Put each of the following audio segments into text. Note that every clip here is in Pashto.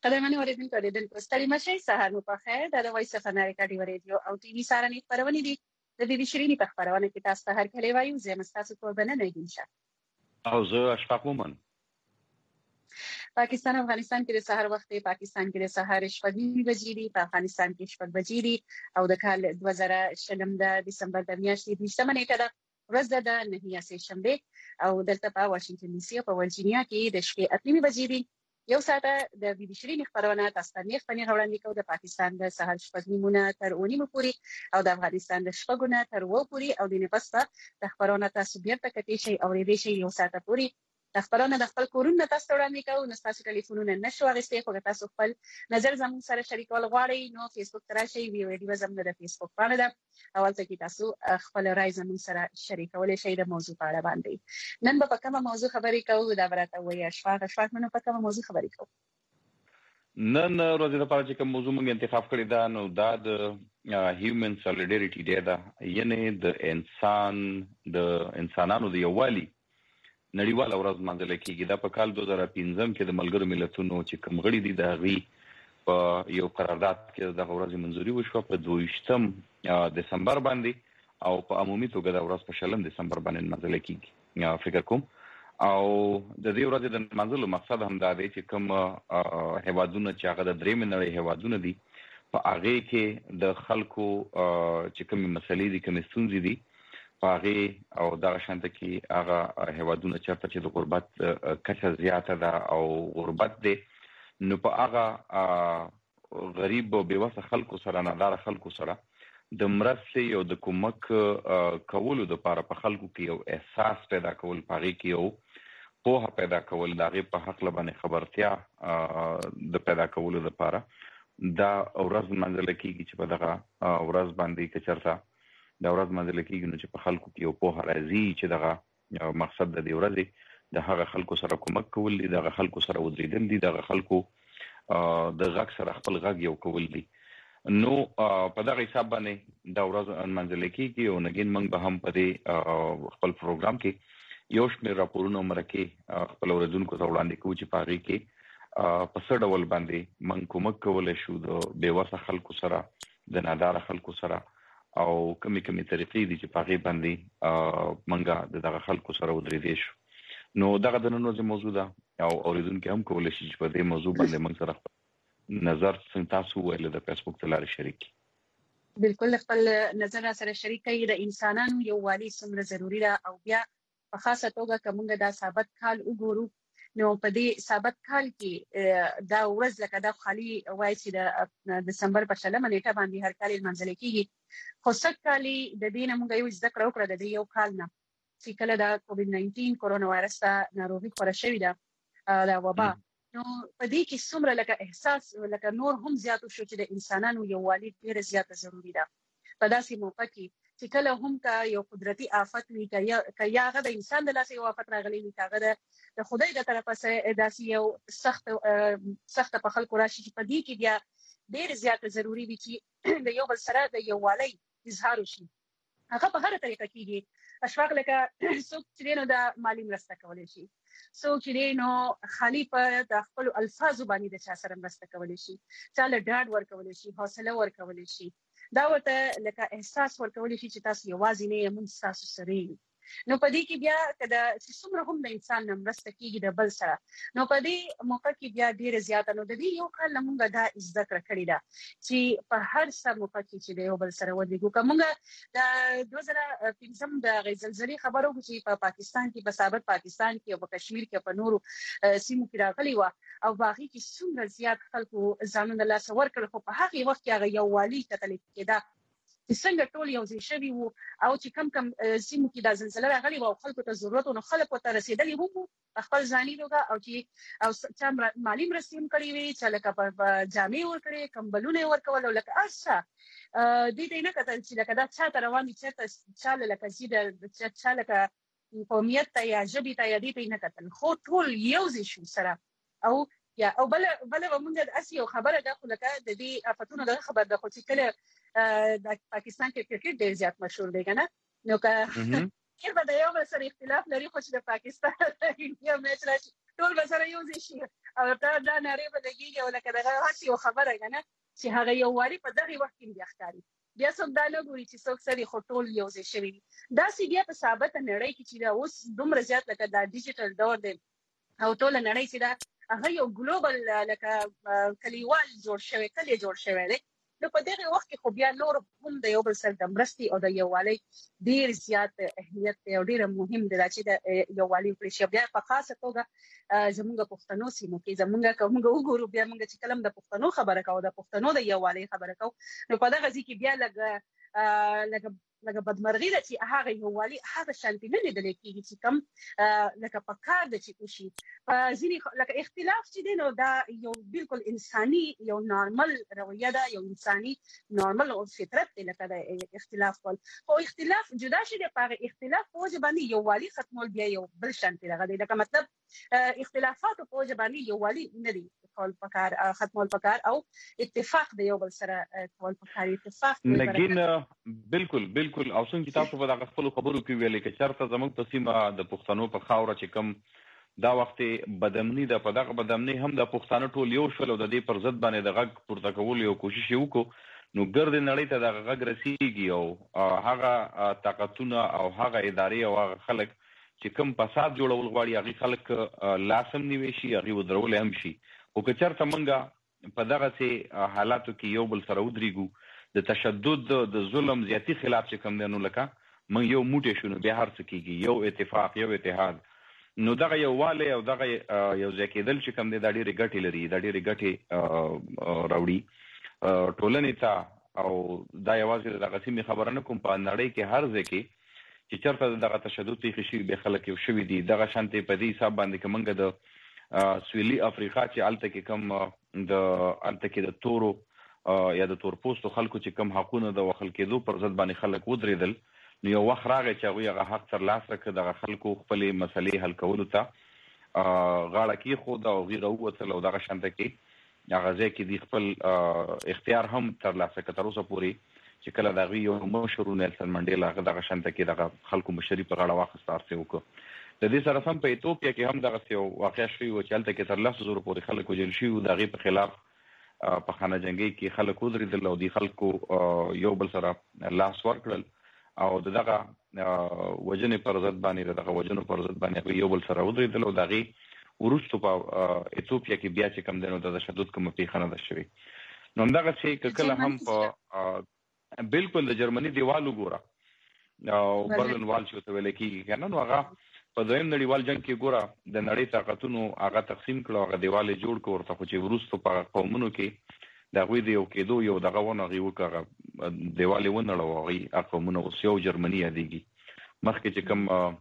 قدرمنو اوریدونکو ستړي مشئ، سهار مو په خیر. دا د وایس اف امریکا ډیو ریډیو او ټي وي سارنې خپرونې دي. د دې شيرینی په خبرونه کې تاسو ته هر کله وایو زه مستاسو قربانه نه یم. او زه اشفاق مومن. پاکستان افغانستان کې د سحر وخت دی. پاکستان کې د سحر 6 بجې دي، په افغانستان کې 6 بجې دي او د کال 2020 د دسمبر د میاشتې 20 نیټه ده. ورځ د 9 شنبه او دلته په واشنگټن ډي سي او په ورجینیا کې د شپې 8 بجې دي. یو ساعت د بي بي شيرین خبرونه تاسو ته وړاندې کوو. د پاکستان د سحر 6 تر 9 پورې او د افغانستان د 6 تر 9 پورې او د نپسته د خبرونه تاسو بیرته کتئ شئ او ریډي شئ. یو ساعت پورې د خبرونه د خپل کورونه تاسو وړاندې کوو. نو تاسو ټلیفونونه نشو اغستې، خو تاسو خپل نظر زموږ سره شریکول غواړئ نو فیسبوک ته راشئ. وی ویډیو زموږ د فیسبوک باندې ده او تل کې تاسو خپل رائے زموږ سره شریکول شئ د موضوع په اړه باندې. نن په کومه موضوع خبرې کوو دا برته وایي اشفاق نن په کومه موضوع خبرې کوو. نن ورځ د پاره چې کوم موضوع موږ انتخاب کړی دا نو دا د هیومن سولیډریټي ډے ده، یعنی د انسانانو د یووالي نړیواله ورځ منځل کېږي. دا په کال 2015 کې د ملګرو ملتونو چې کوم غړي دي د هغې په یو قرارداد کې د ورځې منځوري وشوه په 22 دسمبر باندې او په عمومي توګه د ورځ په 20 دسمبر باندې منځل کېږي. فکر کوم او د دې ورځې د منځلو مقصد هم دا دی چې کوم هیوادونه چې هغه د درېمې نړۍ هیوادونه دي په هغې کې د خلکو چې کومې مسلې دي، کومې ستونزې دي په هغې او دغه شانته کې هغه هیوادونه چېرته چې د غربت کچه زیاته ده او غربت دی، نو په هغه غریب او بېوسه خلکو سره، ناداره خلکو سره د مرستې او د کومک کولو دپاره په خلکو کې یو احساس پیدا کول، په هغې کې یو پوهه پیدا کول، د هغې په هکله باندې خبرتیا د پیدا کولو دپاره دا ورځ منځله کېږي چې په دغه ورځ باندې که چېرته دا ورځ منځله کېږي نو چې په خلکو کې یو پوهه راځي چې دغه مقصد د دې ورځې د هغه خلکو سره کومک کول دي، دغه خلکو سره ودرېدل دي، دغه خلکو د غږ سره خپل غږ یو کول دي. نو په دغه حساب باندې دا ورځ منځله کېږي او نګین موږ به هم په دې خپل پروګرام کې یو شمېر راپورونه مرکې خپل اورېدونکو ته وړاندې کوو چې په هغې کې په څه ډول باندې موږ کومک کولی شو د بېوسه خلکو سره، د ناداره خلکو سره او کومې طریقې دي چې په هغې باندې موږ د دغه خلکو سره ودرېدی شو. نو دغه د نن ورځې موضوع ده او اورېدونکي هم کولی شي چې په دې موضوع باندې موږ سره نظر څنګه تاسو وویل د فیسبوک ته لارې شریک کړي. بالکل خپل نظر سره شریک کړئ. د انسانانو یووالي څومره ضروري ده او بیا په خاصه توګه که موږ دا ثابت کال وګورو نو په دې ثابت کال کې دا ورځ لکه دا خالي وایي چې د دسمبر په 20 نیټه باندې هر کال منځل کېږي، خو سږ کال د دې نه موږ یو زده کړه وکړه د دې یو کال نه چې کله د کووډ 19 کورونا وایرس ناروغي خپره شوې ده دا وبا. نو په دې کې څومره لکه احساس لکه نور هم زیات شو چې د انسانانو یووالي ډېر زیات ضروری ده. په داسې موقع کې چې کله هم کا یو قدرتي آفت وي یا هغه د انسان د لاسه یو آفت راغلی وي، هغه د خدای د طرفه داسې یو سخت په خلکو راشي چې په دې کې بیا ډېر زیات ضروری وي چې د یو بل سره د یووالي اظهار وشي. هغه په هر طریقه کېږي. اشفاق لکه څوک چې نو د مالی مرسته کولی شي، څوک چې نو خالی په د خپل الفاظو باندې د چا سره مرسته کولی شي، چا له ډاډ ورکولی شي، حوصله ورکولی شي، دا ورته لکه احساس ورکولی شي چې تاسو یوازې نه یې، موږ ستاسو سره یو. نو په دې کې بیا کله چې څومره هم د انسان نه مرسته کېږي د بل سره، نو په دې موقع کې بیا ډېره زیاته نو د دې یو کال نه موږ دا زده کړه کړې ده چې په هر څه موقع کې چې د یو بل سره ودرېږو. که موږ د 2015 د زلزلې خبر وکړو چې په پاکستان کې په ثابت پاکستان کې او په کشمیر کې په نورو سیمو کې راغلي وه او په هغې کې څومره زیات خلکو ځانونه لاسه ورکړل، خو په هغې وخت کې هغه یووالي کتل کېده چې څنګه ټول یو ځای شوي وو او چې کم سیمو کې دا زلزله راغلې وه او خلکو ته ضرورت و نو خلک ورته رسېدلي هم وو په خپل ځاني توګه او چې چا مالي مرستې هم کړې وې، چا لکه جامې ورکړې، کمبلونه یې ورکول او لکه هر څه دې ته یې نه کتل چې لکه دا چا ته روان دي، چېرته چا لکه چا لکه قومیت ته یا ژبې ته یا دې ته یې نه کتل، خو ټول یو ځای شو سره. او بله به مونږ داسې یو خبره ده خو لکه د دې آفتونو دغه خبر ده، خو چې کله د پاکستان کې کرکټ ډېر زیات مشهور دی که نه، نو که خیر به د یو بل سره اختلاف لري خو چې د پاکستان انډیا میچ راشي ټول به سره یو ځای شي او دا نړۍ به لګیږي او لکه دغه هسې یو خبره کنه چې هغه یووالي په دغه وخت کې بیا ښکاري بیا څوک دا نه ګوري چې څوک سړي خټول یو ځای شوی دا سی بیا په ثابت نړۍ کې چې دا اوس دومره زیات لکه دا ډیجیټل دور دی او ټول نړۍ چې دا هغه یو ګلوبل لکه کلیوال جوړ شوی دی نو په دغه وخت کې خو بیا نور هم د یو بل سره د مرستي او د یووالي ډیر زیات اهمیت دی او ډیر مهم دی چې د یووالي په شی بیا په خاصه توګه زموږ پښتنو سیمو کې زموږ کومه وګورو بیا موږ چې کلم د پښتنو خبره کوو د پښتنو د یووالي خبره کوو نو په دغه ځکه بیا لکه بدمرغي ده چې هغه یووالي هغه شانتي نه لیدل کېږي چې کوم لکه په کار د چې کوشي ځینې لکه اختلاف چې دی نو دا یو بالکل انساني یو نارمل رویه ده یو انساني نارمل او فطرت دی لکه د اختلاف کول خو اختلاف جدا شي د هغه اختلاف په وجه باندې یووالي ختمول بیا یو بل شانتي راغلی لکه مطلب اختلافات په وجه باندې یووالي نه دی کول پکار ختمول پکار او اتفاق د یو بل سره کول پکار اتفاق لکن بالکل او څنګه تاسو په دغه خپل خبرو کې ویلې چې چرته زموږ په سیمه د پښتنو په خاوره چې کم دا وخت بدامنی د په دغه بدامنی هم د پښتنو ټول یو شول او د دې پر ضد باندې د غږ پورته کول یو کوشش وکړو نو ګرد نړۍ ته د غږ رسیږي او هغه طاقتونه او هغه ادارې او هغه خلک چې کم فساد جوړول غواړي هغه خلک لاسم نیوي شي هغه ودرول هم شي او که چرته منګه په دغه سي حالاتو کې یو بل سره ودرېګو د تشدد د ظلم زیاتی خلاف چې کم دنو لکه من یو موټی شونه به هر څه کیږي یو اتفاق یو اتحاد نو دغه یو والی او دغه یو ځکېدل چې کم دی د ډېری ګټې لري د ډېری ګټې راوړي ټولنې ته او دا یوازې د قسمي خبره نه کوم په نړۍ کې هر ځکه چې چرته دغه تشدد تخې شي به خلک یو شوي دي دغه شانتي په دې حساب باندې کومګه د سویلي افریقا چې الته کې کم د الته کې د تورو یا د تور پوستو خلکو چې کم حقونه د وخل کېدو پر ضد باندې خلک ودرېدل نو یو وخت راغی چې هغه حق تر لاسه کړ د خلکو خپل مسلې حل کولو ته غاړه کې خو دا غیر اوتل او دغه شانته کې هغه ځکه دی خپل اختیار هم تر لاسه کړ تر اوسه پورې چې کله دا یو مشهور نیلسن منډیلا هغه دغه شانته کې دغه خلکو مشري په غاړه واخیسته ارسه وکړه د دې سره سم په ایتوپیا کې هم دغه یو واقع شوی و چې الته کې تر 100,000 پورې خلکو جیل شي او دغه په خلاف په خانه جنگي کې خلک ودرېدل او دي خلکو یو بل سره لاس ورکړل او دغه وجنې پر ضد باندې دغه وجنو پر ضد باندې یو بل سره ودرېدل او دغه ورستو په ایتوپیا کې بیا چې کم دنو د تشدد کوم پیښه نه ده شوی نو دغه چې کله هم په بالکل د جرمني دیوال وګوره او برلین وال چې ته ویل کېږي کنه نو هغه په دویم نړیوال جنگ کې ګوره د نړۍ طاقتونو هغه تقسیم کړو هغه دیواله جوړ کړ ورته خو چې ورستو په قومونو کې دا غوي دی یو کېدو یو دغه ونه غي وکړه دیواله ونړو هغه قومونو اوس یو جرمني یادېږي مخکې چې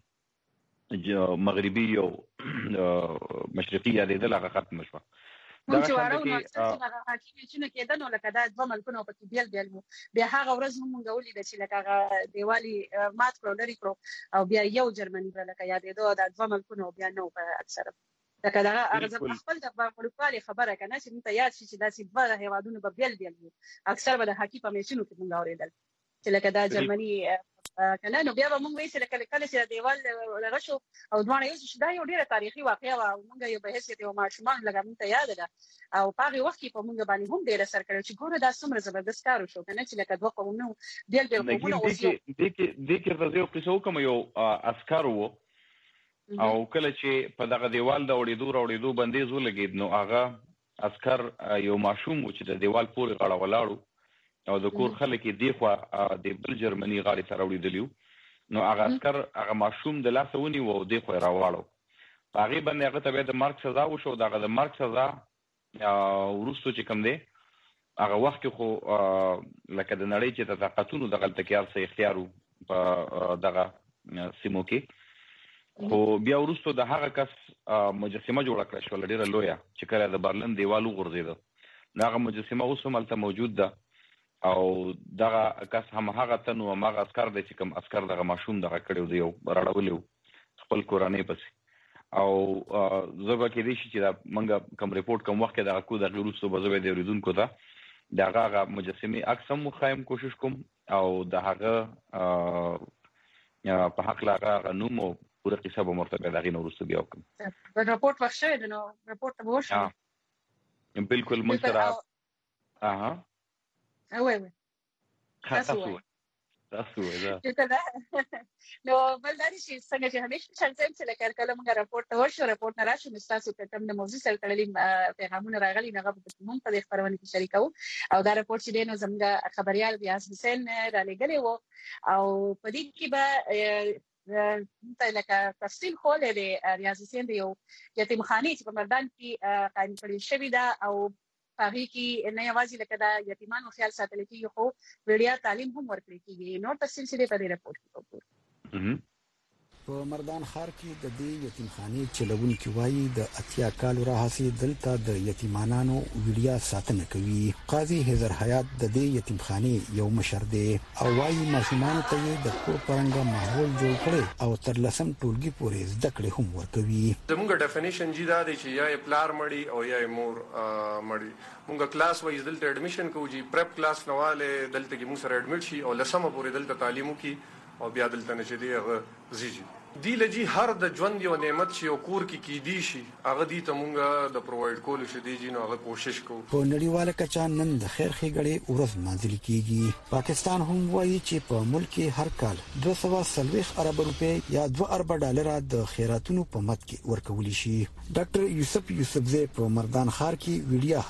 کوم مغربي او مشرقي یادېدل هغه ختم شو دا څوارو نو څنګه حاکم چې نه کېده نو لکه دا دوه ملکونو په کې بیل وو بیا هغه ورځ موږ غولې د چې لکه دیوالي مات کړو لري کړو او بیا یو جرمني لکه یادېدو دا دوه ملکونو بیا نو په اکثر لکه دا هغه خپل د خپلوالي خبره کنه چې موږ یاد شي چې داسې دوه هیوادونو په بیل وو اکثر به د حاکم په میشنو کې موږ اوریدل چې لکه دا جرمني کنه نو بیا به موږ وایي چې کله چې دیوال لغه شو او دوه یو چې دا یو ډیره تاریخي واقعه و او موږ یو به حیثیت یو ماشومان لګا موږ ته یاد ده او په هغه وخت کې په موږ باندې هم ډیره سر کړو چې ګوره دا څومره زبردست کار وشو کنه چې لکه دوه قومونو بیل قومونه اوسه د کې د یو قصو کوم یو عسكر وو او کله چې په دغه دیوال د وړېدو بندیز ولګید نو هغه عسكر یو ماشوم و چې د دیوال پورې غاړه ولاړو او د کور خلک دی خو د بل جرمني غاړي سره وړېدلیو نو هغه عسكر هغه ماشوم د لاس ونی وو دی خو راواړو هغه باندې هغه ته د مرګ سزا وشو دغه د مرګ سزا ورستو چې کوم دی هغه وخت خو لکه د نړۍ چې د طاقتونو د غلطکیار سره اختیارو په دغه سیمو کې خو بیا ورستو د هغه کس مجسمه جوړه کړه شو ډیره لویه چې کله د برلین دیوالو غورځیده هغه مجسمه اوس هم البته موجود ده او دغه کس هم هغه تنو هغه عسكر دی چې کوم عسكر دغه ماشوم دغه کړو دی یو راړولیو خپل کورانه پسې او زبا کې دي چې دا منګه کوم ریپورت کوم وخت دغه کو د غیرو صوبه زوی دی ریدونکو ته دغه مجسمه اقسم مخایم کوشش کوم او دغه په حق لا غنوم پوره قصه به مرتبه دغه نورسته بیا وکم. راپورټ وښه نو راپورټ به وښه بالکل موږ سره وای تاسو نو بل دا شي څنګه چې همیشه څنګه چې لکه کله موږ راپورټ نه راشي نو تاسو ته کوم د موضوع سره تړلې پیغامونه راغلي نه غوښتل موږ په دې خبرونه کې شریکو او دا راپورټ چې دینو زموږ خبريال ریاض حسین را لګلې وو او په دې کې به لکه تفصیل خولې د ریاض حسین دی یو یتیمخانه چې په مردان کې قائم کړی شوی دا او هغه کې نه یوازې لکه دا یتیمانو خیال ساتل کېږي خو وړیا تعلیم هم ورکړي کېږي نو تفصیل شې په دې راپورټ کې په مردان ښار کې د دې یتیمخانه چلوونکي وایي د اتیا کالو راهسي دلته د یتیمانو وړیا ساتنه کوي. قاضي حیدر حیات د دې یتیمخانه یو مشر دی او وایي ماشومان ته د کور پرنګ ماحول جوړ کړي او تر لسم ټولګي پورې زده کړې هم ورکوي. زموږ ډیفینیشن جدا دی چې یا پلار مړی او یا مور مړی. موږ کلاس وایز دلته اډمیشن کوو چې پریپ کلاس نواله دلته کې موږ سره اډمیټ شي او لسمه پورې دلته تعلیم وکړي او بیا دلته نشي دی هغه زیږي دی لجی هر د ژوند یو نعمت چې او کور کې دی شي هغه دي ته مونږه د پرووايډ کول شي دی جنو هغه کوشش کوو. په نړیواله کچه نن د خیر ښېګړې ورځ مانځل کیږي. پاکستان هم وایي چې په ملک کې هر کال 240 ارب روپے یا 2 ارب ډالر د خیراتونو په مد کې ورکول شي. ډاکټر یوسف یوسفزی په مردان ښار کې ویډیا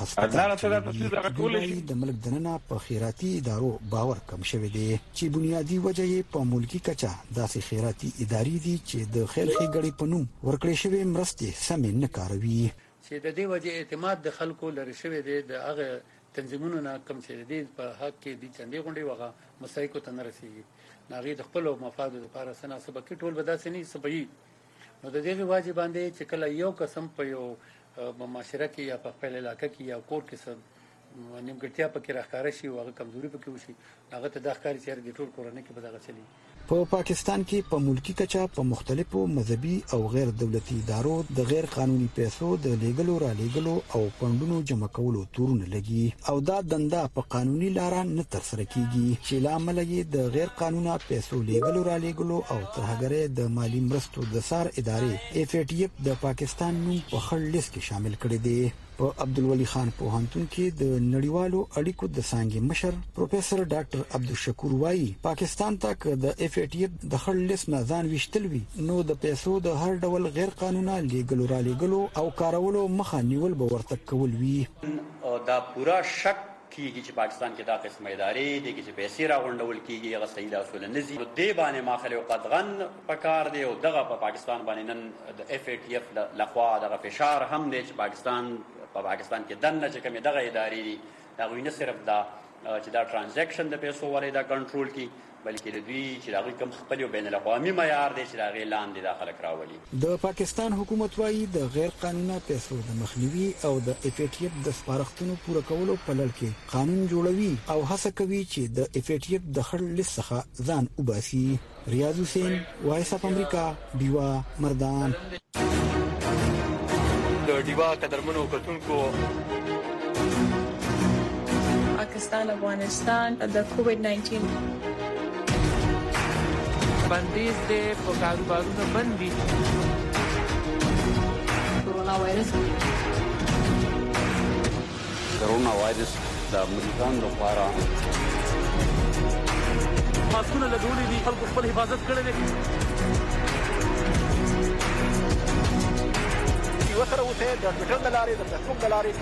هسپتال د ملک دننه په خیراتي ادارو باور کم شوی دی چې بنیادی وجه یې په ملکی کچه داسې خیراتي ادارې چې د خیر ښېګړې په نوم ورکړې شوی مرستې سمې نه کاروي. چې د دې وجه اعتماد د خلکو لري شوی دی د هغه تنظیمونو نه کم چې د په حق کې د چندې غونډې وغه مسایکو ته نه رسیږي ناغي د خپل مفاد لپاره سنا سبق ټول بداسې نه سبي نو د دې واجب باندې چې کله یو قسم په یو معاشره کې یا په خپل علاقې کې یا کور کې سم نیمګړتیا پکې راخاره شي او هغه کمزوري پکې وشي هغه ته د ښکاری چیر د ټول کورنۍ کې بدغه چلی. په پاکستان کې په ملکی کچه په مختلفو مذهبي او غیر دولتي ادارو د غیر قانوني پیسو د لیګلو را لیګلو او پندونو جمع کولو تورونه لګي او دا دنده په قانوني لار نه ترسره کیږي چې لامل یې د غیر قانوني پیسو لیګلو را لیګلو او ترهګرۍ د مالی مرستو د سار ادارې FATF د پاکستان نوم په خړ لیست کې شامل کړي دي. په عبدالولي خان پوهنتون کې د نړیوالو اړیکو د څانګې مشر پروفیسور ډاکټر عبدالشکور وایي پاکستان ته د FATF د خړ لیست نه ځان وشتل وي نو د پیسو د هر ډول غیر قانوني لیګلو را لیګلو او کارولو مخه نیول به ورته کول وي. دا پورا شک کیږي چې پاکستان کې دا قسمه ادارې دي چې پیسې راغونډول کیږي هغه صحیح اصول نه دي. د باندې ماخله او قدغن پکار دی او دغه په پاکستان باندې نن د FATF لخوا دغه فشار هم دی چې په پاکستان کې دنه چې کومه دغه ادارې دي دا غوښنه صرف دا چې دا ترانزیکشن د پیسو ولې دا کنټرول کی بلکې د دوی چې دا کوم خپل بین الاقوامي معیار دي چې دا غیر لاندې داخله کراولي. د پاکستان حکومت وايي د غیر قانوني پیسو د مخنیوي او د FATF د سپارښتنو پوره کولو په لړ کې قانون جوړوي او هڅه کوي چې د FATF د خړ لیست څخه ځان وباسي. ریاض حسین وایس اف امریکا دیوا مردان. د دیوا قدرمنو کتونکو پاکستان افغانستان د کووډ-19 بندیز دې په کاروبارونو بندي کرونا وایرس د امریکان لپاره ماسکونه لګولې دي خلکو خپل حفاظت کړی دی. یو سره اوسه د ټوټل دلاري د فیسبوک دلاري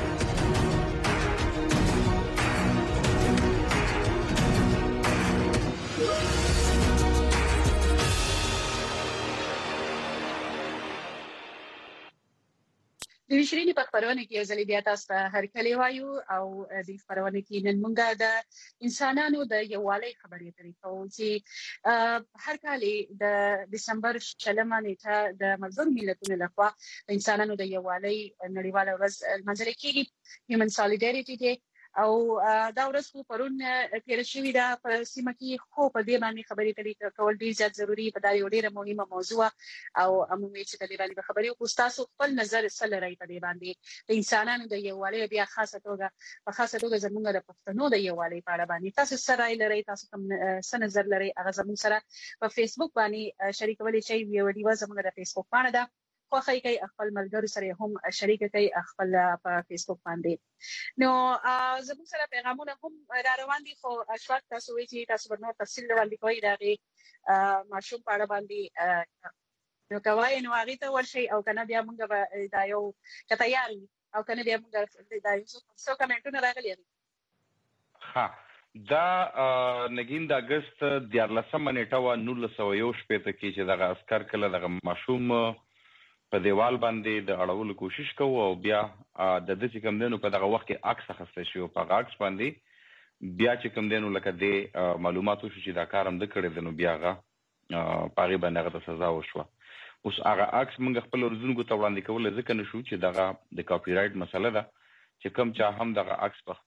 د ویشرینی په خبرونه کې ځلې بیا تاسو ته هر کلی وایو او د خبرونه کې نن موږ د انسانانو د یووالي خبرې ترې کوو چې هر کال د دسمبر 20 نیټه د ملګرو ملتونو لخوا د انسانانو د یووالي نړیواله ورځ منځل کېږي هیومن سالیډریټي ډے او دا ورځ خو پرون تیر شوې ده په سیمه کې خو په دې باندې خبرې اترې کول ډیر زیات ضروری په دا یو ډیره مهمه موضوع او عمومي چې په دې باندې خبرې وکړو تاسو خپل نظر سره راي په دې باندې د انسانانو د یووالي بیا خاصه توګه زموږ د پښتنو د یووالي په اړه باندې تاسو سره راي لري تاسو کوم څه نظر لري هغه زموږ سره په فیسبوک باندې شریکولای شئ ویډیو زموږ د فیسبوک باندې ده خوښي کوي خپل ملګرو سره هم شریک کوي خپل په فیسبوک باندې نو زموږ سره پیغامونه هم را روان دي خو اشواق تاسو وی چې تاسو ورنور تفصیل وړاندې کوي دا ماشوم په اړه باندې نو کوي نو هغه ته ورشي او کنه بیا موږ دا یو تیار او کنه بیا موږ دا یو څو کمنټونه راغلي ها دا نګین د اگست 14 نیټه و 1901 شپته کې چې دغه عسكر کله دغه ماشوم په دیوال باندې د اړولو کوشش کوو او بیا د دې کوم دینو په دغه وخت کې عکس اخیستل شو په عکس باندې بیا چې کوم دینو لکه د معلوماتو شو چې دا کارم د کړی دنو بیاغه پاره باندې هغه سزا وشو اوس هغه عکس موږ خپل ورزونکو ته وړاندې کول ځکه نشو چې دغه د کاپی رائټ مسله ده چې کوم چا هم دغه عکس په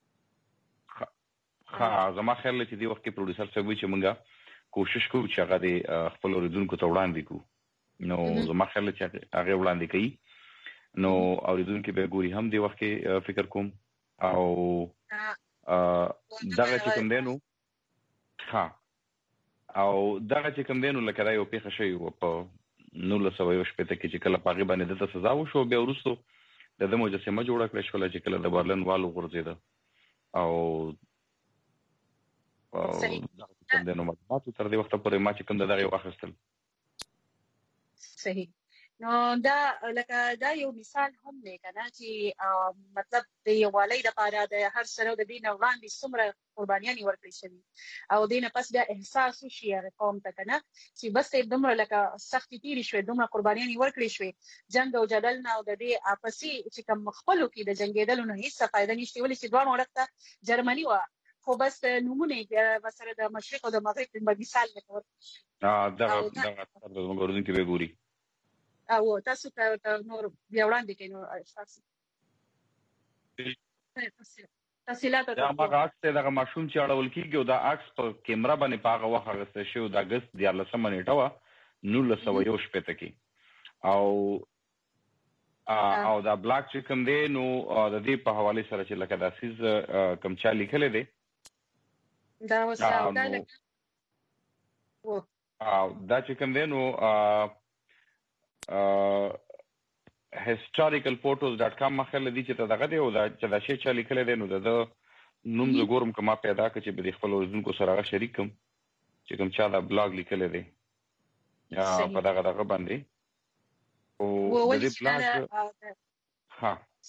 زما خیال چې دی وخت کې پروډوسر څه وی چې موږ کوشش کوو چې هغه د خپل ورزونکو ته وړاندې کوو نو زما خیال چې هغه وړاندې کوي نو اوریدونکو به ګوري هم دی وخت کې فکر کوم او دغه چې کوم دینو او دغه چې کوم دینو لکه دا یو پیښه شوی په 1901 شپته کې چې کله پاغي باندې د سزا وشو بیا ورسته د مجسمه جوړه کړې شو چې کله د برلن والو غورځیده او کوم دینو معلومات تر دې وخت پورې ما چې کوم دغه یو اخستل صحیح نو دا لکه دا یو مثال هم دی کنه چې مطلب د یووالي لپاره د هر سره د دین وړاندې څومره قربانيان ورکړي شوی او دینه پس بیا احساس شي قوم ته کنه چې بس دومره لکه سختي تیر شوی دومره قربانيان ورکړي شوی جنگ او جدل نه او د دې آپسي چې کوم مخبلو کې د جنگیدل نه هیڅ فائدہ نشته ولې چې دوه وړته جرمني و خو بس نمونه بسره د مشرق او د مغرب په مثال لکه دا موږ کې به ګوري او تاسو ته نور بیا وړاندې کینو تاسو دا هغه عکس دغه ماشوم چې اړول کیږي او دا عکس په کیمرا باندې پاغه وخت غوښته شو د اگست 14 نیټه و 1901 شپته کې او دا بلاک چې کوم دی نو د دې په حواله سره چې لکه د اساس کوم چا لیکل دي دا وساو دا چې کوم دی نو historicalphotos.com مخاله دي چې دغه دی او دا چې دا شی چا لیکل دي نو د نوم زګورم کما پیدا کړ چې به خپل ورزونکو سره شریک کوم چې کوم چا دا بلاګ لیکل دي یا په دغه باندې او د دې بلاګ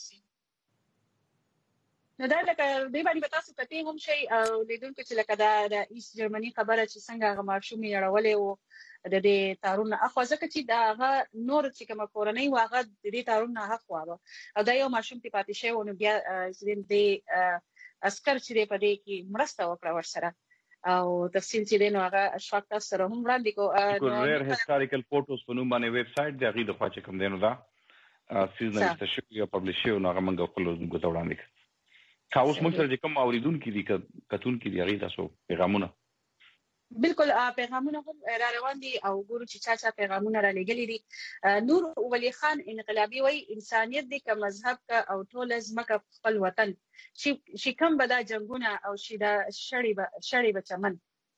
نو دا لکه دې باندې تاسو کته هم شي لیدونکو چې لکه دا د ایست جرمني خبره چې څنګه هغه ماشوم یې اړولې او د دې تارونه اخو ځکه چې دا هغه نور چې کوم کورنۍ واغه د دې تارونه حق واره او دا یو ماشوم ته پاتې شوی نو بیا د عسكر چې په دې کې مرسته وکړه ورسره او تفصیل چې دینو هغه اشفاق تاسو سره هم وړاندې کو ریر هیستوریکل فوټوز په نوم باندې ویب سټ دی غي د خوا چې کوم دینو دا سیزن نشته یا پبلش شو نو هغه موږ خپل ورزونکو ته وړاندې کا اوس موږ سره کوم اوریدونکو دي کتون کې دی غي تاسو پیغامونه بالکل پیغامونه هم را روان دي او ګورو چې چا پیغامونه را لګلي دي نور ولی خان انقلابي وای انسانيت دي که مذهب کا او ټول ازمکه خپل وطن شي کوم بدا جنگونه او شي دا شړې بچمن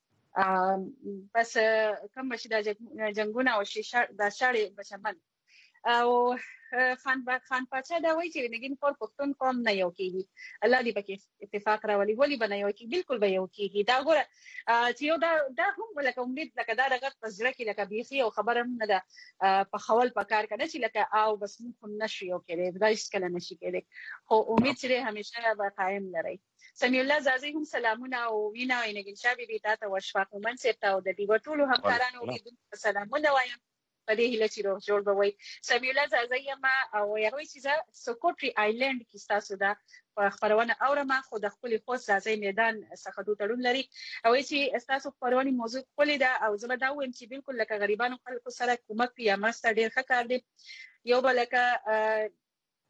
بس کوم شي دا جنگونه او شي دا شړې بچمن او خان پاچا دا وایي چې نګین پر پښتون قوم نه یو کیږي الله دې پکې اتفاق راولي ولی بنایو کې بالکل به یو کیږي دا ګوره چې یو دا هم لکه امید لکه دا دغه پزړه کې لکه بيخي او خبره هم نه ده په خول پکار کنه چې لکه او بس مخ نشي یو کېږي دا هیڅ کله نشي کېږي خو امید چې همیشه به قائم لري سمي الله زازي هم سلامونه او وینا نګین شابي بیت ته وشفاق من سپتا او د دې ټولو همکارانو دې سلامونه وایم په دې هله چې روغ جوړ بوي سمي الله زازي ما او یوه چې سکوټري آیلند کې تاسو دا خبرونه اورم خو د خپل خوښ زازي میدان څخه دوه تړون لري او چې تاسو خبرونه موضوع خپل دا او زما دا وایم چې بالکل لکه غریبانو خلکو سره کومک یا ماست ډیر ښه کار دی یو بلکه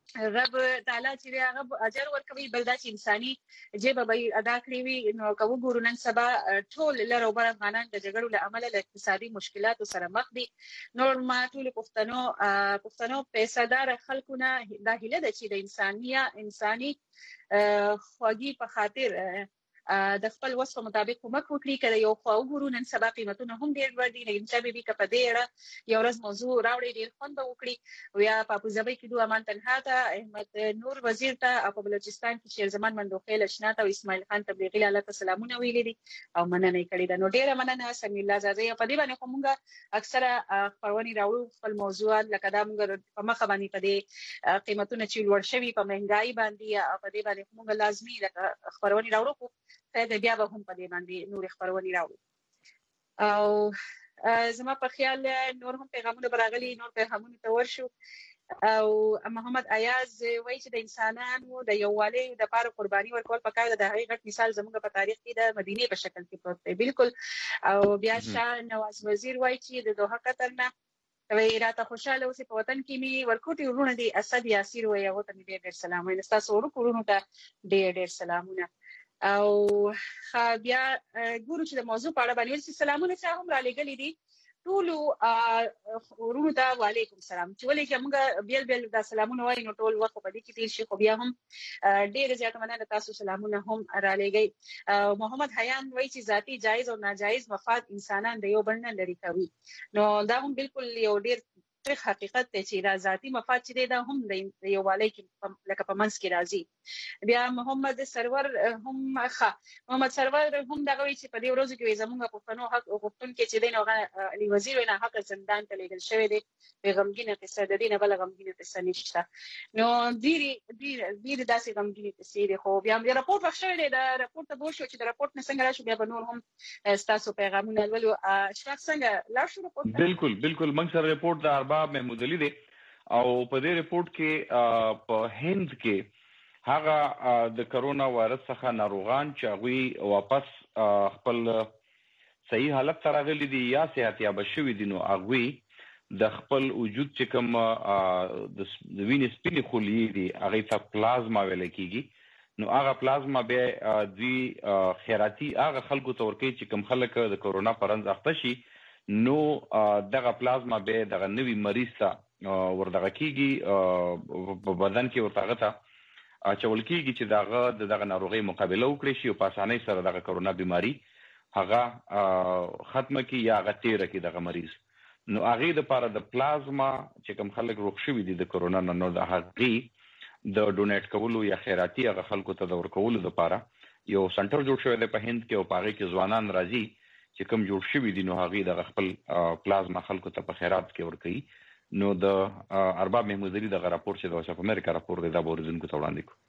رب تعالی چې هغه اجر ورکوي بل دا چې انساني جيب به ادا کړی وي نو کوو ګورو نن سبا ټول لره وبر افغانان د جګړو له امله له اقتصادي مشکلاتو سره مخ دي نور ما ټول پښتنو پیسادار خلکونه د هیله د چې د انساني خوږی په خاطر د خپل وسه مطابق کومک وکړي کله یو خو وګورو نن سبا قیمتونه هم ډیر ور دي نه انځبي به کپه ډیر یو ورځ موضوع راوړي ډیر خوند وکړي ویا په ابوظبي کې دوه امان تنها ته احمد نور وزیر ته په بلوچستان کې شیر زمان مندوخیل اشنا ته اسماعیل خان تبلیغی لاله سلامونه ویلي دي او مننه کړي دا نو ډیر مننه سمي الله زازي په دې باندې کومه اکثره خبرونه راوړو خپل موضوعات لکه دا موږ په مخ باندې په دې قیمتونه چې لوړ شوي په مهنګای باندې په دې باندې موږ لازمي لکه خبرونه راوړو ته بیا به هم په دې باندې نور خبرونه راوړو او زما په خیال نور هم پیغامونه براغلي نور پیغامونه ته ورشو او محمد ایاز وایي چې د انسانانو د یووالي د لپاره قرباني ورکول پکار د حقیقت مثال زموږ په تاریخ کې د مدینه په شکل کې پروت دی بالکل او بیا شاه نواز وزیر وایي چې د دوحه قطر نه وی راته خوشاله اوسې په وطن کې می ورکوټي ورونه دي اسد یاسیر وایي هغه ته ډېر سلام وایم تاسو ورکوټونو ته ډېر سلامونه او بیا ګورو چې د موضوع په اړه باندې سلامونه چې هم را لګلې دي ټول ورونو ته وعلیکم السلام چې ولې چې موږ بیل د سلامونه وایو نو ټول وخت په دې کې تیر شي خو بیا هم ډېر زیات مننه تاسو سلامونه هم را لګي محمد حیان وایي چې ذاتی جایز او ناجایز مفاد انسانان د یو بل نه لري کوي نو دا هم بالکل یو ډېر حقیقت دی چې دا ذاتی مفاد چې دا هم د یو والي کې لکه په منځ کې راځي بیا محمد سرور هم دا غوي چې په دې ورځو کې زموږ پښتنو حق او پښتون کې چې دینه علي وزیر نه حق زندان ته لېږل شوی دی غمګینه قصه د دینه بل غمګینه قصه نشته نو ډیر داسې غمګینه قصه دی خو بیا د راپورټ وخت شوی دی د راپورټ ته بوشو چې د راپورټ نه څنګه راشي بیا به نور هم تاسو پیغامونه ولولو اشراف څنګه لا شروع بالکل موږ سره راپورټ د ارباب محمود علي دی او په دې راپورټ کې په هند کې هغه د کرونا وایرس څخه ناروغان چې هغه واپس خپل صحیح حالت ته راغلي دي یا صحتیاب شوي دي نو هغه د خپل وجود چې کوم د وینې سپینې خلیې دي هغه ته پلازما ویل کیږي نو هغه پلازما به دوی خیراتي هغه خلکو ته ورکوي چې کوم خلک د کرونا پرنځ اخته شي نو دغه پلازما به دغه نوی مریض ته وردغه کیږي په بدن کې ورتاغه ته چول کیږي چې دغه ناروغي مقابله وکړي شي او په اسانۍ سره دغه کرونا بیماری هغه ختمه کی یا غتیره کی دغه مریض نو هغه د لپاره د پلازما چې کوم خلک روغ شوي دي د کرونا نو د هغه د ډونیټ کولو یا خیراتي هغه خلکو ته د ورکولو لپاره یو سنټر جوړ شوی دی په هند کې او پاره کې ځوانان راځي چې کوم جوړ شوی دي نو هغه د خپل پلازما خلکو ته په خیرات کې ورکوي نو د ارباب محمود علي د راپور چې د واشف امریکا راپور دی دا اوریدونکو ته وړاندې کو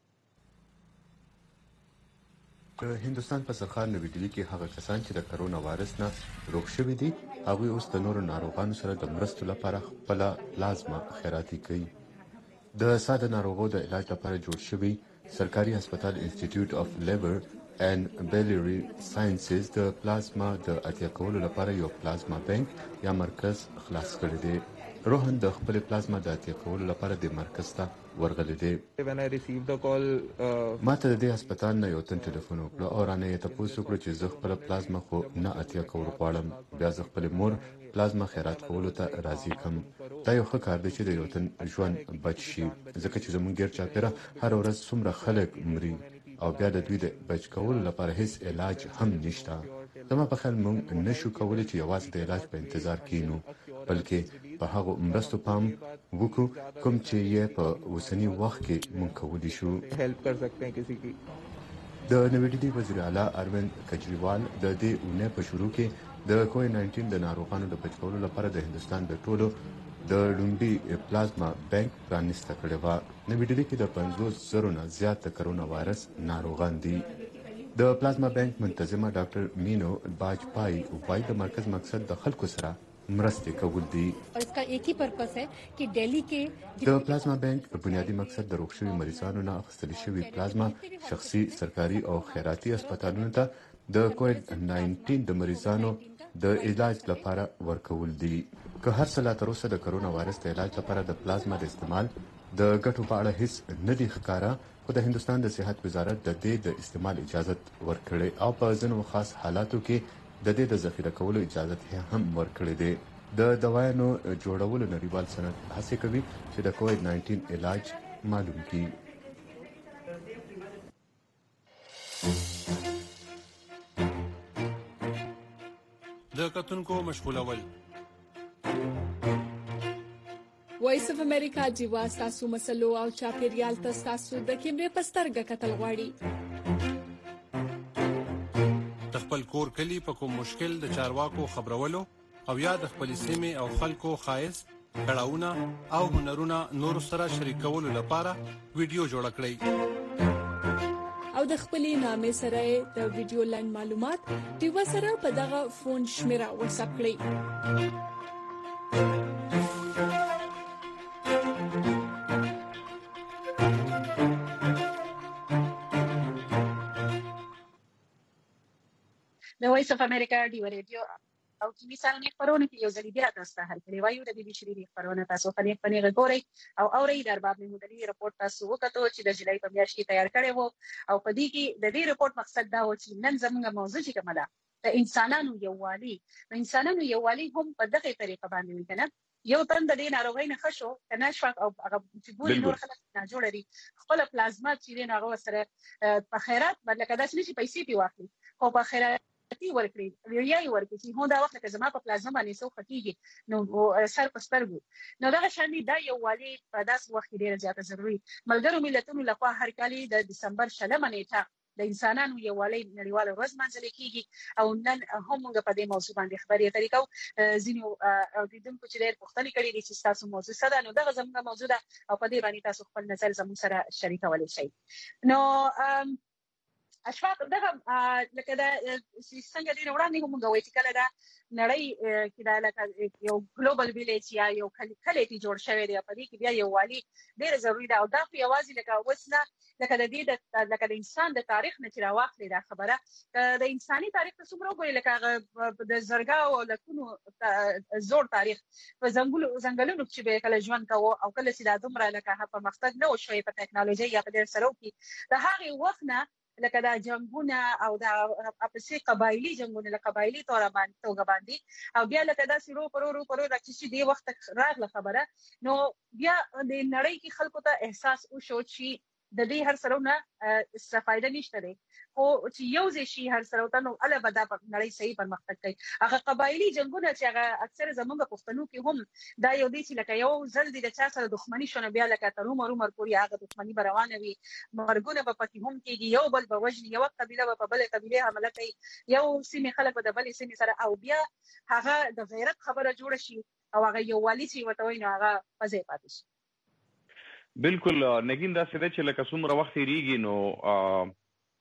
د هندستان په سرخان نوې دلی کې هغه کسان چې د کرونا وایرس نه روغ شوي دي هغه اوس د نورو ناروغانو سره د مرستو لپاره خپل پلازما خیراتي کوي د ساده ناروغو د علاج لپاره جوړ شوی سرکاري هسپتال انسټیټیوټ اف لیبر and biliary sciences د پلازما د اتیا کولو لپاره یو پلازما بانک یا مرکز خلاص کړی دی روحن د خپل پلازما د اتیا کولو لپاره د مرکز ته ورغلی دی when I received the call ماته د هسپتال نه یو تن ټلیفون وکړ او رانه یې تاسو وکړو چې زه خپل پلازما خو نه اتیا کول غواړم بیا زه خپل مور پلازما خیرات کولو ته راضي کوم دا یو ښه کار دی چې د یو تن ژوند بچ شي ځکه چې زموږ ګیر چاپیره هر ورځ څومره خلک مري او بیا د دوی د بچ کولو لپاره هیڅ علاج هم نشته زما په خیال موږ نشو کولی چې یوازې د علاج په انتظار کینو بلکې په هغه مرستو پام وکړو کوم چې یې په اوسنی وخت کې موږ کولی شو help कर सकते हैं किसी की د نوې دلی وزیر اعلی اروند کجریوال د دې اونۍ په شروع کې د کووډ-19 د ناروغانو د بچ کولو لپاره د هندستان د ټولو د لومړي پلازما بانک پرانیسته کړې و نوې دلی کې د 50,000 نه زیات د کرونا وایرس ناروغان دي د پلازما بانک منتظمه ډاکټر مینو باجپای وایي د مرکز مقصد د خلکو سره مرستې کول دي और इसका एक ही पर्पस है कि दिल्ली के د پلازما بانک بنیادی مقصد د روغ شوي مریضانو نه اخیستل شوي پلازما شخصي سرکاري او خیراتي هسپتالونو ته د کووډ-19 د مریضانو د علاج لپاره ورکول دي که هر څه لا تر اوسه د کرونا وایرس د علاج لپاره د پلازما د استعمال د ګټو په اړه هیڅ نه دی ښکاره، خو د هندستان د صحت وزارت د دې د استعمال اجازه ورکړې او په ځینو خاص حالاتو کې د دې د ذخیره کولو اجازه هم ورکړې ده. د دوايانو جوړولو نړیوال صنعت هڅه کوي چې د کووډ-19 علاج معلوم کړي. د کتونکو مشغولول وایس اف امریکا جیوا تاسو مسلو او چاپیریال تاسو د کیمرې پسترګه کتل غواړي. د خپل کور کلی په کوم مشکل د چارواکو خبرولو او یا د خپل سیمې او خلکو خایس کړهونه او هنرونه نور سره شریکولو لپاره ویډیو جوړ کړئ او د خپلې نامې سره د ویډیو لاین معلومات دیو سره په دغه فون شمیره واتساپ کړئ. د وایس اف امریکا دی ریډیو او چې مثلا نه خبرونه کې یو ځلې بیا تاسو ته هرکلی وایو د دې شری خبرونه تاسو په نه غوړی او اوري در باب محمودعلی رپورت تاسو وکړو چې د جولای په میاشت کې تیار کړی وو او په دې کې د دې رپورت مقصد دا و چې نن زموږ موضوع چې کومه ده د انسانانو یووالي هم په دغه طریقه باندې وکړه. یو تن د دې ناروغۍ نه خشو کنه شو او هغه چې ګوري نور خلک نه جوړ لري خپل پلازما چې نه هغه سره په خیرات بدل کدا چې پیسې پی واخلي خو په خیرات ورکړي ویډیو ورکړي چې هو دا وخت کې زما په پلازما باندې سو خکېږي نو سر پسترګو نو دا شانې دا یو والی په داس وخت ډیر زیاته ضروری. ملګرو ملتونو لخوا هر کال د دسمبر 6 نیټه د انسانانو یووالي نړیواله ورځ منځل کیږي او نن هم موږ په دې موضوع باندې خبرې طریقو زینو او د دې په چیرې پوښتنه کړې دي چې تاسو موضوع ساده نو دغه زموږ موضوع ده او په دې باندې تاسو خپل نظر زموږ سره شریکولی شئ. نو اشفاق دغه لکه دا څنګه دې وړاندې هم غوښتي چې کله دا نړۍ کې دا لکه یو ګلوبل ویلیج یا یو کلیتي جوړ شوی دی په دې کې بیا یو والی ډیر ضروری ده او دا په یوازې لکه وسله لکه د دې لکه د انسان د تاریخ نه چې راوخلي دا خبره د انساني تاریخ ته څومره وګوري لکه د زرګاو او لکونو زوړ تاریخ په ځنګلونو کې به کله ژوند کوو او کله چې دا دومره لکه په مقصد نه وشوي په ټکنالوژي یا په ډیر سره کې د هغه وخت نه لکه دا جنگونه او دا اپسي قبایلی جنگونه لکه قبایلی توګه باندې او بیا لکه دا سیرو پرو د چې دی وخت راغله خبره نو بیا د نړۍ کې خلکو ته احساس وشو چې د دې هر سرونه استفاده نشته دی خو چې یو ځای شي هر سره نو اله بدا په نړۍ صحیح پرمختګ کوي. هغه قبایلی جنگونه چې هغه اکثر زمونږ پښتنو کې هم دا یو دي چې لکه یو ځل د چا سره دښمنی شونه بیا لکه تر عمر پورې هغه دښمنی روانه وي مرګونه په پکې هم کېږي یو بل په وجه یو قبيله په بل قبيله حمله کوي یو سیمه خلک په بل سیمه سره او بیا هغه د غیرت خبره جوړ شي او هغه یو والی چې وته وي نو هغه پځې پاتې شي. بالکل نګین دا څه چې لکه څومره وخت ریږي نو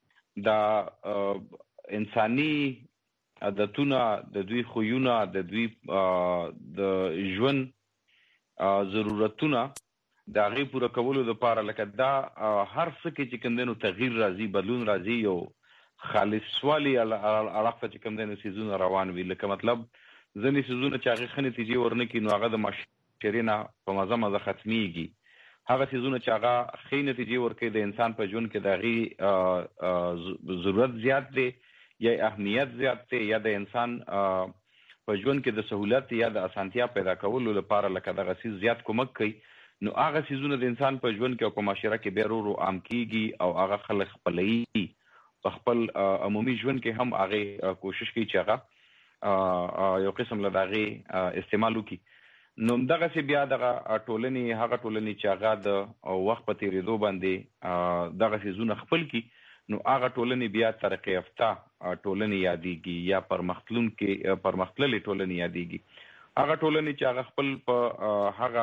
دا انساني عادتونه د دوی خویونه د دوی د ژوند ضرورتونه د هغه پوره کولو لپاره لکه دا هر څه کې چې کوم دنو تغییر راځي بدلون راځي یو خالصوالي علاقه چې کوم دنو سيزونه روان وي لکه مطلب ځنې سيزونه چې هغه خنه تیجی ورنکې نو هغه د معاشرینه په مزه ختميږي هغه سيزونه چې هغه خې نتیجې ورکې د انسان په ژوند کې دغه ضرورت زیات دی یا اهمیت زیات دی یا د انسان په ژوند کې د سہولت یا د اسانتیا پیدا کولو لپاره لکه دغه سیز زیات کومک کوي نو هغه سيزونه د انسان په ژوند کې او په معاشره کې بیرورو عام کیږي او هغه خلک خپلې په خپل عمومي ژوند کې هم هغه کوشش کوي چې هغه یو قسم له دغه استعمال وکړي. نو دغه سی بیا دغه ټولنې هغه ټولنې چې هغه د وخت په تیریدو باندې دغه سيزونه خپل کی نو هغه ټولنې بیا ترقی یافته ټولنې یادېږي یا پرمختللې ټولنې یادېږي. هغه ټولنې چې هغه خپل په هغه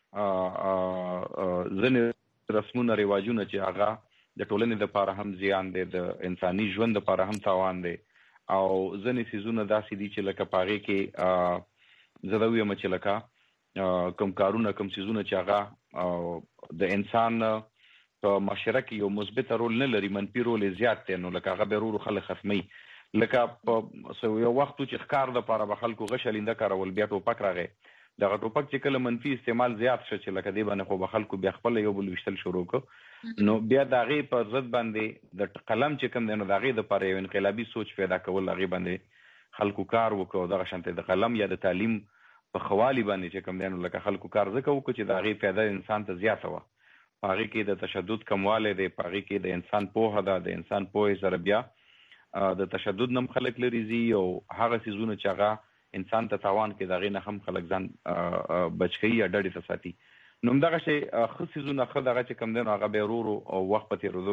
ځنې رسمونه رواجونه چې هغه د ټولنې لپاره هم زیان دي د انساني ژوند لپاره هم تاوان دي او ځنې سيزونه داسې دي چې لکه پاغه کې زدوی مچ لکه کوم کارونه کوم سيزونه چې هغه د انسان په معاشره کې یو مثبت رول نه لري منفي رول زیات دی نو لکه هغه بیرورو خلک ختمي لکه په یو وخت چې ښکار د لپاره به خلکو غشلینده کارول بیا ټوپک راغی دغه ټوپک چې کله منفي استعمال زیات شو چې لکه دې باندې خو به خلکو بیا خپل یو بل وشتل شروع کړ نو بیا د هغې په ضد باندې د قلم چې کوم دی نو د هغې دپاره یو انقلابي سوچ پیدا کول هغې باندې خلکو کار وکړو او دغه شانتې د قلم یا د تعلیم په ښه والي باندې چې کوم دی نو لکه خلکو کار ځکه وکړو چې د هغې فایده انسان ته زیاته وه په هغې کې د تشدد کموالی دی په هغې کې د انسان پوهه ده د انسان پوهې سره بیا د تشدد نه هم خلک لرې ځي او هغه څیزونه چې هغه انسان ته تاوان کوي د هغې نه هم خلک ځان بچ کوي یا ډډې ته ساتي نو همدغه شی ښه څیزونه ښه دغه چې کوم دی نو هغه بیا ورو ورو او وخت په تېرېدو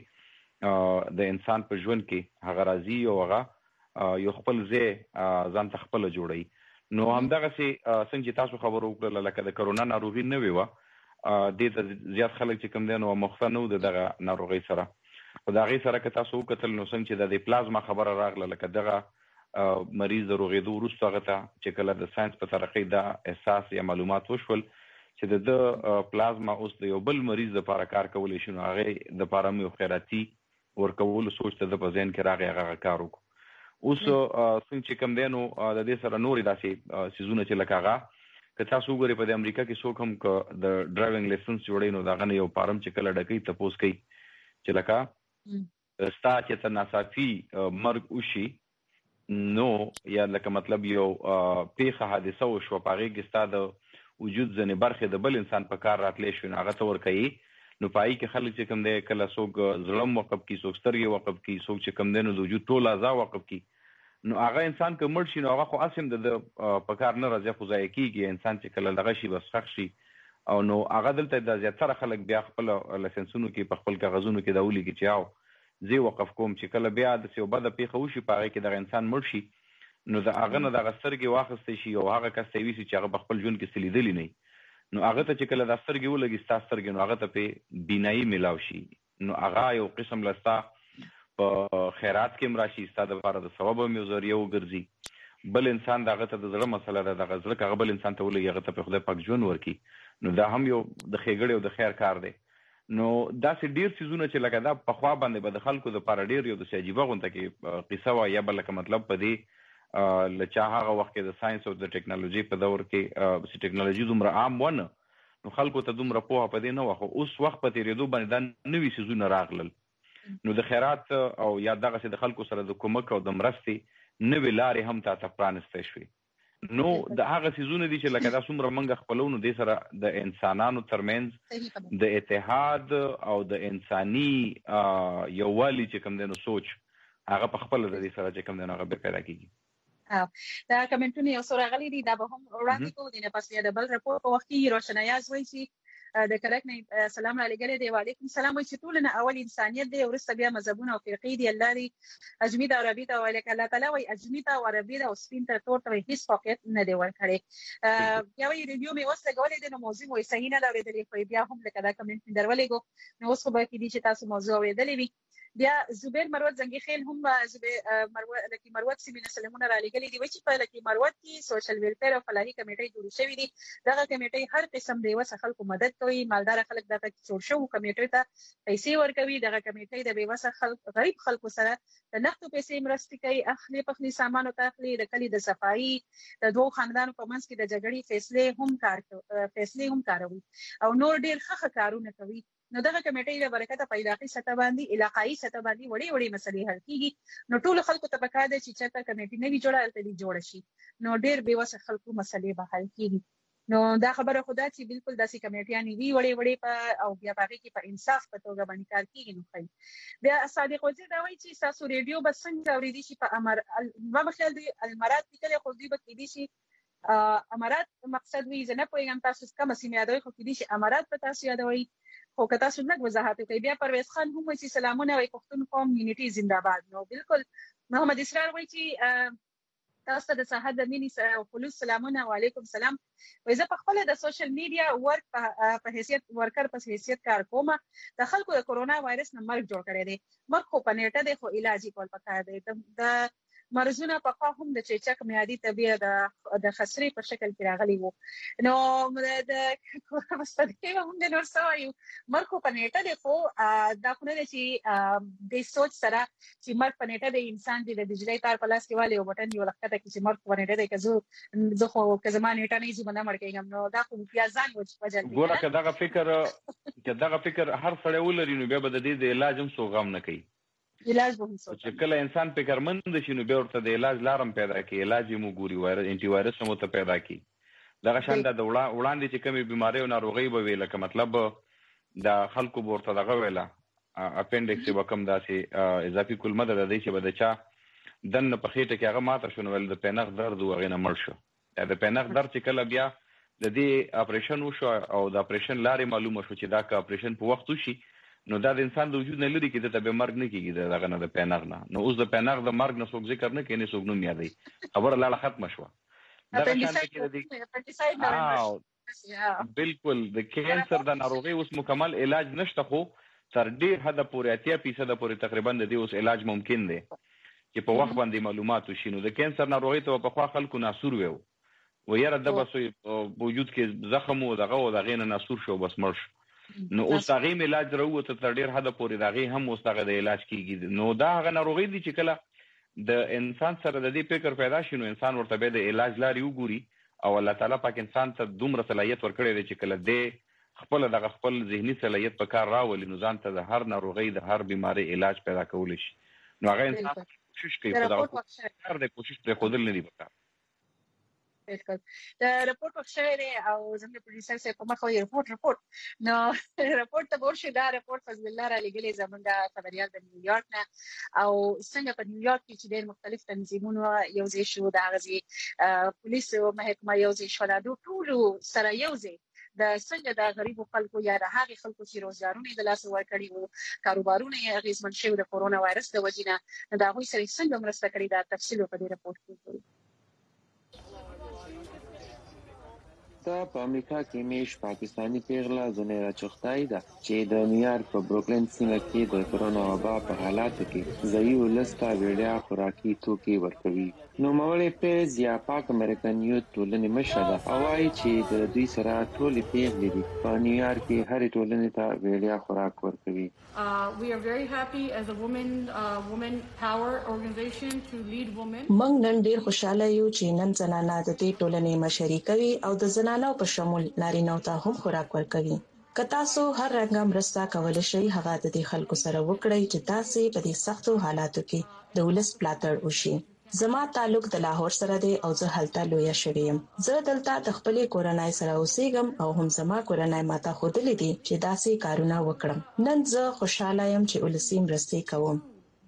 باندې د انسان په ژوند کې هغه راځي او هغه یو خپل ځای ځان ته خپله جوړوي نو همدغسې څنګه چې تاسو خبره وکړله لکه د کرونا ناروغي نوې وه دې ته زیات خلک چې کوم دی نو مخته نه وو د دغه ناروغۍ سره خو د هغې سره که تاسو وکتل نو څنګه چې د پلازما خبره راغله لکه دغه مریض د روغېدو وروسته هغه ته چې کله د ساینس په ترقۍ دا احساس یا معلومات وشول چې د پلازما اوس د یو بل مریض دپاره کار کولی شي نو هغې دپاره هم یو خیراتي ورکولو سوچ ته د په ذهن کې راغی هغه کار وکړو اوس څنګه چې کوم دی نو د دې سره نورې داسې څیزونه چې لکه هغه که تاسو وګورئ په د امریکا کې څوک هم که د ډرایوینګ لایسنس جوړوي نو د هغه نه یو فارم چې کله ډکوي تپوس کوي چې لکه ستا چې ته ناڅاپي مرګ وشي نو یا لکه مطلب یو پیښه حادثه وشوه په هغې کې ستا د وجود ځینې برخې د بل انسان په کار راتلی شوي نو هغه ته ورکوي نو په هغې کې خلک چې کوم دی کله څوک زړه هم وقف کړي څوک سترګې وقف کړي څوک چې کوم دی نو د وجود ټول اعضا وقف کړي نو هغه انسان که مړ شي نو هغه خو هسې هم د په کار نه راځي خو ضایع کېږي انسان چې کله دغه شي بس ښخ شي او نو هغه دلته د زیاتره خلک بیا خپل لایسنسونو کې په خپل کاغذونو کې دا ولیکي چې او زه وقف کوم چې کله بیا داسې یو بده پیښه وشي په هغې کې دغه انسان مړ شي نو د هغه نه دغه سترګې واخیستی شي او هغه کس ته یې ویسي چې هغه په خپل ژوند کې څه لیدلي نه نو هغه ته چې کله دا سترګې ولګي ستا سترګې نو هغه ته پې بینایي میلاو شي نو هغه یو قسم له ستا په خیرات کې هم راشي ستا دپاره د ثواب هم یو ذریعه وګرځي بل انسان د هغه ته د زړه مسله ده دغه زړه که هغه بل انسان ته ولګي هغه ته په خدای پاک ژوند ورکړي نو دا هم یو د ښېګړې او د خیر کار دی نو داسې ډېر څیزونه چې لکه دا پخوا باندې به د خلکو دپاره ډېر یو داسې عجیبه غونته کې قصه وه یا به لکه مطلب په دې له چا هغه وخت کې د ساینس او د ټیکنالوژي په دور کې ټیکنالوژي دومره عام ونه نو خلکو ته دومره پوهه په دې نه وه خو اوس وخت په تېرېدو باندې دا نوي څیزونه راغلل نو د خیرات او یا دغسې د خلکو سره د کومک او د مرستې نوې لارې هم تا ته پرانستی شوې نو د هغه څیزونه دي چې لکه دا څومره موږ خپلو نو دې سره د انسانانو ترمنځ د اتحاد او د انساني یووالي چې کوم دی نو سوچ هغه په خپله د دې سره چې کوم دی نو هغه بیا پیدا کېږي دا کمنټونه یو څو راغلي دي دا به هم وړاندې کوو د نه پس بیا د بل راپور په وخت کې روشنایاز وایي چې د کلک نه سلام علیکم دی وعلیکم السلام وایي چې ټول نه اول انسانیت دی وروسته بیا مذهبونه او فرقې دي الله دې اجمی ته او ربي ته وایي الله تعالی وایي اجمی ته او ربي ته او سپین ته تور ته هیڅ فوقیت نه دی ورکړی بیا وایي ریویو مې اوس لګولې دی نو موضوع وایي صحیح نه دا اورېدلې خو بیا هم لکه دا کمنټ درولېږو نو اوس خو به کېدي چې تاسو موضوع اورېدلې وي بیا زبیر مروت زنګي خیل هم لکه مروت سیمینه سلمونه را لګلې دي وایي چې په لکه مروت کې سوشل ویلفیر او فلاحي کمیټې جوړې شوې دي دغه کمیټې هر قسم د یوه خلکو مدد کوي مالدار خلک دغه جوړ شوو کمیټې ته پیسې ورکوي دغه کمیټې د بېوسه خلک غریب خلکو سره د نقدو پیسې مرستې کوي اخلي پخلي سامانو ته اخلي د کلي د صفایي د دوو خاندانو په منځ کې د جګړې فیصلې هم کاروي او نور ډېر ښه کارونه کوي نو دغه کمیټې له برکته په علاقایي سطح باندې وړې وړې مسلې حل کیږي نو ټولو خلکو ته پکار دی چې چېرته کمیټې نه وي جوړه هلته دې جوړه شي نو ډېر بېوسه خلکو مسلې به حل کیږي نو دا خبره خدا چې بالکل داسې کمیټیانې وي وړې او بیا په هغې کې په انصاف په توګه باندې کار کیږي نو ښایي بیا صادق وزیر دا وایي چې ستاسو ریډیو به څنګه اورېدی شي په زما په خیال دوی المرات لیکلی خو دوی به کېدی شي امارات مقصد وي زه نه پوهېږم تاسو کومه سیمه یادوئ خو کېدی شي امارات په تاسو یادوئ خو که تاسو لږ وضاحت وکړئ بیا پرویز خان هم وایي چې سلامونه وایي پښتون قوم یونیټي زنده‌باد نو بالکل محمد اسرار وایي چې تاسو ته د صحت د مینې او خلوص سلامونه وعلیکم سلام وایي زه په خپله د سوشل میډیا په حیثیت ورکر په حیثیت کار کوم د خلکو د کرونا وایرس نه مرګ جوړ کړی دی مرګ خو په نیټه دی خو علاج یې کول پکار دی د مرزونه په خوا هم د چیچک میادي طبيعه د خسرې په شکل کې راغلي وو. نو د مستدې هم د نور سوایو مرکو په نیټه د خو دا خو نه چې د سوچ سره چې مرګ په نیټه د انسان د دجلي تار په لاس کې والي او بټن یو لخته کې چې مرګ په نیټه د کزو زه خو که زما نیټه نه زی باندې مړ کېږم نو دا خو بیا ځان وجل دي. ګوره که دغه فکر هر سړی ولري نو بیا به د دې د علاج هم سو غم نه کوي. علاج به هم سو چې کله انسان فکرمند شي نو بیا ورته د علاج لارم پیدا کوي. علاج یې مو ګوري وایرس انټي وایرس هم ته پیدا کوي. دغه شان د وړاندې چې کومې بیماری او ناروغي به ویل که مطلب د خلکو ورته دغه ویله اپنډکس به کم داسې اضافي کلمه ده د دې چې به د چا دنه په خېټه کې هغه ماته شو نو ول د پینغ درد وغه نه مړ شو. د پینغ درد چې کله بیا د دې اپریشن وشو او د اپریشن لارې معلومه شو چې دا که اپریشن په وخت وشي نو دا د انسان د وجود نه لري کې د به مرګ نه کیږي دغه نه د پینغ نه. نو اوس د پینغ د مرګ نه څوک ذکر نه کوي نه څوک نوم یادوي. خبره لاله ختمه شوه. بالکل د کینسر د ناروغي اوس مکمل علاج نشته خو تر ډیر حد پورې 80% پورې تقریبا د دې اوس علاج ممکن دی چې په وخت باندې معلومات وشي. نو د کینسر ناروغي ته په خوا خلکو ناسور وو ويره د بس وجود کې زخم او دغه نه ناسور شو بس مړ شو. نو اوس هغه علاج راوته تر ډیر حد پورې دغه هم اوس دغه د علاج کیږي. نو دا هغه ناروغي دي چې کله د انسان سره د دې فکر پیدا شي نو انسان ورته به د علاج لاري وګوري او الله تعالی پاک انسان ته دومره صلاحیت ورکړي دی چې کله د خپل ذهني صلاحیت په کار راولي نو ځان ته د هر ناروغي د هر بیماری علاج پیدا کول شي. نو هغه انسان کوشش کوي په دا د کوشش په خودل نه دی وکړي. بالکل د رپورت وښه او زموږ پروډوسر سره په مخه یې رپورت نو رپورت ته ورشي دا رپورت فضل الله را لګلې زمونږ خبريال د نیویارک نه او څنګه په نیویارک کې چې ډېر مختلف تنظیمونه یو ځای شو د غزي پولیسو محکمه یو ځای شو د ټول سره یو ځای د څنګه د غریبو خلکو یا د هغه خلکو چې روزګارونه د لاس ورکړي وو کاروبارونه یې اغیزمن شوی د کورونا وایرس د وجې نه دا غوي سره څنګه مرسته کړې دا تفصیل په دې رپورت کې وګورئ. په امریکا کې میش پاکستانی پیغله زنیرا چختای ده چې د نیویارک په بروکلین سیمه کې د کرونا وبا په حالاتو کې ځایي ولسته وړیا خوراکي توکي ورکوي. نو مولې پیز یا پاک امریکن یوت ټولنې مشره ده او وايي چې د دوی سره ټولې پیغلې دي په نیویارک کې هرې ټولنې ته وړیا خوراک ورکوي. We are very happy as a woman power organization to lead women. موږ نن ډیر خوشاله یو چې نن زنانه د دې ټولنې مشري کوي او د زنانو په شمول نارینه ته هم خوراک ورکوي. که تاسو هر رنګه مرسته کولای شئ هغه د دې خلکو سره وکړئ چې تاسو په دې سختو حالاتو کې د ولس پلاتړ وشي. زما تعلق د لاهور سره دی او زه هلته لویه شوې یم. زه دلته د خپلې کورنۍ سره اوسېږم او هم زما کورنۍ ماته ښودلې دي چې داسې کارونه وکړم. نن زه خوشاله یم چې ولسي مرستې کوم.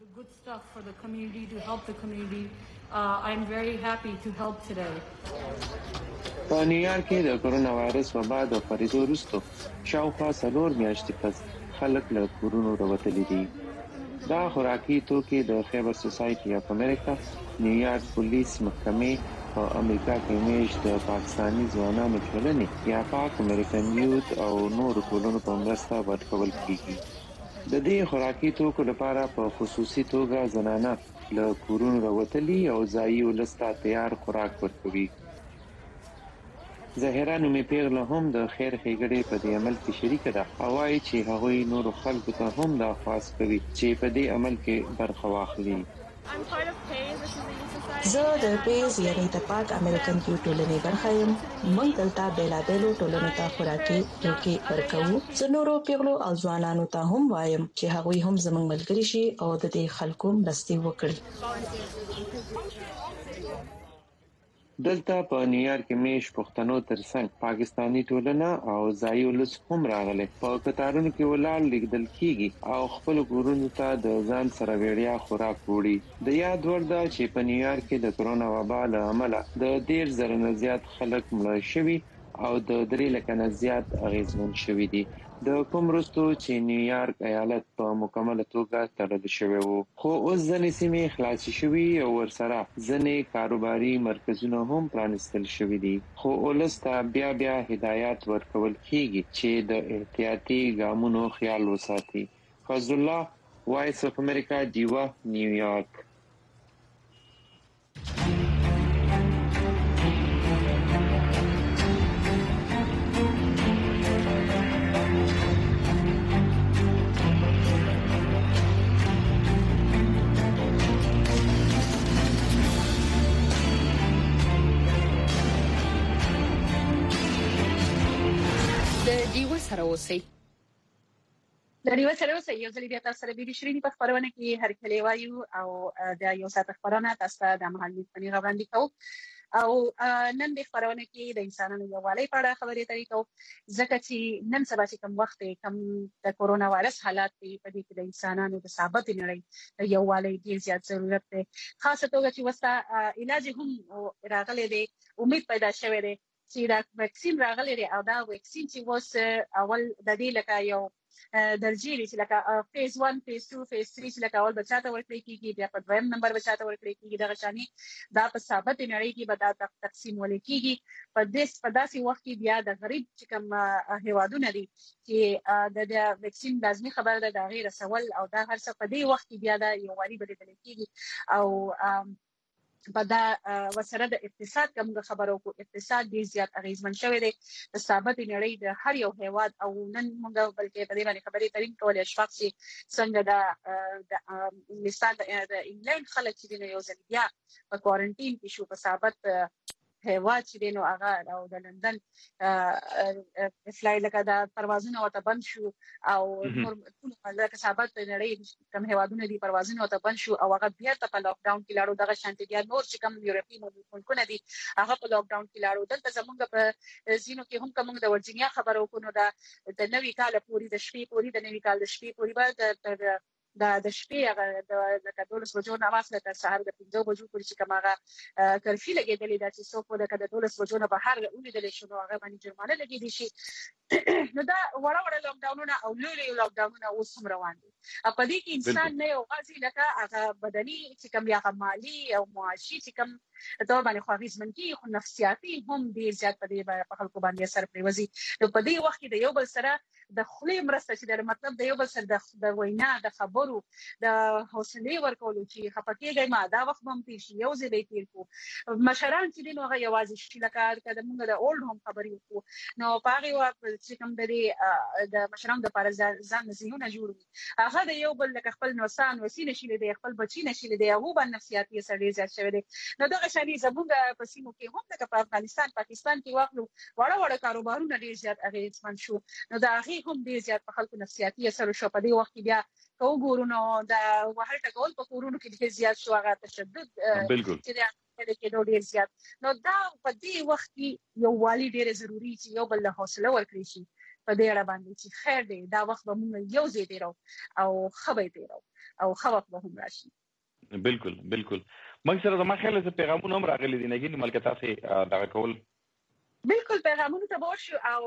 I'm very happy to help today. په نیویارک کې د کرونا وایرس وبا د خپرېدو وروسته شاوخوا 4 میاشتې پس خلک له کورونو راوتلي دي. دا خوراکي توکي د خیبر سوسایټي اف امریکا، نیویارک پولیس محکمې او امریکا کې میش د پاکستانی ځوانانو ټولنې یا پاک امریکن یوت او نور ټولنو په مرسته ورکول کیږي. د دې خوراکي توکو لپاره په خصوصي توګه زنانه له کورونو راوتلي او ځایي ولسته تیار خوراک ورکوي. زهرا نومي پیغله هم د خیر ښېګړې په دې عمل کې شریکه ده او وايي چې هغوی نورو خلکو ته هم دا خواست کوي چې په دې عمل کې برخه واخلي. زه د پیز یعنی د پاک امریکن یوت ټولنې برخه یم. موږ دلته بیلابیلو ټولنو ته خوراکي توکي ورکوو. زه نورو پیغلو او ځوانانو ته هم وایم چې هغوی هم زموږ ملګري شي او د دې خلکو مرستې وکړي. دلته په نیویارک کې میش پښتنو ترڅنګ پاکستانی ټولنه او ځایي ولس هم راغلي. په قطارونو کې ولاړ لیږدل کیږي او خپل کورونو ته د ځان سره وړیا خوراک وړي. د یاد وړ ده چې په نیویارک کې د کرونا وبا له امله د 10,000 نه زیات خلک مړه شوي او د 3 لک نه زیات اغیزمن شوي دي. د کوم وروسته چې نیویارک ایالت په مکمله توګه تړل شوی وو، خو اوس ځینې سیمې خلاصې شوي او ورسره ځینې کاروباري مرکزونه هم پرانیستل شوي دي. خو ولس ته بیا هدایت ورکول کیږي چې د احتیاطي ګامونو خیال وساتي. فضل الله، وایس اف امریکا، دیوا، نیویارک. اوسئ. لري وسره اوسئ. یو ځل بیا تاسو سره د شيرینی په خبرونه کې هر کله وایو او د یو ساعت خبرونه تاسو ته د محلي فني غوړاندې کوو او نن د خبرونه کې د انسانانو یووالي په اړه خبرې اترې کوو ځکه چې نن سبا چې کوم وخت کم د کورونا وایرس حالات په دې کې د انسانانو د ثابت نړۍ د یووالي ډیر زیات ضرورت دی خاصه توګه چې وستا علاج هم راغلی دی امید پیدا شوه دی چې دا وکسین راغلی دی او دا وکسین چې وس اول د دې لکه یو درجه لري چې لکه فیز 1 فیز 2 فیز 3 چې لکه اول بچاته ورکړي کیږي بیا په دویم نمبر بچاته ورکړي کیږي دغه شانی دا په ثابت نړۍ کې به دا تقسیم ولیکيږي په داسې وخت کې بیا د غریب چې کوم هیوادونه دي چې د وکسین لازمي خبر ده د غیر سوال او دا هر څه په دې وخت کې بیا دا یو واري بدل کیږي او په دا وسره د اقتصاد کوم خبرو کو اقتصاد ډیر زیات اغیزمن شوی دی د ثابت نړۍ د هر یو هیواد او نن موږ بلکې په دې باندې خبرې ترين کولې اشفاق چې څنګه د مثال د انګلند خلک چې یو ځل بیا په کوارنټین کې شو په ثابت هیواد چې دینو هغه او د لندن فلای لکه د پروازونه وته بند شو او نور ټول لکه ثابت نړۍ کوم هیوادونه دي پروازونه وته بند شو او هغه بیا په لاک ډاون کې لاړو دغه شانتي بیا نور چې کوم یورپی ملکونه دي هغه په لاک ډاون کې لاړو دلته زمونږ په زینو کې هم کوم د ورجینیا خبرو کو نو د نوي کال پوری د شپې پوری د نوي کال د شپې پوری بعد د شپې هغه د 12 بجو نه واخله تر سهار د 5 بجو پورې چې کومه کرفي لګېدلې دا چې څوک د 12 بجو نه بهر ولیدل شي نو هغه باندې جرمانه لګېدي شي نو دا وړه لاک ډاونونه او لوی لاک ډاونونه اوس هم روان دي په دې کې انسان نه یو غازي لکه هغه بدني چې کوم یا مالی او معاشي چې کوم دا باندې خو اغیزمن کی خو نفسیاتي هم ډیر زیات په دې په خلکو باندې اثر پریوزي نو په دې وخت کې د یو بل سره د خلې مرسته چې د مطلب د یو بل سره د وینا د خبرو د حوصله ورکولو چې خپکیږي ما دا وخت هم تیر شي یو ځای به تیر کو مشران چې دین هغه یوازې شي لکه د موږ د اولډ هم خبرې وکړو نو پاره وخت چې کوم د مشران د پاره ځان نزيونه جوړوي هغه د یو بل لکه خپل نوسان وسینه شي د خپل بچی نشي د هغه باندې نفسیاتي اثر ډیر زیات شوی دی نو دا شانی زموږ په سیمو کې هم د افغانستان پاکستان کې واخلو وړه کاروبارونه ډیر زیات اغیزمن شو نو دا هغه هم ډیر زیات په خلکو نفسیاتي اثر شو په دې وخت کې بیا کو ګورونو دا وهل ټکول په کورونو کې ډیر زیات شو هغه تشدد بالکل چې دا ډیر زیات نو دا په دې وخت کې یو والی ډیر ضروری چې یو بل له حوصله ورکړي شي په دې اړه باندې چې خیر دی دا وخت به موږ یو ځای دی او خبرې دی او خبر به هم راشي بالکل موږ سره د مخاله څخه پیغامونه هم راغلي دي نګین ملک تاسو دا کول بالکل پیغامونه ته ورشو او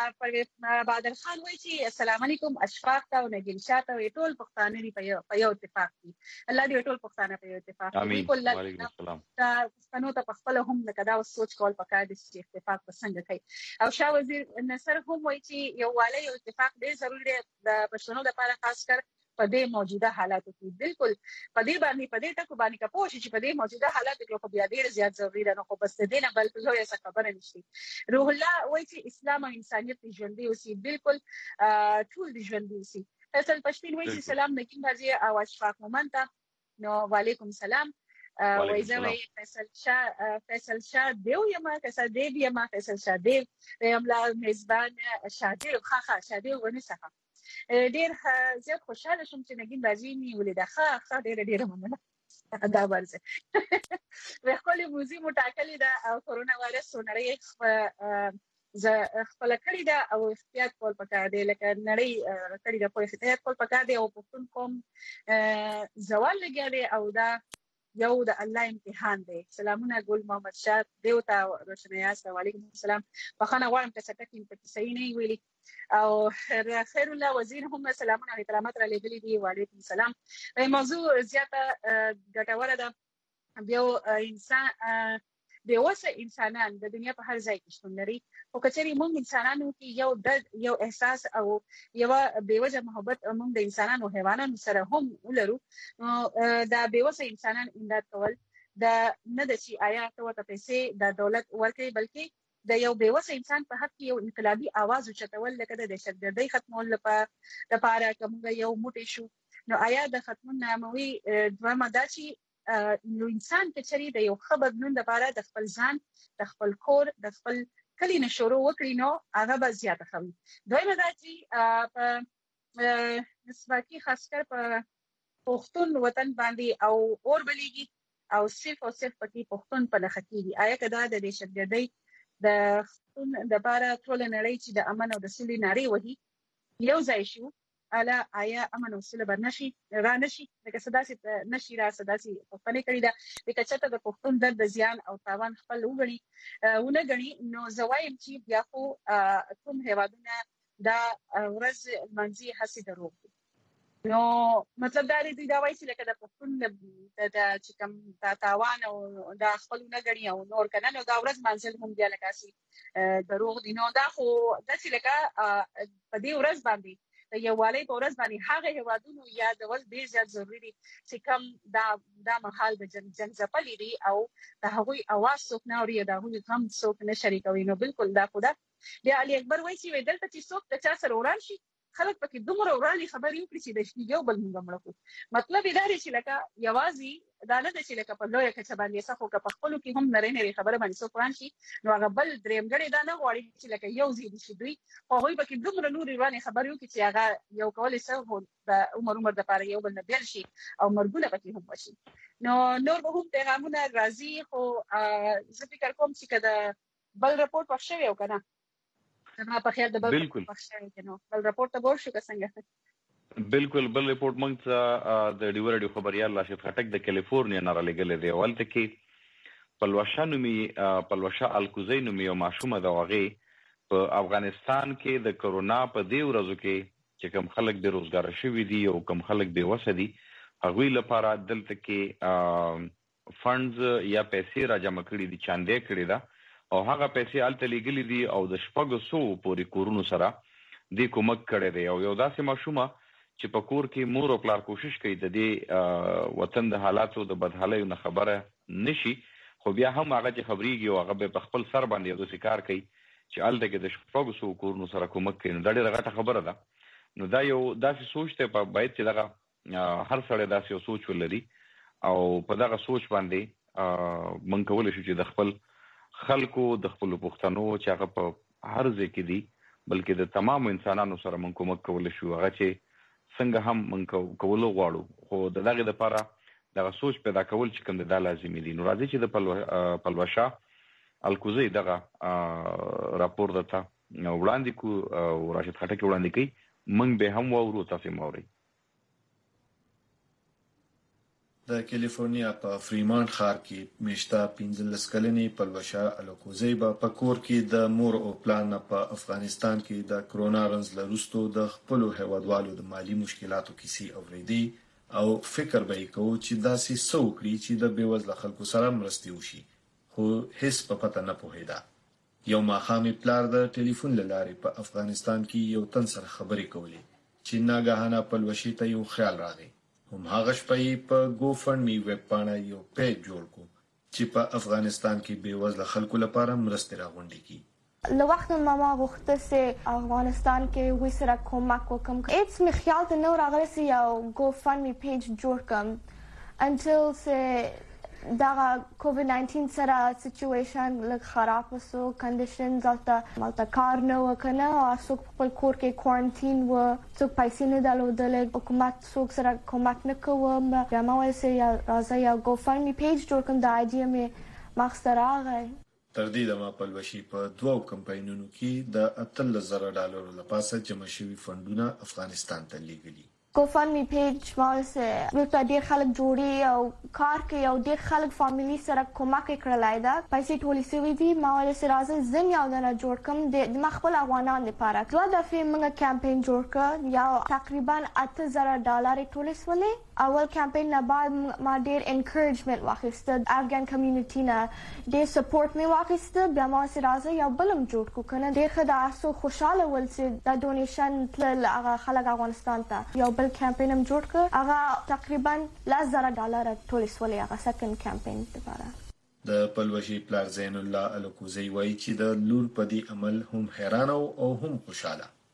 بادر خان وایي چې السلام علیکم اشفاق او نګین شاته وي ټول پښتانه دي په یو اتفاق دي الله دې ټول پښتانه په یو اتفاق بالکل وعلیکم السلام پښتنو ته په خپل هم لکه دا سوچ کول پکار دي چې اتفاق څنګه کوي او شاه وزیر نصر هم وایي چې یو والی او اتفاق ډیر ضروری دی د پښتنو لپاره خاص کر په دې موجوده حالاتو کې بالکل په دې ټکو باندې کپوش چې په دې موجوده حالاتو کې خو بیا ډیر زیات ضروری ده نو خو بس دې نه بل څه یې څه خبره نشته روح الله وایي چې اسلام او انسانيت ژوندۍ اوسي بالکل ټول دي ژوندۍ اوسي فیصل پښتين وایي چې سلام نګین بازي او اشفاق مومنت نو وعلیکم سلام وایي فیصل شاه دیو یما فیصل دیو یما فیصل شاه دیو املا میزبان شادي خاخه شادي ونسخه ډیر زیات خوشاله شوم چې نګین بازی نیولې ده ښه ډیر مننه دا ورزه وکولې موزي مټاکلې ده او کورونا وایرس نړۍ خپل کړی ده او احتیاط کول پکار دی لکه نړۍ کړی ده په احتیاط کول پکار دی او پښتون قوم زوال لګیږي او دا یو د الله امتحان دی سلامونه ګل محمد شاه دیوتا روشنایا علیکم السلام بخانه غواړم چې ستکین په صحیح نه ویلي او خیر الله وزیر هم سلامونه او احترامات را لګلي دي وعلیکم السلام موضوع زیاته ګټوره ده بیا انسان بیوسه انسانان د دنیا په هر ځای کې شتون لري او کچري موږ انسانانو کې یو احساس او یو بیوجه محبت موږ د انسانانو او حیواناتو سره هم ولرو دا بیوسه انسانان امداد کول دا نه د شي آیا ته ورته پیسې د دولت ورکړي بلکې د یو بیوسه انسان په حق کې یو انقلابي आवाज اوچتول لکه د دهشتګردۍ ختمول لپاره کوم یو موټی شو نو آیا د ختمون ناموي دوه مداشي نو انسان کچري د یو خبر بدلون لپاره د خپل ځان د خپل کور د خپل کلی نه شروع وکړي نو هغه به زیاته خوي. دویمه دا چې په نسبتي خاص کر په پښتون وطن باندې او اور بلیږي او صرف پکې پښتون په لخت کېږي. آیا کدا د دهشتګردۍ د لپاره ټول نړۍ چې د امن او د سولې نارې وهي یو ځای شو، آیا امن او سوله به نشي لکه سداسي نشي را سداسي په کړی دا د کچته د پښتون د زیان او تاوان خپل وګړي نو زوایم چې بیا خو کوم هیوادونه دا ورځ منځي حسي درو نو مطلب دا دی دا وایي چې لکه د پښتون د چې کوم د تاوان او د خپل وګړي او نور کنه نو دا ورځ منځل هم بیا لکه سي دروغ دي. نو دا خو د چې لکه په دې ورځ باندې یو والی په ورځ باندې هغه هیوادونو یادول ډیر زیات ضروری دي چې کوم دا محل د جنگ ځپلي دي او د هغوی اواز څوک نه اوري، د هغوی هم څوک نه شریکوي. نو بالکل دا خو دا بیا علي اکبر وایي چې دلته چې څوک د چا سره وران شي خلک پکې دومره وراني خبرې وکړي چې د یو بل موږ مړ کو. مطلب دا دی چې لکه یوازې دا نه دی چې لکه په لویه کچه باندې څه خو که په خپلو کې هم نری خبره باندې څوک وران شي نو هغه بل درېمګړی دا نه غواړي چې لکه یو ځای شي دوی خو هغوی پکې دومره نورې ورانې خبرې وکړي چې هغه یو کولی څه خو د عمر دپاره یو بل نه بیل شي او مرګونه پکې هم وشي. نو نور به هم پیغامونه راځي خو زه فکر کوم چې که د بل رپورټ پخ شوی او که نه زما په خیال د بل رپورټ شوی دی نو بل رپورټ ته ور شو که څنګه. بالکل بل رپورټ موږ ته د ډیو رادیو خبريال راشد خټک د کیلیفورنیا نه رالېږلی دی. ولته کې پلوشه الکوزی نومي یو ماشومه د هغې په افغانستان کې د کرونا په دې ورځو کې چې کوم خلک بېروزګاره شوي دي او کوم خلک بېوسه دي هغوی لپاره دلته کې فنډز یا پیسې راجمع کړي دي، چاندې کړې ده او هغه پیسې هلته لیږلي دي او د 600 پورې کورونو سره دې کومک کړی دی. او یو داسې ماشومه چې په کور کې مور او پلار کوشش کوي د دې وطن د حالاتو د بدحالیو نه خبره نشي خو بیا هم هغه چې خبرېږي او هغه به په خپل سر باندې یو داسې کار کوي چې هلته کې د 600 کورونو سره کومک کوي. نو دا ډېره غټه خبره ده. نو دا یو داسې سوچ دی باید چې دغه هر سړی داسې یو سوچ ولري او په دغه سوچ باندې موږ کولی شو چې د خپل خلکو د خپلو پښتنو چې هغه په هر ځای کې دي بلکې د تمامو انسانانو سره موږ کومک کولی شو هغه چې څنګه هم موږ کولو غواړو خو د دغې دپاره دغه سوچ پیدا کول چې کوم دا لازمي دي. نو راځي چې د پلوشه الکوزی دغه راپور درته وړاندې کړو او راشد خټک وړاندې کوي موږ به هم واورو تاسې هم واورئ. د کیلیفورنیا په فریمانټ ښار کې میشته 15 کلنې پلوشه الکوزی په کور کې د مور او پلان په افغانستان کې د کرونا رنځ لروستو د خپل هیوادوالو د مالی مشکلاتو کیسې اوریدي او فکر به کوي چې داسې څه وکړي چې د بیوزله خلکو سره مرستې وشي خو هیڅ په پته نه پوهیدا. یو ماښام پلار د ټلیفون له لارې په افغانستان کې یو تن سره خبرې کولې چې ناګهانه پلوشې ته یو خیال راغی. هم هغه شپه په گو فند می ویب پاڼه یو پیج جوړ کو چې په افغانستان کې بیوزله خلکو لپاره مرستې راغونډې کړي. لو وخت ماما غوښته چې افغانستان کې وې سره کومک وکم هیڅ مې خیال ته نه راغلی چې یو گو فند می پیج جوړ کړم until چې دا کووډ-19 سره سچويشن لږ خراب وسو کنډیشنز البته کار نه وکنه او څوک خپل کور کې کوارنټین و څوک پیسې نه درلودل حکومت څوک سره کومک نه کوم بیا ما وایي چې راځه یو گو فند می پیج جوړ کړم د آیډیا مې مخ ته راغی. تر دې دمه پلوشي په 2 کمپاینونو کې د $13,000 لپاره جمع شوي فندونه افغانستان ته لیږلي. GoFundMe page مالسه ورته ډیر خلک جوړي او کار کوي او ډیر خلک فاميلي سره کومک کړلای دا پیسې ټولې سوي دي ما ولې راځي زم یو دنه جوړ کوم د مخبل افغانان لپاره دوه دفعه موږ کمپاین جوړ کړ یا تقریبا $8,000 ټولې سولې اول کمپاین نه بعد ما ډیر انکریجمنت واخیست افغان کمیونټی نه ډیر سپورټ می واخیست بیا ما سره راځي یو بلم جوړ کو کنه ډیر خدای سو خوشاله ول چې دا ډونیشن تل هغه خلک افغانستان ته یو کمپاین هم جوړ کړ هغه تقریبا $10,000 ټول سولې هغه سکند کمپاین لپاره. د پلوشي پلار زین الله الکوزی وایي چې د لور په دې عمل هم حیران او هم خوشاله.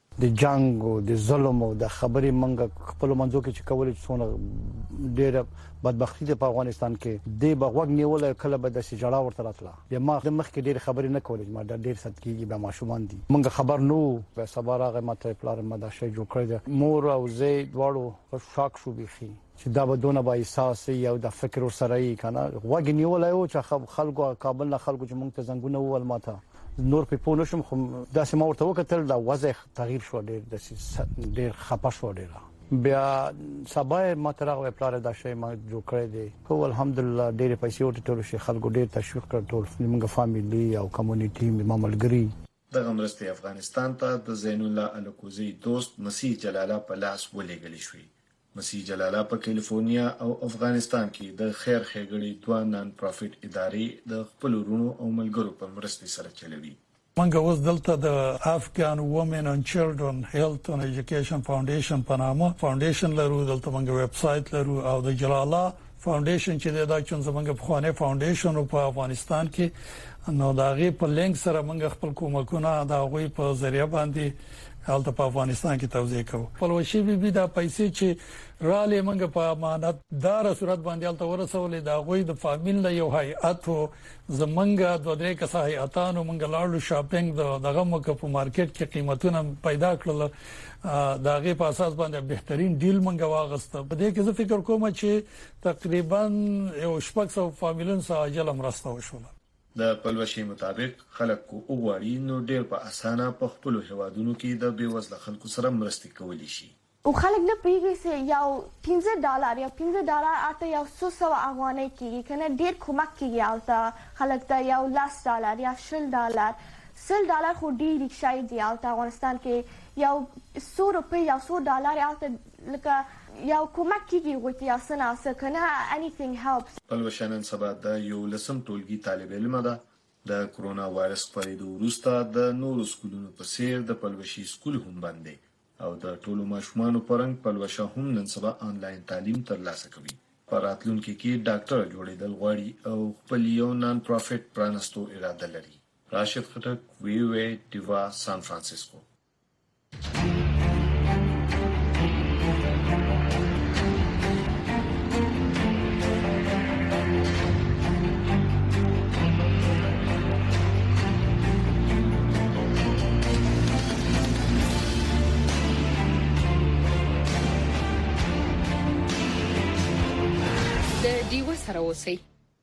د جنگ او د ظلم او د خبرې منګه خپل منځو کې چې کول څونه ډېر بدبختی ده په افغانستان کې د بغوګ نیول کله به د سجړه ورته راتله د مخ کې ډېر خبرې نه کولې ما د ډېر صدقېږي به ماشومان دي منګه خبر نو په صبر هغه ماته پلار مده شي جوړ کړی مور او زه دواړو شاک شو بيخي چې دا به دونه به احساس یو د فکر سره یې کنه وګ نیول یو چې خلکو کابل نه خلکو چې مونږ ته زنګونه وول ماته نور په پونه شم خو دا سم ورته وکتل دا وضع تغییر شو ډېر خپه شو ډېر بیا سبا ماتراغه پلار دا شی ما جوړ کړی دی خو الحمدلله ډېر پیسې ورته شي خلکو ډېر تشویق کړ ټول موږ فاميلي او کمیونټي ماملګری د غمرستي افغانستان ته د زین الله الکوزی دوست مسیح جلاله په لاس ولېګل شوی مسیح جلاله په کیلیفورنیا او افغانستان کې د خیر ښېګړې دوه نان پروفټ ادارې د خپل ورونو او ملګرو په مرستې سره چلوي منګه اوس دلته د افغان وومن اند چیلډرن هیلث اند ایجوکیشن فاونډیشن په نامه فاونډیشن لرو دلته منګه ویب سټ لرو او د جلاله فاونډیشن چې دا چې زمونږ په خوانه فاونډیشن په افغانستان کې نو دا غي په لینک سره منګه خپل کومکونه دا غوي په ذریعہ باندې حالت په افغانستان کې توزیع کوو پلوشي بي دا پیسې چې رالې منګه په امانت دار صورت باندې حالت ورسولې دا غوي د فامیل له یو هيئت زمونږه د درې کسه هيئتانو منګه لاړو شاپینګ دغه مکه په مارکیټ کې قیمتونه پیدا کړل دا غي په اساس باندې بهترین ډیل منګه واغسته په دې کې زه فکر کوم چې تقریبا یو 600 فامیلونو سره اجل مرسته وشوله د پلوشي مطابق خلکو اوغړی نو ډېر په اسانه په خپل هوادونو کې د بیوزله خلکو سره مرستې کولی شي او خلک نه پیږي چې یو $15 یا $15 اته یو 100 افغانۍ کیږي کنه ډېر کومک کیږي البته خلک ته یو $10 یا $10 خو ډېر شي دی البته افغانستان کې یو $100 یا $100 البته لکه یو کومک کیږي وته یا سناسه کنه anything helps پلوشنن سبا د یو لسم ټولګي طالب علم ده د کرونا وایرس پرېدو وروسته د نورو سکولونو په څیر د پلوشي سکول هم باندې او د ټولو ماشومانو پرنګ پلوشه هم نن سبا آنلاین تعلیم ترلاسه کوي پراتلونکو کې ډاکټر جوړیدل غواړي او خپل یو نان پروفټ پرانستو اراده لري راشد خټک وی ډیوا سان فرانسیسکو سره اوسئ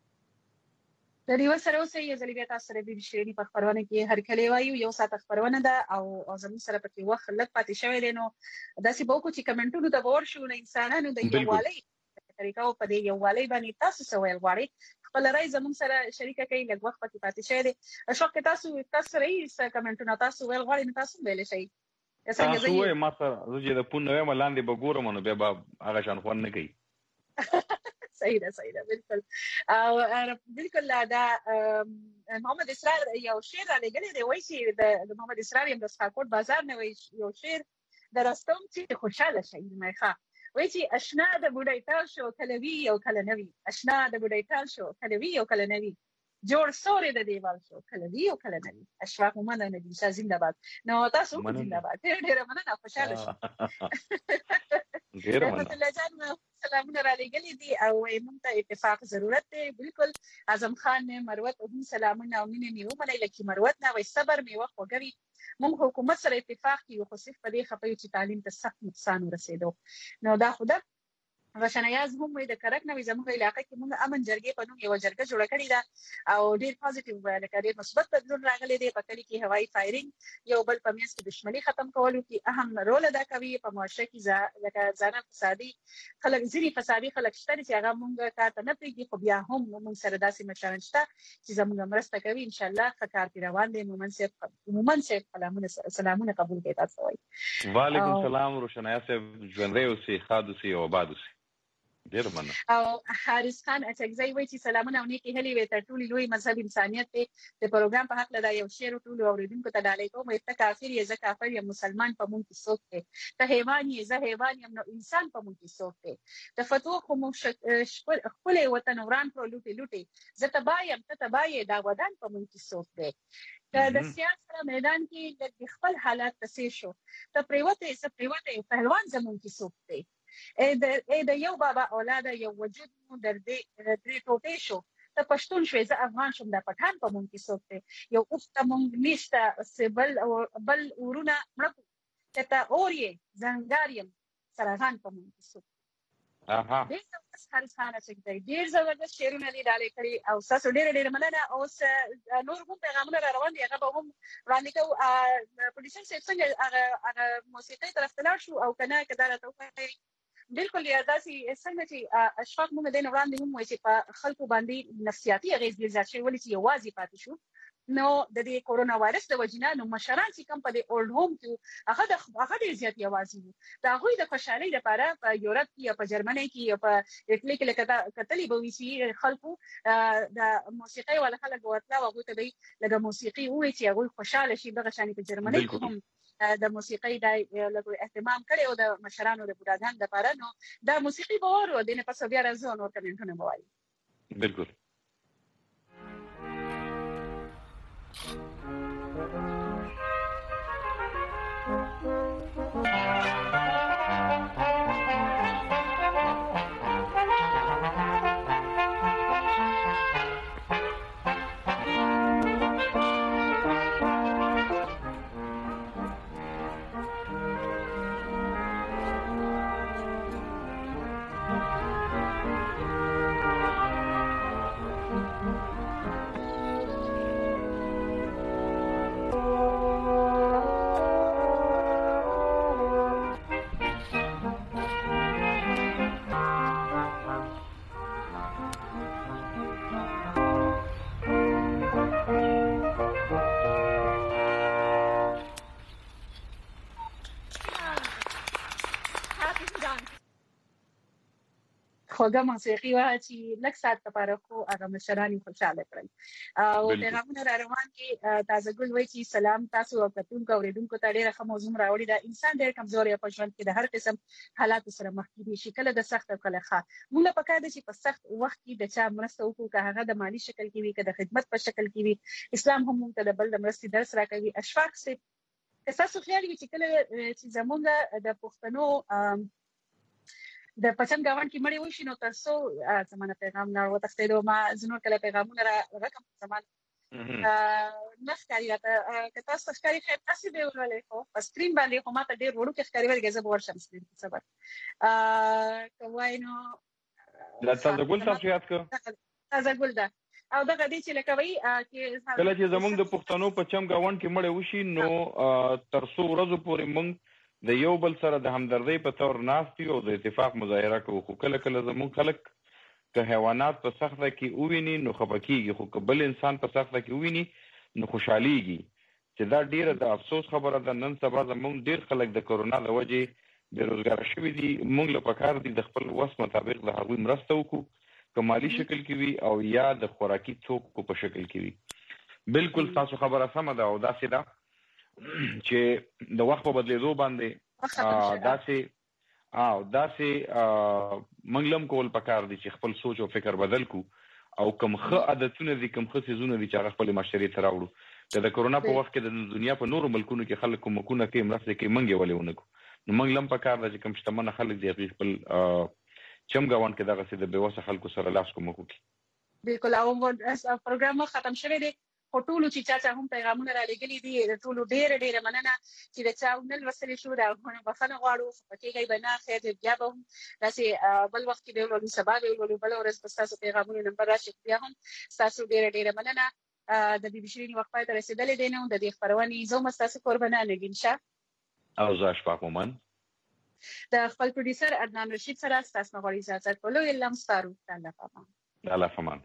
د ریو سره اوسئ یزلی بیا تاسو سره د شریری په خبرونه کې هر کله وایو یو ساعت خبرونه ده او زموږ سره پکې وخت لږ پاتې شوی دی نو داسې به وکړو چې کمنټونو ته ور شو نه انسانانو د یووالي طریقو په دې یووالي باندې تاسو څه ویل غواړئ خپل رائے زموږ سره شریکه کوي لږ وخت پاتې شوی دی شوق تاسو سره یې کمنټونه تاسو ویل غواړئ تاسو ویل شي تاسو وایي ما سره زه د پونه وایم لاندې به ګورم نو بیا هغه شان خون نه کوي صحیح ده بالکل او بالکل دا محمد اسرار یو شعر لګلې دی وایي چې د محمد اسرار یم د سکاکوټ بازار نه وایي یو شعر درستم چې خوشاله شي مېخه وایي چې اشنا د بډای تال شو کلوي او کله نوي اشنا د بډای تال شو کلوي او کله نوي جوړ سوري د دیوال شو کلوي او کله نوي اشواق مومن نه دي زنده باد نو تاسو زنده باد ډېر مننه خوشاله شو ډېر مننه سلامونه را لګلې دي او موږ ته اتفاق ضرورت دی بالکل اعظم خان مروت هم سلامونه او مینه نیو منه لکه مروت نه وای صبر می وخت وګوي موږ حکومت سره اتفاق کیو خو صرف په دې خپې چې تعلیم ته سخت نقصان ورسېدو نو دا خود غشنایاز هم د کرک نوې زموږ علاقې کې موږ امن جرګې په نوم یو جرګه جوړه کړې ده او ډېر پوزټیو لکه ډېر مثبت بدلون راغلی دی په کلی کې هوایي فایرینګ یو بل په میاس کې دښمنۍ ختم کولو کې اهم رول ادا کوي په معاشره کې لکه ځانه فسادي خلک ځینې فسادي خلک شته چې هغه موږ کار ته نه پرېږدي خو بیا هم موږ سره داسې مشران شته چې زموږ مرسته کوي ان شاء الله ښه کار پرې روان دی مومن صاحب سلامونه قبول کړئ تاسو وایي وعلیکم السلام روشنایا صاحب ژوندی اوسئ ښاد اوسئ او آباد اوسئ ډیر مننه. او حارث خان اچکزی وایي چې سلامونه او نیکی هلي وي تر ټولو لوی مذهب انسانيت دی. د پروګرام په حق له یو شعر ټولو اوریدونکو ته ډالۍ کوم. ته کافر یې، زه کافر یم، مسلمان په مونږ کې څوک دی؟ ته حیوان یې، زه حیوان یم، نو انسان په مونږ کې څوک دی؟ د فتوا خو مو خپل وطن وران کړو لوټي، زه تبا یم، ته تبا یې، دا ودان په مونږ کې څوک دی؟ د سیاست میدان کې د خپل حالات تسې شو، ته پریوته پهلوان زمون کې څوک دی؟ د یو بابا اولاد یو وجود مو در دې ټوټې شو، ته پښتون شوې، زه افغان شوم، د پټان په مونږ کې څوک دی؟ یو اوفته مونږ نشته سبل او بل ورونه مړه ته اوري زنګار یم، سرغان په مونږ کې څوک دی؟ حارث خان اچکزی ډیر زبردست شعرونه دي ډالۍ کړي او تاسو ډیر مننه. اوس نور هم پیغامونه را روان دي، هغه به هم وړاندې کوو. پروډوسر صاحب څنګه هغه موسیقي طرف ته لاړ شو او کنه کدا راته وایي؟ بالکل یا داسې څنګه چې اشفاق موږ دین وړاندې هم وایي چې په خلکو باندې نفسیاتي اغېز ډېر زیات شوی، ولې چې یوازې پاتې شو. نو د دې کورونا وایرس د وجې نه نو مشران چې کوم په دې اولډ هوم کې هغه ډېر زیات یوازې وو. د هغوی د خوشحالۍ لپاره په یورپ کې یا په جرمني کې یا په اټلي کې لکه کتلې به وي چې خلکو د موسیقۍ والا خلک به ورتله او هغوی ته به لږه موسیقي ووایي چې هغوی خوشحاله شي. دغه شانې په جرمني کې هم د موسیقۍ د لږ اهتمام کړی او د مشرانو د بوډاګانو لپاره. نو دا موسیقي به اورو، د نه پس بیا راځو نور کمنټونه به وایي. بالکل خوږه موسیقي وه چې لږ ساعت لپاره خو هغه مشران خوشاله کړل. او پیغامونه را روان دي. تازه ګل وایي چې سلام تاسو او کتونکو اوریدونکو ته ډیره ښه موضوع راوړې ده. انسان ډېر کمزوری په ژوند کې د هر قسم حالاتو سره مخ کیږي، شي کله د سخت او کله ښه. موږ له پکار دي چې په سخت وخت کې د چا مرسته وکړو، که هغه د مالی شکل کې وي که د خدمت په شکل کې وي. اسلام هم موږ ته د بل د مرستې درس راکوي. اشفاق صاحب که تاسو خیال وي چې کله چې زمونږ د پښتنو د پچن گاوند کې مړی وشي نو تاسو زمانه پیغام نه وتښتیدو، ما زنور کله پیغامونه را رقم زمانه نخکاری راته که تاسو ښکاری خیر تاسو به ولولې خو په سکرین باندې خو ماته ډېر وړو کې ښکاری ورګه زه به ورشم سکرین کې صبر کوای نو دا تاسو ګل تاسو یاد کړ تازه ګل ده او دغه دې چې لکه وایي چې کله چې زمونږ د پښتنو په چم گاوند کې مړی وشي نو تر څو ورځې پورې موږ د یو بل سره د همدردۍ په تور ناست یو او د اتفاق مظاهره کوو. خو کله کله زموږ خلک که حیوانات په سخته کې وویني نو خفه کېږي، خو که بل انسان په سخته کې وویني نو خوشحالیږي. چې دا ډیره د افسوس خبره ده. نن سبا زموږ ډیر خلک د کورونا له وجې بېروزګاره شوي دي. موږ له پکار دي د خپل وس مطابق د هغوی مرسته وکړو، که مالي شکل کې وي او یا د خوراکي توکو په شکل کې وي. بالکل تاسو خبره سمه ده او داسې ده چې د وخت په بدلیدو باندې داسې منګلم کول پکار دي چې خپل سوچ او فکر بدل کو او کوم ښه عادتونه دي کوم ښه څیزونه دي چې هغه خپل معاشرې ته راوړو. د کورونا په وخت کې د دنیا په نورو ملکونو کې خلک کومکونه کوي، مرسته کوي، منګې ولې ونه کو. نو منګلم پکار ده چې کوم شتمن خلک دي خپل چم گاوند کې دغه څه د بېوسه خلکو سره لاس کومک وکړي. بالکل او پروګرام ختم شوی دی. ټولو چې چا هم پیغامونه را لګلي دي ټولو ډېر مننه چې د چا ونل وسلې شو دا بخښنه غواړو. پکې به نه خیر بیا به هم داسې بل وخت کې به ولولو، سبا به ولولو، بل ورځ به ستاسو پیغامونه نمبر راشي. بیا هم ستاسو ډېر مننه. د بي بي شيرين وخت پای ته رسیدلې دی نو د دې خبرونې زه ستاسو قربانه نګین شاه او زه اشفاق مومن د خپل پروډوسر عدنان رشید سره ستاسو غوړي اجازه کولو الا مستارو الله فمان.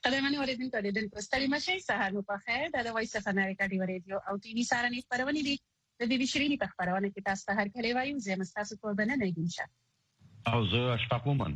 قدرمن اوریدونکو د ستړي مشي سهار مو په خیر د وایس اف امریکا دی ریډیو او ټي وي سره نه خبرونه دي د بي بي شيرینی په خبرونه کې تاسو ته هر کله وایو زه مستاسو قربانه نه ګنشه او زه اشفاق مومن.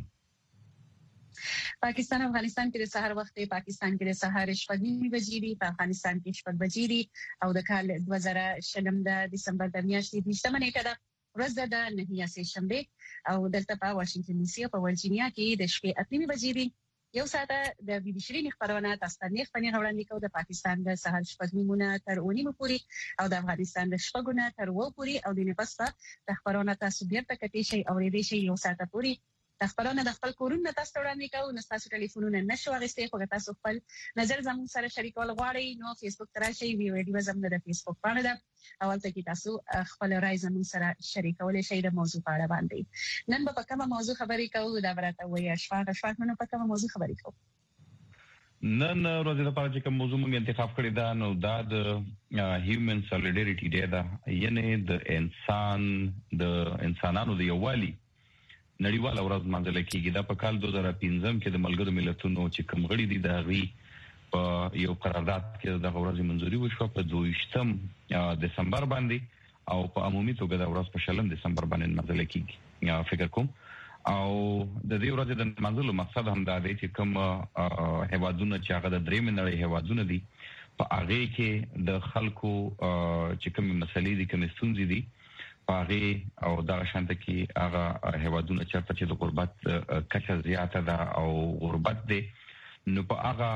پاکستان او افغانستان کې د سحر وخت دی. پاکستان کې د سحر 6:30 بجې دي، په افغانستان کې 6 بجې دي او د کال 2020 د دسمبر د میاشتې 20 نیټه ده. ورځ د نهیه سه شنبه او دلته په واشنگټن ډي سي او په ورجینیا کې د شپې 8 بجې دي. یو ساعته د بي بي شيرینی خبرونه تاسو ته نه خبرونه وړاندې کوو د پاکستان د سحر 6:30 تر 9 پورې او د افغانستان د 6 تر 9 پورې او د نفس په خبرونه تاسو بیرته کتئ شي او ریډي شي یو ساعته پورې د خبرونه د خپل کورونه تاسو وړاندې کوو. نو تاسو ټلیفونونه نشو اغستې خو تاسو خپل نظر زموږ سره شریکول غواړئ نو فیسبوک ته راشئ وی ویډیو زموږ د فیسبوک باندې ده او تل کې تاسو خپل رائے زموږ سره شریکول شئ د موضوع په اړه باندې. نن په کومه موضوع خبرې کوو دا ورته وایي اشفاق نن په کومه موضوع خبرې کوو. نن ورځ لپاره چې کوم موضوع موږ انتخاب کړی دا نو دا د هیومن سولیډریټي ډے ده، یعنی د انسانانو د یووالي نړیواله ورځ مانځل کېږي. دا په کال 2015 کې د ملګرو ملتونو چې کوم غړي دي د غي په یو قرارداد کې د ورځې منځوري وشو په 22 دسمبر باندې او په عمومي توګه د ورځ په 16 دسمبر باندې مانځل کېږي. یا فکر کوم او د دې ورځې د منځلو مقصد هم دا دی چې کوم هیوادونه چې هغه د درېم نړۍ هیوادونه دي په هغه کې د خلکو چې کوم مسلې دي کوم ستونزې دي پاره او دا شانت کې هغه هیوادونه چې د غربت کچه زیاته ده او غربت دي نو په هغه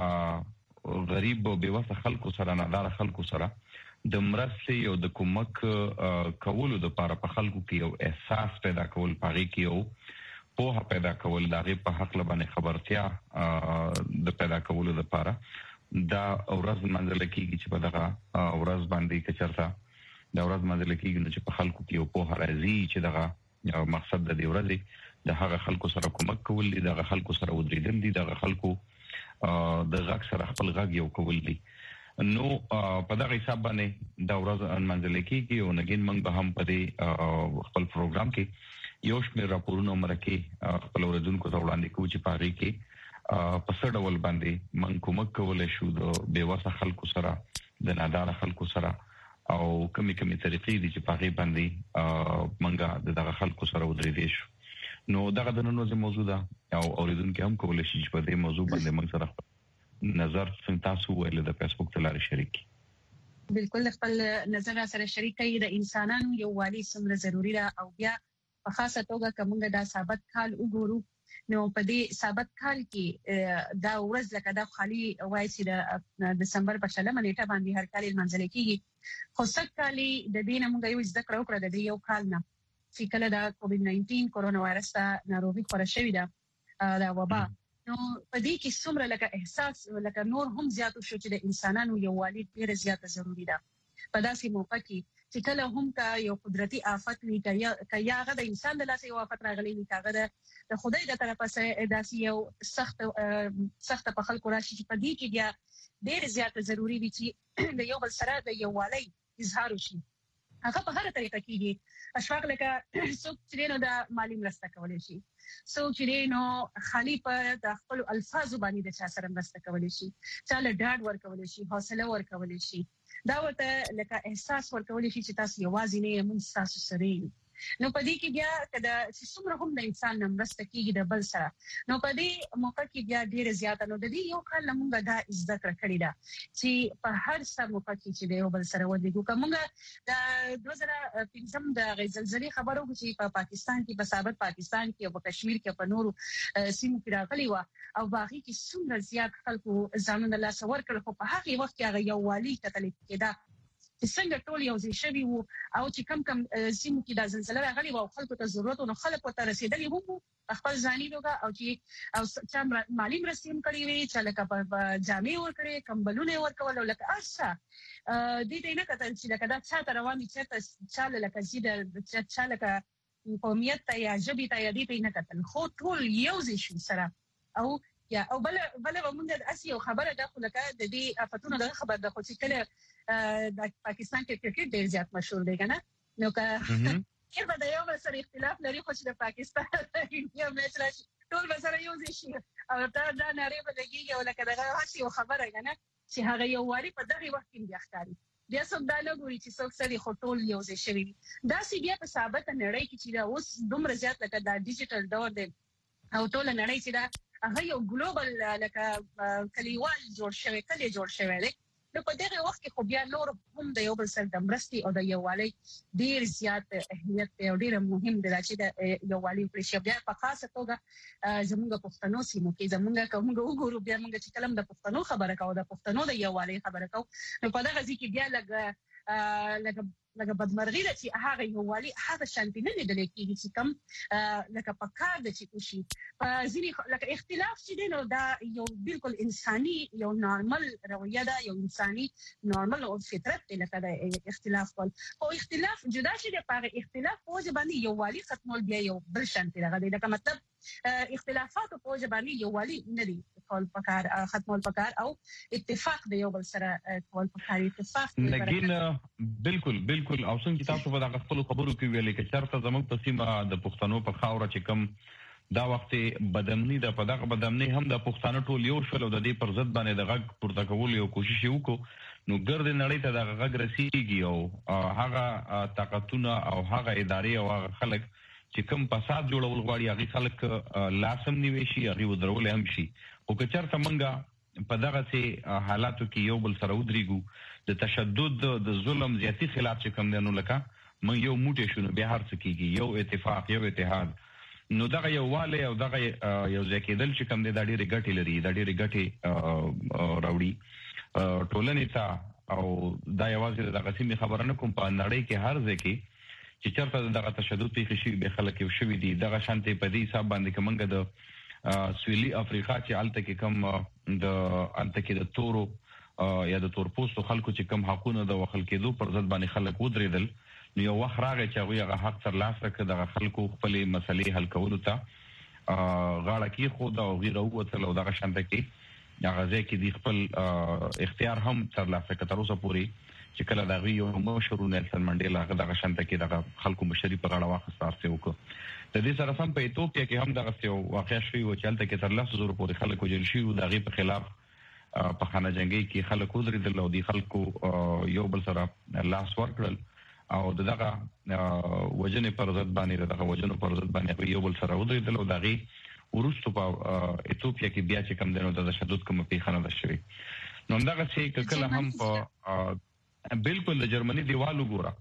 غریب او بیوسه خلکو سره نه دار خلکو سره د مرستې او د کومک کولو د لپاره په خلکو کې یو احساس پیدا کول پاره کې یو په پیدا کول دغه په حق لبانه خبرتیا د پیدا کولو لپاره دا ورځ منځل کېږي چې په دغه ورځ باندې کچرتا دا ورځ منځل کېږي چې په خلکو کې یو په راځي چې دغه مقصد د دې ورځې د هغه خلکو سره کومک کول دي، دغه خلکو سره ودریدل دي، دغه خلکو د غږ سره خپل غږ یو کول دي. نو په دغه حساب باندې دا ورځ منځل کېږي او نګین موږ به هم په دې خپل پروګرام کې یو شمېر راپورونه مرکه خپل اوریدونکو ته وړاندې کوو چې پاره کې په څه ډول باندې موږ کومک کولای شو د بیوسه خلکو سره د نادار خلکو سره او کمی طریقې دي چې پاره باندې منګه دغه خلکو سره ودرېدې شو. نو دغه د نن ورځې موضوع ده او اوریدونکو هم کولای شي چې په دې موضوع باندې موږ سره نظر تاسو ولې د فیسبوک ته لاري شریک بالکل خپل نظر سره شریکي د انسانانو یووالي څومره ضروری ده او بیا په خاصه توګه کومه دا ثابت کال وګورو نو په دې ثابت کال کې دا ورځ لکه دا خالي وایي چې د دسمبر په 16 نیټه باندې هر کال منځل کېږي. خو سکهالي د دې نه موږ یو ذکر وکړه د یو کال نه چې کله دا کووډ 19 کورونا وایرس ناروغي خورا شوې ده دا وبا نو په دې کې څومره لکه احساس لکه نور هم زیات شو چې د انسانانو یووالي ډېر زیات ضروری ده. په داسې موقع کې چې کله هم کا یو قدرتي آفت وي یا هغه د انسان د لاسه یو آفت راغلی وي هغه د خدای د طرفه سره داسې یو سخت په خلکو راشي چې په دې کې بیا ډېر زیات ضروری وي چې د یو بل سره د یووالي اظهار وشي. هغه په هر طریقه کېږي. اشفاق لکه څوک چې نو د مالی مرسته کولای شي، څوک چې نو خالي په د خپل الفاظو باندې د چا سره مرسته کولای شي، چاله ډاډ ورکولای شي، حوصله ورکولای شي، دا ورته لکه احساس ورکولای شي چې تاسو یوازې نه یې، موږ تاسو سره یو. نو په دې کې بیا کله چې څومره هم د انسان مرسته کېږي د بل سره نو په دې موقع کې بیا ډېر زیات نو د دې یو کال موږ دا ذکر کړی دا چې په هر څه موقع کې چې د یو بل سره ودیګو کومه د 2015 د زلزلې خبرو چې په پاکستان کې په ثابت پاکستان کې او په کشمیر کې په نورو سیمو کې راغلي و او باغی کې څومره زیات خلکو ځانونه لا سور کړ خو په هغه وخت کې هغه یووالي کتل کېده څنګه ټول یو ځای شوي وو او چې کم سیمو کې د زلزلې راغلي و او خلکو ته ضرورت نو خلکو ته رسیدلی وو خپل ځاني لوګه او چې او چې مالی مرستې هم کړې وي چې لکه په جامې ورکړي کمبلونه ورکول او لکه ارسه دې نه کتل چې لکه دا چا ته رواني چې چاله لکه زیاده چا لکه قومیت ته یا ژبې ته دې نه کتل خو ټول یو ځای شو سره او یا او بل موږ د اسیا خبره ده خو لکه د دې افتونو د خبر ده خو چې کله د پاکستان کې کرکټ ډېر زیات مشهور دی کنه نو که کله د یو سره اختلاف لري خو چې د پاکستان انډیا میچ راشي ټول بسره یو ځای شي او دا نړۍ به لګيږي او لکه دغه هسي خبره کنه چې هغه یو واري په دغه وخت کې بیا ښکاري بیا څوک دا نه ګوري چې څوک سړي خټول یو ځای شوی دا سی بیا په ثابت نړۍ کې چې دا اوس دومره زیات لکه دا ډیجیټل دور دی او ټول نړۍ چې دا هغه یو ګلوبل لکه کلیوال جوړ شوی دی نو په دغه وخت کې خو بیا نور هم د یو بل سره د مرستې او د یووالي ډیر زیات اهمیت دی او ډیر مهم دی چې د یووالي پر شی بیا په خاصه توګه زموږ پښتنو سیمو کې زموږ کوم وګورو بیا موږ چې کلم د پښتنو خبره کوو د پښتنو د یووالي خبره کوو نو په دغه ځکه بیا لکه بدمرغي د چې هغه یووالي هغه شانتي نه لیدل کېږي چې کوم لکه پکار د چې شي ځینې لکه اختلاف چې دی نو دا یو بالکل انساني یو نارمل رویه ده یو انساني نارمل او فطرت دی لکه د اختلاف کول او اختلاف جدا شي د پاره اختلاف په ځبانې یووالي ختمول بیا یو بل شانتي راغلی لکه مطلب اختلافات په ځبانې یووالي نه دی کول پکار ختمول پکار او اتفاق دی یو بل سره کول پکار اتفاق لکه بالکل او څنګه تاسو په دغه خپل خبرو کې ویلې چې چرته زموږ په سیمه د پښتنو په خاوره چې کم دا وخت بدمنی د په دغه بدمنی هم د پښتنو ټول یو شول او د دې پر ضد باندې د غږ پورته کول یو کوشش وکړو نو ګرد نړۍ ته د غږ رسیدي او هغه طاقتونه او هغه ادارې او هغه خلک چې کوم فساد جوړول غواړي هغه خلک لاسم نیوي شي هغه ودرول هم شي او که چرته منګه په دغه سي حالاتو کې یو بل سره ودرېګو د تشدد د ظلم زیاتی خلاف چې کوم دنو لکه من یو موټی شونه به هر څه کیږي یو اتفاق یو اتحاد نو دغه یو والي او دغه یو ځکېدل چې کوم د ډېری ګټې لري د ډېری ګټې راوړي ټولنې ته او دا یوازې د قسمي خبره نه کوم په نړۍ کې هر ځکه چې چرته دغه تشدد پیښ شي به خلک یو شوي دي دغه شانتي په دې حساب باندې کومګه د سویلي افریقا چې الته کې کم د الته کې د تورو یا د تورپوستو خلکو چې کم حقونه د وخل کېدو پر ضد باندې خلک ودرېدل نو یو وخت راغی چې هغه حق تر لاسه کړ د خلکو خپل مسلې حل کولو ته غاړه کې خو دا غیر وته او دغه شانته کې هغه ځکه دی خپل اختیار هم تر لاسه کړ تر اوسه پورې چې کله دا یو مشهور نیلسن منډیلا هغه دغه شانته کې دغه خلکو مشري په غاړه واخیسته ارسه وکړه د دې سره سم په ایتوپیا کې هم دغه یو واقع شوی و چې الته کې تر 100 پورې خلکو جیل شي او دغه په خلاف په خانه جنگي کې خلک ودرېدل او د خلکو یو بل سره لاس ورکړل او دغه وجنې پر ضد باندې دغه وجنو پر ضد باندې یو بل سره ودرېدل او دغه ورستو په ایتوپیا کې بیا چې کم دنو د تشدد کوم پیښه نه شوی نو دغه چې کله هم په بالکل د جرمني دیوالو ګوره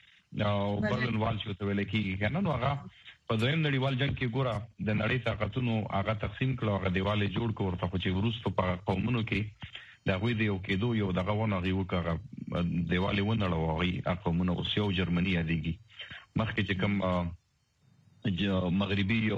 او برلین وال چې ته ویل کېږي کنه نو هغه په دویم نړیوال جنگ کې ګوره د نړۍ طاقتونو هغه تقسیم کړو هغه دیواله جوړ کړو ورته چې ورستو په قومونو کې دا غوي دی او کېدو یو دغه ونه غي وکړه دیواله ونړو هغه قومونو اوس یو جرمني یادېږي مخکې چې کوم مغربي او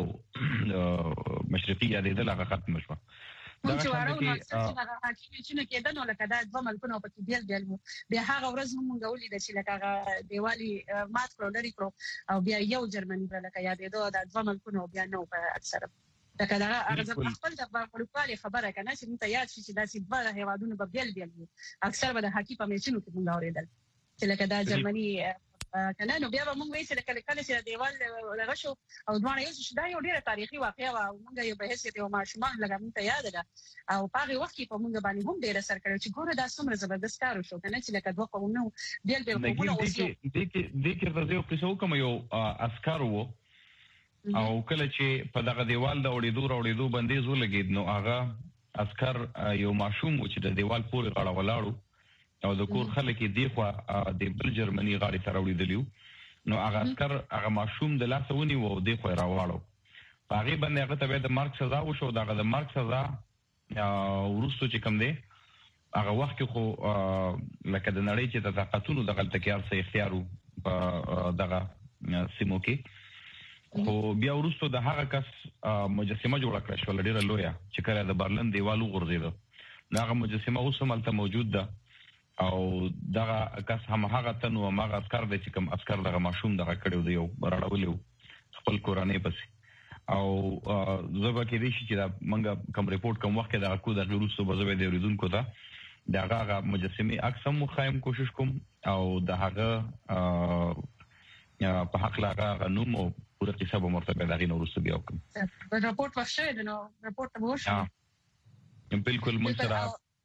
مشرقي یادېدل هغه ختم شو دا چې هغه حاکم چې نه کېدنه لکه دا دوه ملکونه په کې بیل بیا هغه ورځ هم غولې د چې لکه دیوالي مات کړو لري کړو او بیا یو جرمني بل لکه یادېدو دا دوه ملکونه بیا نو په اکثر دا کله هغه خپل د خپل خبره کنه چې مونږ یاد شي چې دا چې بل هیوادونه په بیل اکثر به د حاکم په میچونو کې مونږ اوریدل چې لکه دا جرمني کنه نو بیا موږ وایي چې کله چې دیوال لغه شو او دوه یو چې دا یو ډیره تاریخي واقعه و موږ یو به حیثیت یو ماشومان لګم ته یاد ده او په هغه وخت کې په موږ باندې هم ډیره سر کړو چې ګوره دا څومره زبردست کار شو کنه چې لکه دوه قومونه بیل قومونه اوسه د کې د یو قصو کوم یو عسكر وو او کله چې په دغه دیوال د وړېدو باندې زو لګید نو هغه عسكر یو ماشوم چې د دیوال پورې غاړه ولاړو او د کور خلک دی خو د بل جرمني غاړي ته راوړیدلیو نو هغه عسكر هغه ماشوم د لاسونی وو دی خو راواړو هغه باندې هغه ته د مرګ سزا وشو دغه د مرګ سزا ورستو چې کوم دی هغه وخت خو لکه د نړۍ چې د طاقتونو د غلطکیار سره اختیارو په دغه سیمو کې خو بیا ورستو د هغه کس مجسمه جوړه کړه شو ډیره لویه چې کله د برلین دیوالو غورځیدو هغه مجسمه اوس هم تل موجود ده او دغه کس هم هغه تنو هغه عسكر د چې کوم عسكر دغه ماشوم دغه کړو دی یو راړولیو خپل کورانه پسې او زبا کې دي چې دا منګه کوم ریپورت کوم وخت دا کو د غروسو بزوي د ریدونکو ته دغه مجسمه اکثر مخایم کوشش کوم او د هغه په حق لاغه غنوم او پوره قصه به مرتبه دغه نور څه بیا وکم راپورټ وښه نو راپورټ به وښه بالکل مونږ سره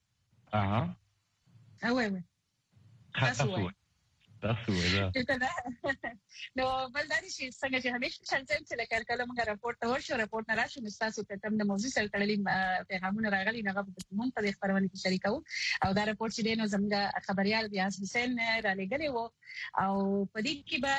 وای تاسو وایي نو بلداري شي څنګه چې همیشه شانځم چې لکه کله موږ راپورټ ورشو راپورټ نه راشو نو تاسو ته تم د موضوع سره تړلې پیغامونه راغلي نه غوښتل مونږ په خبرونه کې شریکو او دا راپورټ چې دینو زموږ خبريال بیاس حسین را لګلې وو او په دې کې به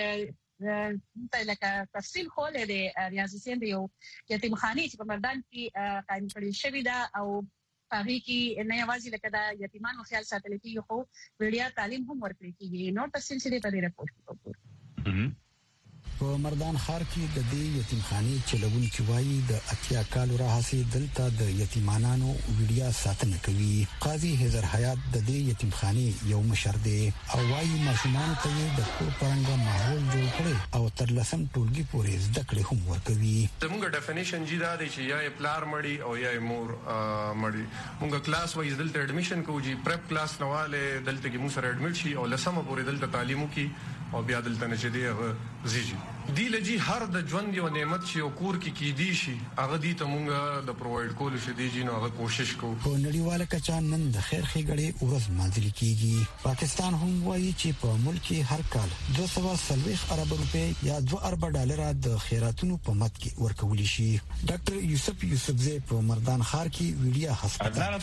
لکه تفصیل خو له ریاض حسین دی یو یتیمخانه چې په مردان کې قائم کړی شوی دا او هغه کې نه یوازې لکه دا یتیمانو خیال ساتل کېږي خو وړیا تعلیم هم ورکړي کېږي نو تفصیل چې په دې راپورټ کې په مردان ښار کې د دې یتیمخانه چلوونکي وایي د اتیا کالو راهسي دلته د یتیمانو ویډیا ساتنه کوي قاضي حیدر حیات د دې یتیمخانه یو مشر دی او وایي ماشومان ته د کور پرنګ ماحول جوړ کړي او تر لسم ټولګي پورې زده کړې هم ورکوي زموږ ډیفینیشن جدا دی چې یا پلار مړی او یا مور مړی موږ کلاس وایز دلته اډمیشن کوو چې پریپ کلاس نواله دلته کې موږ سره اډمیټ شي او لسمه پورې دلته تعلیم وکي او بیا دلته نشدي زیږي دی لجی هر د ژوند یو نعمت چې او کور کې دی شي هغه دي ته مونږ د پرووایډ کول شي دی جنو هغه کوشش کوو په نړیواله کچه نن د خیر ښېګړې ورځ مانځل کیږي پاکستان هم وایي چې په ملک کې هر کال 240 ارب روپے یا 2 ارب ډالر د خیراتونو په مد کې ورکول شي ډاکټر یوسفزی په مردان ښار کې ویډیا هسپتال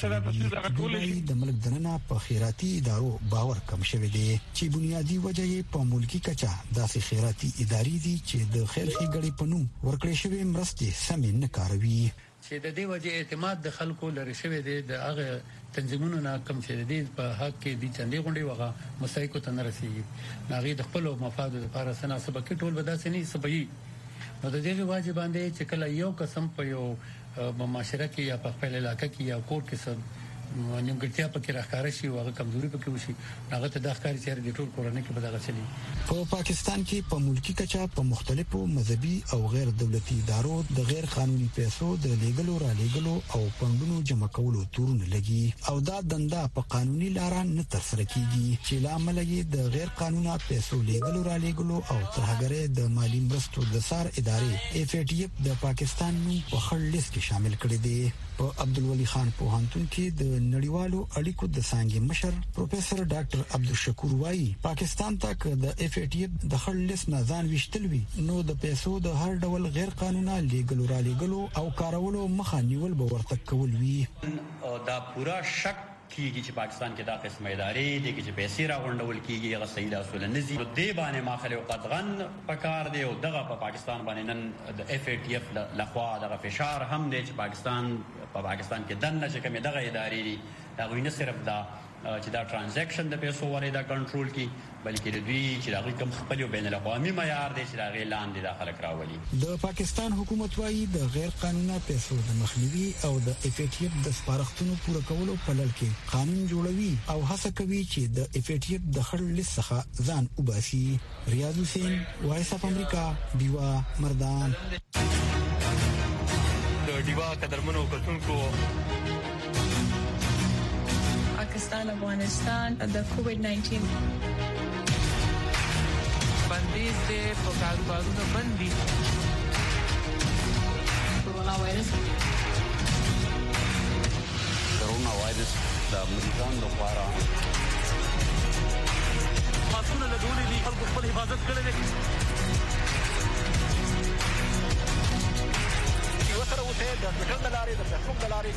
د ملک دننه په خیراتي ادارو باور کم شوی دی چې بنیادی وجه یې په ملکی کچه داسې خیراتي ادارې دي چې د خیر ښېګړې په نوم ورکړې شوی مرستې سمې نه کاروي چې د دې وجه اعتماد د خلکو لري شوی دی د هغه تنظیمونو نه کم چې د دې په حق کې دي چندې غونډې وغه مسایکو ته نه رسیږي ناغي د خپل مفاد لپاره سنا سبق ټول بداسې نه سبي نو د دې واجب باندې چې کله یو قسم په یو معاشره کې یا په خپل علاقې کې یا کور کې سم نیمګړتیا پکې راښکاره شي او هغه کمزوري پکې وشي هغه ته د ښکاری چیرې د ټول کورنۍ کې بدغه چلی په پاکستان کې په ملکی کچا په مختلفو مذهبي او غیر دولتي ادارو د غیر قانوني پیسو د لیګلو را لیګلو او پندونو جمع کولو تورونه لګي او دا دنده په قانوني لار نه ترسره کیږي چې لامل یې د غیر قانوني پیسو لیګلو را لیګلو او ترهګرۍ د مالی مرستو د سار ادارې FATF د پاکستان په خړ لیست کې شامل کړي دي په عبدالولي خان پوهنتون کې د نړیوالو اړیکو د څانګې مشر پروفیسور ډاکټر عبدالشکور وایي پاکستان تک د FATF د خړ لیست نه ځان وشتل وی نو د پیسو د هر ډول غیر قانوني لیګلو را لیګلو او کارولو مخه نیول به ورته کول وی دا پورا شک کیږي چې پاکستان کې دا قسمه ادارې دي چې پیسې راغونډول کیږي هغه صحیح اصول نه دي د باندې ماخله او قدغن پکار دی او دغه په پاکستان باندې نن د FATF لخوا دغه فشار هم دی چې پاکستان کې دنه چې کومه دغه ادارې دي دا وینه صرف دا چې دا ترانزیکشن د پیسو ورې دا کنټرول کی بلکې د دوی چې دا کوم خپل بین الاقوامي معیار دی چې دا غیر لاندې داخله کراولي د پاکستان حکومت وايي د غیر قانوني پیسو د مخنیوي او د FATF د سپارښتنو پوره کولو په لړ کې قانون جوړوي او هڅه کوي چې د FATF د خړ لیست څخه ځان وباسي ریاض حسین وایس اف امریکا دیوا مردان د دیوا قدرمنو کتونکو پاکستان افغانستان د کووډ-19 بندیز دې په کاروبارونو بندي کورونا وایرس د امریکان لپاره ماسکونه لګولې دي خلکو خپل حفاظت کړی دی یو سره اوسه د ټوټل لارې د فیسبوک لارې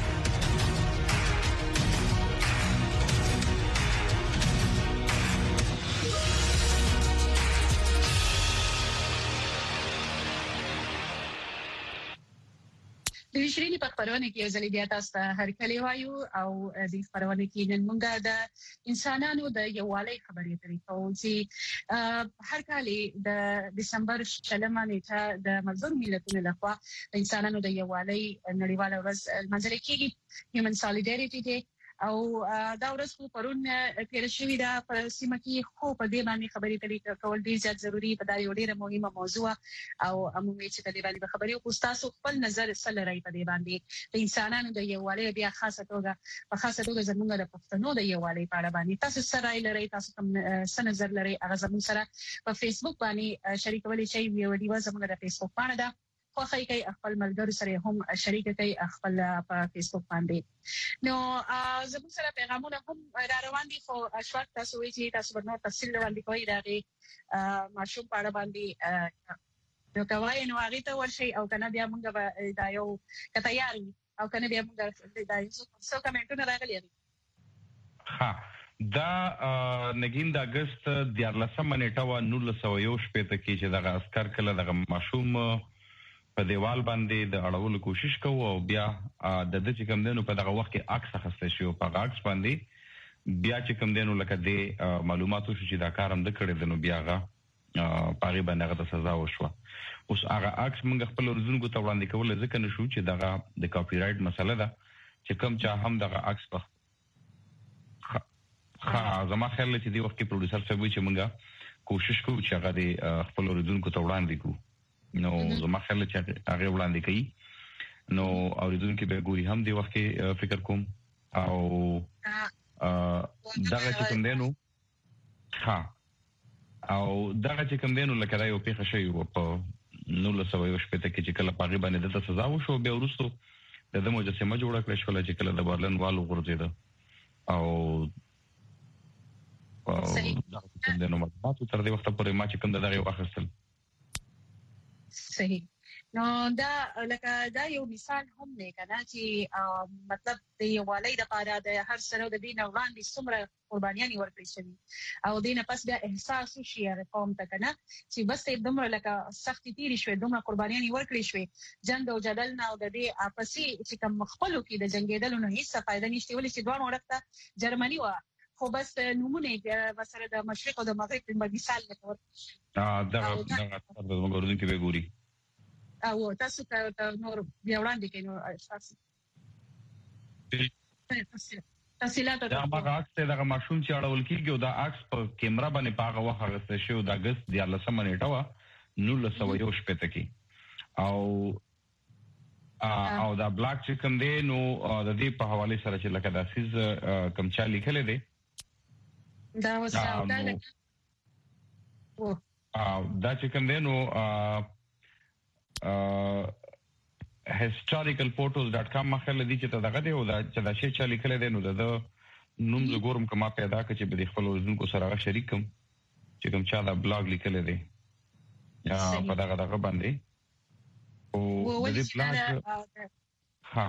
د شریلی په خبرونه کې ځلې بیا تاسو ته هرکلی وایو او د خبرونه کې نن موږ د انسانانو د یووالي خبرې اترې کوو چې هر کال د دسمبر 20 نیټه د ملګرو ملتونو لخوا د انسانانو د یووالي نړیواله ورځ منځل کېږي هیومن سالیډریټي ډے او دا ورځ خو پرون تیر شوې ده په سیمه کې خو په دې باندې خبرې اترې کول ډیر زیات ضروری په دا یو ډیره مهمه موضوع او عمومي چې په دې باندې خبرې او تاسو خپل نظر سره راي په دې باندې د انسانانو د یووالي بیا خاصه توګه زموږ د پښتنو د یووالي په اړه باندې تاسو سره لري تاسو کوم نظر لري هغه زموږ سره په فیسبوک باندې شریکولای شئ ویډیو زموږ د فیسبوک باندې ده خو کوي خپل ملګرو سره هم شریک کوي خپل په فیسبوک باندې نو زموږ سره پیغامونه هم را روان دي خو اشواق تاسو وایي چې تاسو نور تفصیل وړاندې کوئ دا ماشوم په اړه باندې نو کوي نو هغه ته ورشي او کنه بیا موږ دا یو تیار او کنه بیا موږ دا څو کمنټونه راغلي ها دا نګین د اگست 14 نیټه و 1901 شپته کې چې دغه عسكر کله دغه ماشوم په دیوال باندې د اړولو کوشش کوو او بیا د دې چې کوم دینو په دغه وخت کې عکس اخیستل شو په عکس باندې بیا چې کوم دینو لکه د معلوماتو چې دا کارم د کړی دنو بیا غا پاره باندې د سزا وشو اوس هغه عکس موږ خپل ورزونکو ته وړاندې کول ځکه نشو چې دغه د کاپی رائټ مسله ده چې کوم چا هم دغه عکس په زما خیال چې دی وخت کې پروډوسر صاحب چې موږ کوشش کوو چې هغه د خپل ورزونکو ته وړاندې کوو نو زما خیال چې هغه وړاندې کوي نو اوریدونکو به ګوري هم دی وخت کې فکر کوم او دغه چې کوم دینو لکه دا یو پیښه شوی و په 1900 شپته کې چې کله پاغي باندې د سزا وشو بیا وروسته د مجسمه جوړه کړې شو چې کله د برلن والو غورځیده او دا کوم دینو مطلب تر دې وخت پورې ما چې کوم دغه واخستل صحیح نو دا لکه دا یو مثال هم دی کنه چې مطلب د یووالي لپاره د هر سره د دین وړاندې څومره قربانيان ورکړي شي او دینه پس بیا احساس شي قوم ته کنه چې بس دومره لکه سختي تیری شوی دومره قربانيان ورکړي شوی جنگ او جدل نه او د دې اپسي چې کوم مخبلو کې د جنگیدل نه هیڅ فائدہ نشته ولې چې دوه ورته جرمني و خو بس نمونه مثلا د مشرق او د مغرب په مثال لکه دا د موږ کې به ګوري او تاسو ته نور بیا وړاندې کینو اساس تفصیلات دا هغه عکس دغه ماشوم چې اړول کیږي او دا عکس په کیمرا باندې پاغه وخت غوښته شو د اگست 14 نیټه و 1901 شپته کې او دا بلاک چې کوم دی نو د دې په حواله سره چې لکه د اساس کم چا لیکل دي دا وسه دا چې کوم دی نو historicalphotos.com مخاله دي چې دغه دی او دا چې دا شی چا لیکل دي نو د نوم زګورم کما پیدا کړ چې به خپل ورزونکو سره شریک کوم چې کوم چا دا بلاګ لیکل دي یا په دغه باندې او د دې بلاګ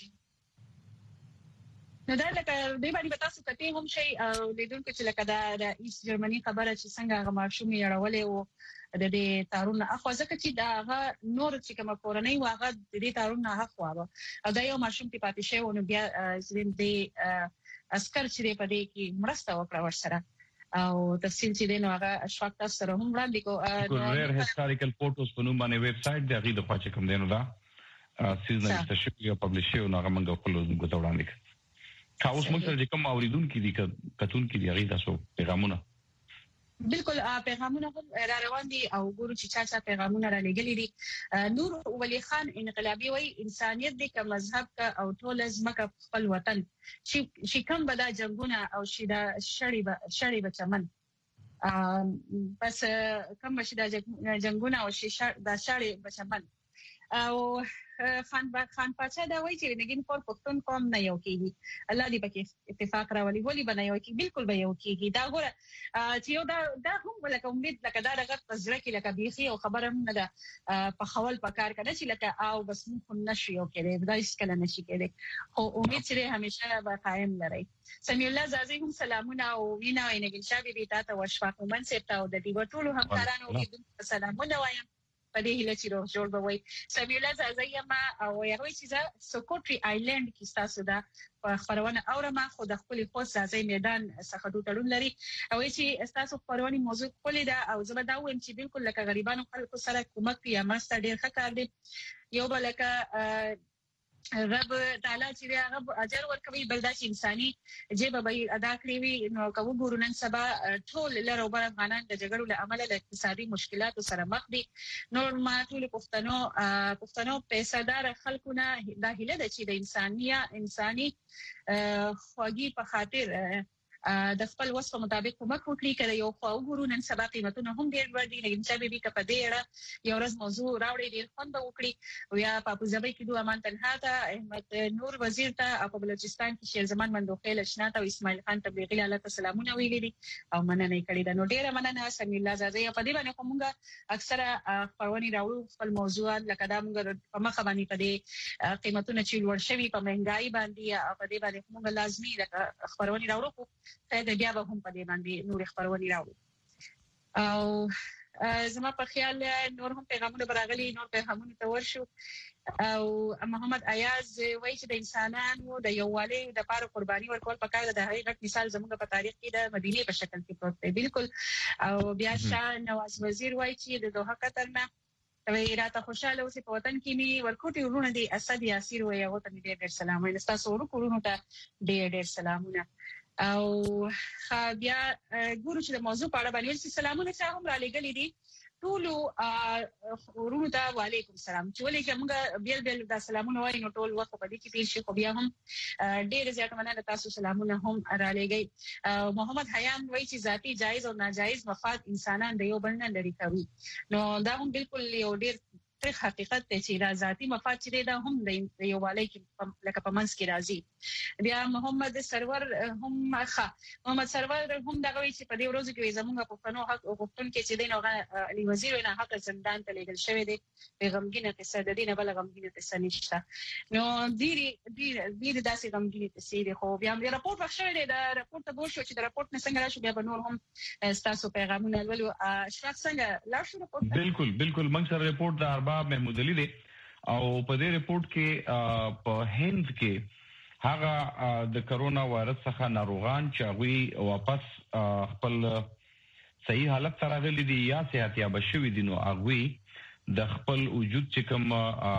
نو دا لکه دې باندې تاسو کته هم شي لیدونکو چې لکه دا د ایست جرمني خبره چې څنګه هغه ماشوم یې اړولې او د دې تارونه اخو ځکه چې دا هغه نور چې کوم کورنۍ واغه د دې تارونه حق واه او دا یو ماشوم په پاتې شو نو بیا زین دې عسكر چې په دې کې مرسته وکړه ورسره او تفصیل چې دین هغه اشفاق تاسو سره هم وړاندې کو ریر هیستوریکل فوټوز په نوم باندې ویب سټ دی غي د پاتې کوم دینو دا سیزن تشکیل او پبلش شو نو هغه موږ خپل ورزونکو ته وړاندې تاسو موږ سره کوم اوریدونکو دي کتون کې دی غي تاسو پیغامونه بالکل پیغامونه هم را روان دي او ګورو چې چا پیغامونه را لګلي دي نور ولی خان انقلابي وای انسانيت د کوم مذهب کا او ټول ازمکه خپل وطن چې کوم بدا جنگونه او شیدا شړی بچمن بس کوم شیدا جنگونه او دا شړی بچمن او خان پاچا دا وایي چې نګین پر پښتون قوم نه یو کیږي الله دې پکې اتفاق راولي ولي بنایو کې بالکل به یو کیږي دا ګوره چې یو دا هم لکه امید لکه دا دغه پزړه کې لکه بيخي او خبره هم نه ده په خول پکار کنه چې لکه او بس مخ نشي او کېږي دا هیڅ کله نشي کېږي خو امید چې همیشه به قائم لري سمي الله زازي هم سلامونه او وینا وینګل شابي بیت ته وشفاق من سپتا او د دې ټولو همکارانو سلامونه وایم په دې هله چې جوړ به وي سمي الله زازي ما او یو چې سکوټري آیلند کې تاسو دا خبرونه اورم خو د خپل خاص زازي میدان څخه دوتړون لري او چې تاسو خبرونه موضوع کولې دا او زما دا ویم چې بالکل لکه غریبانو خلکو سره کومک یا مرسته ډیر ښه کار دی یو بلکه رب تعالی چې هغه اجر ورکوي بل دا چې انساني جيبه به ادا کړی وي نو کوو ګورو نن سبا ټول لر او بر افغانان د جګړو له امله د اقتصادي مشکلاتو سره مخ دي نور ما ټول پښتنو پیسادار خلکو نه د هیله د چې د انساني خواږی په خاطر د خپل وسه مطابق کومک وکړي کله یو خو وګورو نن سبا قیمتونه هم ډیر ور دي لکه چې به کپ دې اړه یو ورځ موضوع راوړي ډیر خوند وکړي او یا په ابوظبي کې دوه امان تنها ته احمد نور وزیر ته په بلوچستان کې شیر زمان مندوخیل شناته او اسماعیل خان تبلیغی علیه السلامونه ویلي دي او مننه کړی دا نو ډیر مننه سمي الله زازي په دې باندې کومه اکثره خبرونه راوړو خپل موضوعات لکه دا موږ په مخ باندې په دې قیمتونه چې لوړ شوي په مهنګای باندې او په دې باندې موږ لازمي لکه خبرونه راوړو ته بیا به هم په دې باندې نور خبرونه راوړو او زما په خیال نور هم پیغامونه براغلي نور پیغامونه تور شو او محمد ایاز وایي چې د انسانانو د یووالي د لپاره قرباني ورکول پکار د حقیقت مثال زموږ په تاریخ کې د مدینه په شکل کې پروت دی بالکل او بیا شاه نواز وزیر وایي چې د دوحه قطر نه راته خوشاله اوسې په وطن کې می ورکوټي ورونه دي اسد یاسیر وایي هغه ته ډېر سلام وایم تاسو ورکوټونو ته ډېر سلامونه او بیا ګورو چې د موضوع په اړه باندې سلامونه چې هم را لګلې دي ټول ورونو ته وعلیکم السلام چې ولې موږ بیل د سلامونه وایو نو ټول وخت په دې کې تیر شي خو بیا هم ډېر زیات مننه تاسو سلامونه هم را لګي محمد حیام وایي چې ذاتی جایز او ناجایز مفاد انسانان د یو بل نه لري کوي نو دا هم بالکل یو ډېر حقیقت ته چې دا ذاتی مفاد چې دا هم د یو والي کې لکه په منځ کې راځي بیا محمد سرور هم دغه وی چې په دې ورځو کې زموږ په فنو حق او غوښتن کې چې دغه علي وزیر نه حق زندان ته لګل شوی دی پیغامګینه قصه د دینه بل غمګینه قصه نشته نو ډیر داسې غمګینه قصه دی خو بیا موږ راپور واخښل دی دا راپور ته بوشو چې دا راپور نه څنګه راشي بیا به نور هم تاسو پیغامونه ولو اشراف څنګه لا شو راپور بالکل موږ سره راپور د محمود علي دی او په دې ریپورت کې په هند کې هغه د کرونا وایرس څخه ناروغان چې هغه واپس خپل صحیح حالت ته راغلي دي یا صحتياب شوي دي نو هغه د خپل وجود چې کوم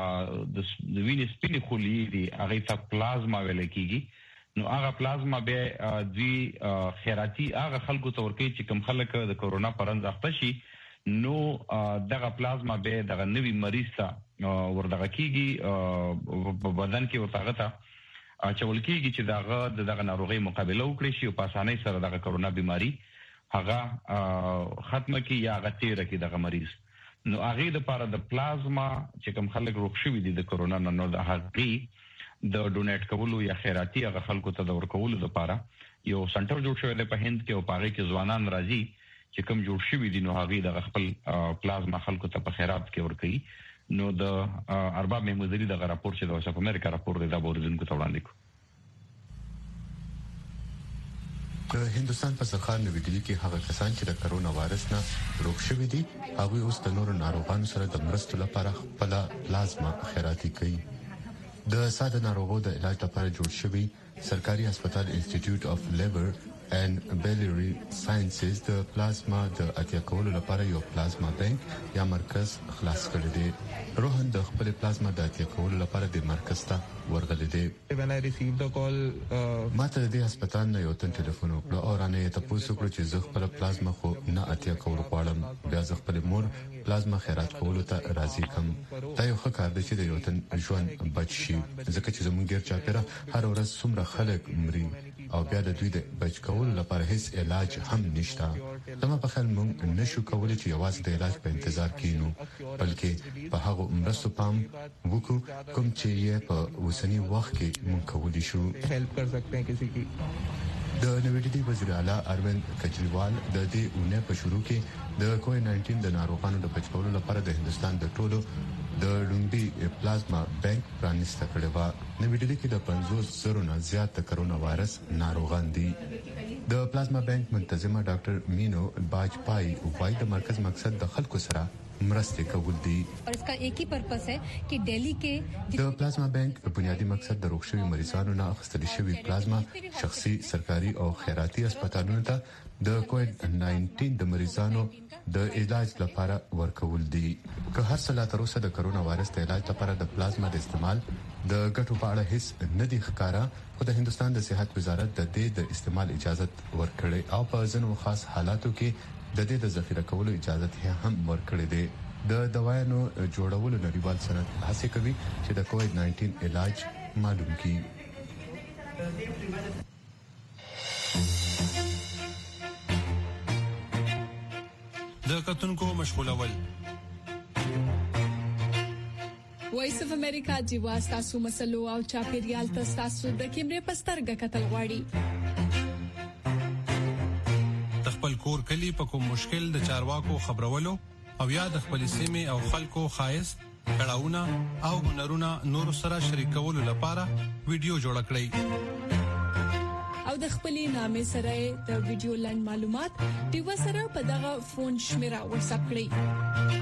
د وینې سپینې خولې دي هغه ته پلازما ویل کیږي نو هغه پلازما به دوی خیراتي هغه خلکو ته ورکوي چې کوم خلک د کرونا پرنځ اخته شي نو دغه پلازما به دغه نوی مریض ته وردغه کیږي په بدن کې ورته ته چول کیږي چې دغه ناروغي مقابله وکړي شي او په اسانۍ سره دغه کرونا بیماری هغه ختمه کی یا هغه تیر کی دغه مریض نو هغه د لپاره د پلازما چې کوم خلک روغ شوي دي د کرونا نو د هغه د ډونیټ کولو یا خیراتي هغه خلکو ته د ورکولو لپاره یو سنټر جوړ شوی دی په هند کې او پاره کې ځوانان راځي چې کوم جوړ شوی دي نو هغه د خپل پلازما خلکو ته په خیرات کې ورکړي نو د ارباب محمود علي د راپور چې د وسه امریکا راپور دی دا ورزنکو ته وړاندې کو د هندستان په ځخان نو ویډیو کې هغه کسان چې د کرونا وایرس نه روغ شوي دي هغه اوس د نورو ناروغانو سره د مرستو لپاره خپل پلازما خیراتي کوي د ساده ناروغو د علاج لپاره جوړ شوی سرکاري هسپتال انسټیټیوټ اف لیور and biliary sciences د پلازما د اتیا کولو لپاره یو پلازما بانک یا مرکز خلاص کړی دی روحن د خپل پلازما د اتیا کولو لپاره د مرکز ته ورغلی دی when I received the call ماته د هسپتال نه یو ټلیفون وکړ او رانه ته پوښتنه وکړه چې زه خپل پلازما خو نه اتیا کول غواړم بیا زه خپل مور پلازما خیرات کولو ته راضي کوم دا یو ښه کار دی چې د یو تن ژوند بچ شي ځکه چې زموږ ګر چاپیره هر ورځ څومره خلک مري او بیا د دوی د بچ کولو لپاره هیڅ علاج هم نشته زما په خیال موږ نشو کولای چې یوازې د علاج په انتظار کینو بلکې په هغه مرستو پام وکړو کوم چې یې په اوسنی وخت کې موږ کولی شو هیلپ کر سکتے ہیں کسی کی د نویډي وزیر اعلی اروند کجریوال د دې اونۍ په شروع کې د کووډ-19 د ناروغانو د بچ کولو لپاره د هندستان د ټولو د لومبي پلازما بانک پرانیسته کړې و نویډي کې د 50,000 نه زیات د کرونا وایرس ناروغان دي د پلازما بانک منتظمه ډاکټر مینو باجپای وايي د مرکز مقصد د خلکو سره مرستې کول دي. और इसका एक ही पर्पस है कि दिल्ली के د پلازما بانک بنیادی مقصد د روغ شوي مریضانو نه اخیستل شوی پلازما شخصي سرکاري او خیراتي هسپتالونو ته د کووډ 19 د مریضانو د علاج لپاره ورکول دي. که هر څه لا تر اوسه د کرونا وایرس د علاج لپاره د پلازما د استعمال د ګټو په اړه هیڅ نه دی ښکارا، خو د هندستان د صحت وزارت د دې د استعمال اجازه ورکړې او په ځینو خاص حالاتو کې د دې د ذخیره کولو اجازه هم ورکړې ده. د دوايانو جوړولو نړیوال صنعت هڅه کوي چې د کووډ 19 علاج معلوم کړي. د کتونکو مشغولول وایس اف امریکا جیوا تاسو مسلو او چاپیریال تاسو د کیمرې پسترګه کتل غواړي. خپل کور کلی په کوم مشکل د چارواکو خبرولو او یا د خپل سیمه او خلکو خایس کړهونه او هنرونه نور سره شریکولو لپاره ویډیو جوړ کړئ او د خپل نامې سره د ویډیو لاین معلومات ټیو سره په دغه فون شمیره واتس اپ کړئ.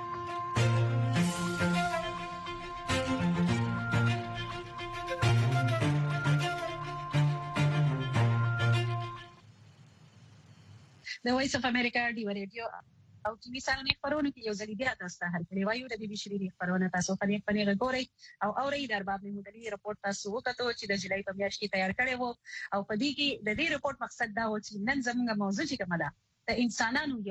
د وایس اف امریکا دی ریډیو او ټي وي سره خبرونه کې یو ځل بیا تاسو ته هرکلی وایو د بي بي سي خبرونه تاسو په نه غوړی او اوري د ارباب محمودي رپورت تاسو وکړو چې د جولای په میاشت کې تیار کړی وو او په دې کې د دې رپورت مقصد دا و چې نن زموږ موضوع چې کومه ده د انسانانو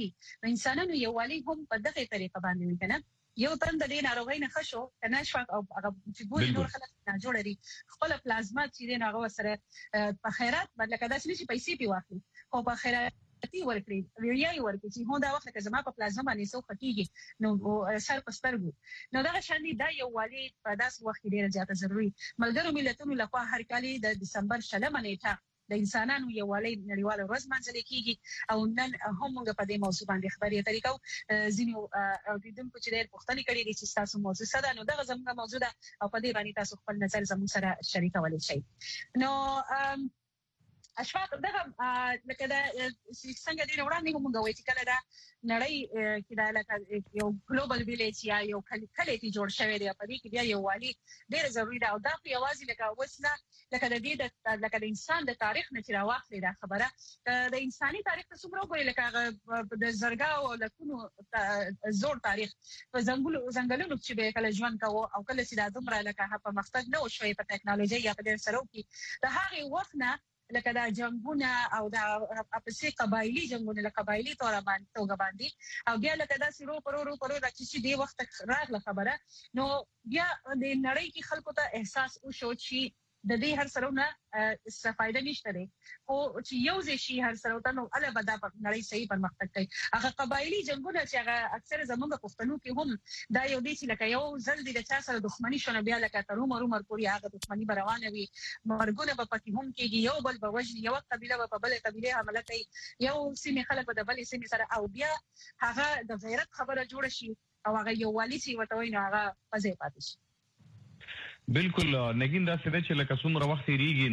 یووالي هم په دغه طریقه باندې وکنه. یو تند د ناروغۍ نه خشو کنه شو او هغه چې ګوري نور خلک نه جوړري خپل پلازما چې د هغه سره په خیرات بدل کدا چې پیسې پی واخلي او په خیرات تی ورکړي ویریای ورکړي چې هو دا وخت کې زما په پلازما باندې سو خکېږي نو سر پسترګو نو دا شان دا یو والی په داس وخت ډیره زیاته ضروری. ملګرو ملتونو لخوا هر کال د دسمبر 2 نیټه د انسانانو یو والی نړیواله ورځ منځل کیږي او نن هم موږ په دې موضوع باندې خبرې طریقو زینو اوریدونکو چې ډېر پوښتنه کړې دي چې تاسو موضوع ساده نو دغه زموږ موضوع ده او په دې باندې تاسو خپل نظر زموږ سره شریکولای شئ. نو اشفاق دغه لکه دا څنګه دی وړاندې موږ وایو چې کله دا نړۍ کې دا لکه یو ګلوبل ویلیج یا یو کلیتي جوړ شوی دی په دې کې بیا یو والی ډېر ضروری ده او دا په یوازې لکه وسنه لکه د دې لکه د انسان د تاریخ نه چې راوخلي دا خبره د انساني تاریخ ته څومره وګوري لکه د زرګا او لکونو زوړ تاریخ په ځنګلونو چې به کله ژوند کاوه او کله چې د دومره لکه په مختګ نه وشوي په ټکنالوژي یا په ډېر سره کې د هغه وخت نه لکه دا جنگونه او دا اپسې قبایلی جنگونه لکه قبایلی توګه باندې او بیا لکه دا سیرو پرو د چې دی وخت راغله خبره نو بیا د نړۍ کې خلکو ته احساس وشو چې د دې هر سره څه فائدہ نشته دی او چې یو ځای شي هر سره ته نو اله بدا په نړۍ صحیح پرمختګ کوي. هغه قبایلی جنگونه چې هغه اکثر زموږ پښتنو کې هم دا یو دي چې لکه یو ځل د چا سره دښمنی شونه بیا لکه تر عمر پورې هغه دښمنی روانه وي مرګونه په پکې هم کېږي یو بل به وجني یو قبيله په بل قبيله حمله کوي یو سیمه خلک په بل سیمه سره او بیا هغه د غیرت خبره جوړ شي او هغه یو والی سی وتوي نو هغه پځې پاتې شي. بالکل نګین دا څه چې لکه څومره وخت ریږي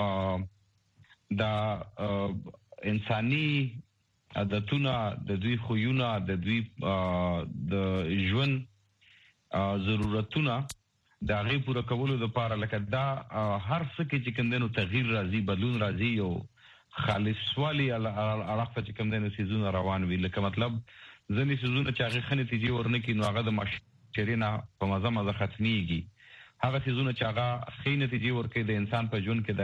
نو دا انساني عادتونه د دوی خوونه د دوی د ژوند ضرورتونه د هغه پوره کولو لپاره لکه دا هر څه کې چې کندنو تغییر راځي بدلون راځي او خالص والی علاقه چې کندنو سيزونه روان وي لکه مطلب ځنې سيزونه چې هغه خنه تیجی ورنه کې نو هغه د ماشرینا په مزه ختميږي هغه سيزونه چې هغه خې نتیجې ورکړي د انسان په ژوند کې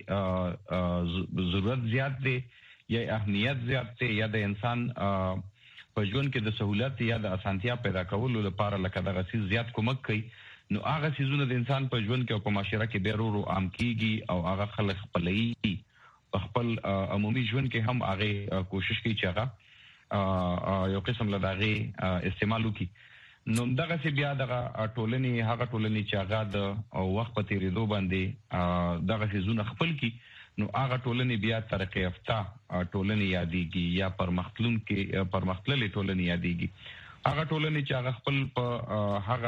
دغه ضرورت زیات دی یا اهمیت زیات دی یا د انسان په ژوند کې د سہولت یا د اسانتیا پیدا کولو لپاره لکه دغه سیز زیات کومک کوي نو هغه سيزونه د انسان په ژوند کې او په معاشره کې ډېر عام کیږي او هغه خلک خپلې په خپل عمومي ژوند کې هم هغه کوشش کوي چې هغه یو قسم لداغه استعمال وکړي. نو دغه سی بیا دغه ټولنې چې هغه د وخت په تیریدو باندې دغه سيزونه خپل کی نو هغه ټولنې بیا ترقی یافته ټولنې یادېږي یا پرمختللې ټولنې یادېږي. هغه ټولنې چې هغه خپل په هغه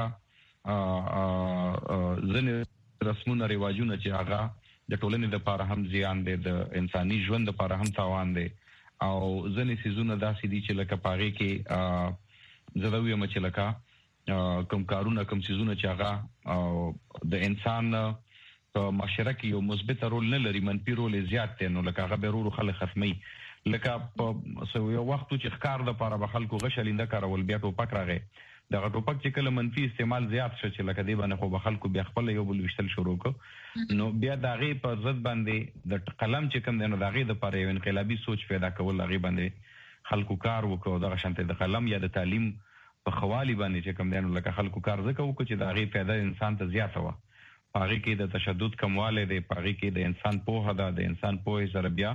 ځنې رسمونه رواجونه چې هغه د ټولنې لپاره هم زیان دي د انساني ژوند لپاره هم تاوان دي او ځنې سيزونه داسې دي چې لکه پاره کې زه دا وایم چې لکه کوم کارونه کوم سيزونه چې هغه د انسان په معاشره کې یو مثبت رول نه لري منفي رول زیات دی نو لکه هغه به ورو خلک ختمي لکه په یو وخت چې ښکار د لپاره به خلکو غشلینده کارول بیا ټوپک راغی دغه ټوپک چې کله منفي استعمال زیات شو چې لکه دی باندې خو به خلکو بیا خپل یو بل وشتل شروع کړ نو بیا دغه په ضد باندې د قلم چې کوم دی نو دغه د لپاره یو انقلابي سوچ پیدا کول هغه باندې خلکو کار وکړو دغه شانته د قلم یا د تعلیم په خوالي باندې چې کوم دی نو لکه خلکو کار زکه وکړي چې دغه پیدا انسان ته زیات و پاره کې د تشدد کمواله دی پاره کې د انسان پوهه ده د انسان پوهه سره بیا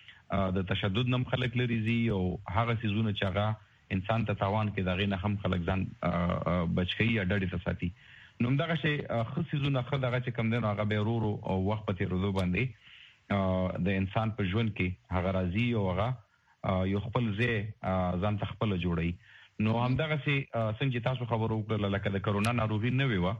د تشدد نم خلک لري زی او هغه سيزونه چې هغه انسان ته تاوان کې دغه نه هم خلک ځان بچي یا ډډې ته ساتي نو دغه شی خصيزونه خدغه چې کم دین هغه به ورو او وخت په تیرو باندې د انسان په ژوند کې هغه راځي او هغه یو خپل ځان ته خپل جوړي نو هم دغه شی څنګه تاسو خبرو وکړه لکه د کرونا ناروغي نه ویوه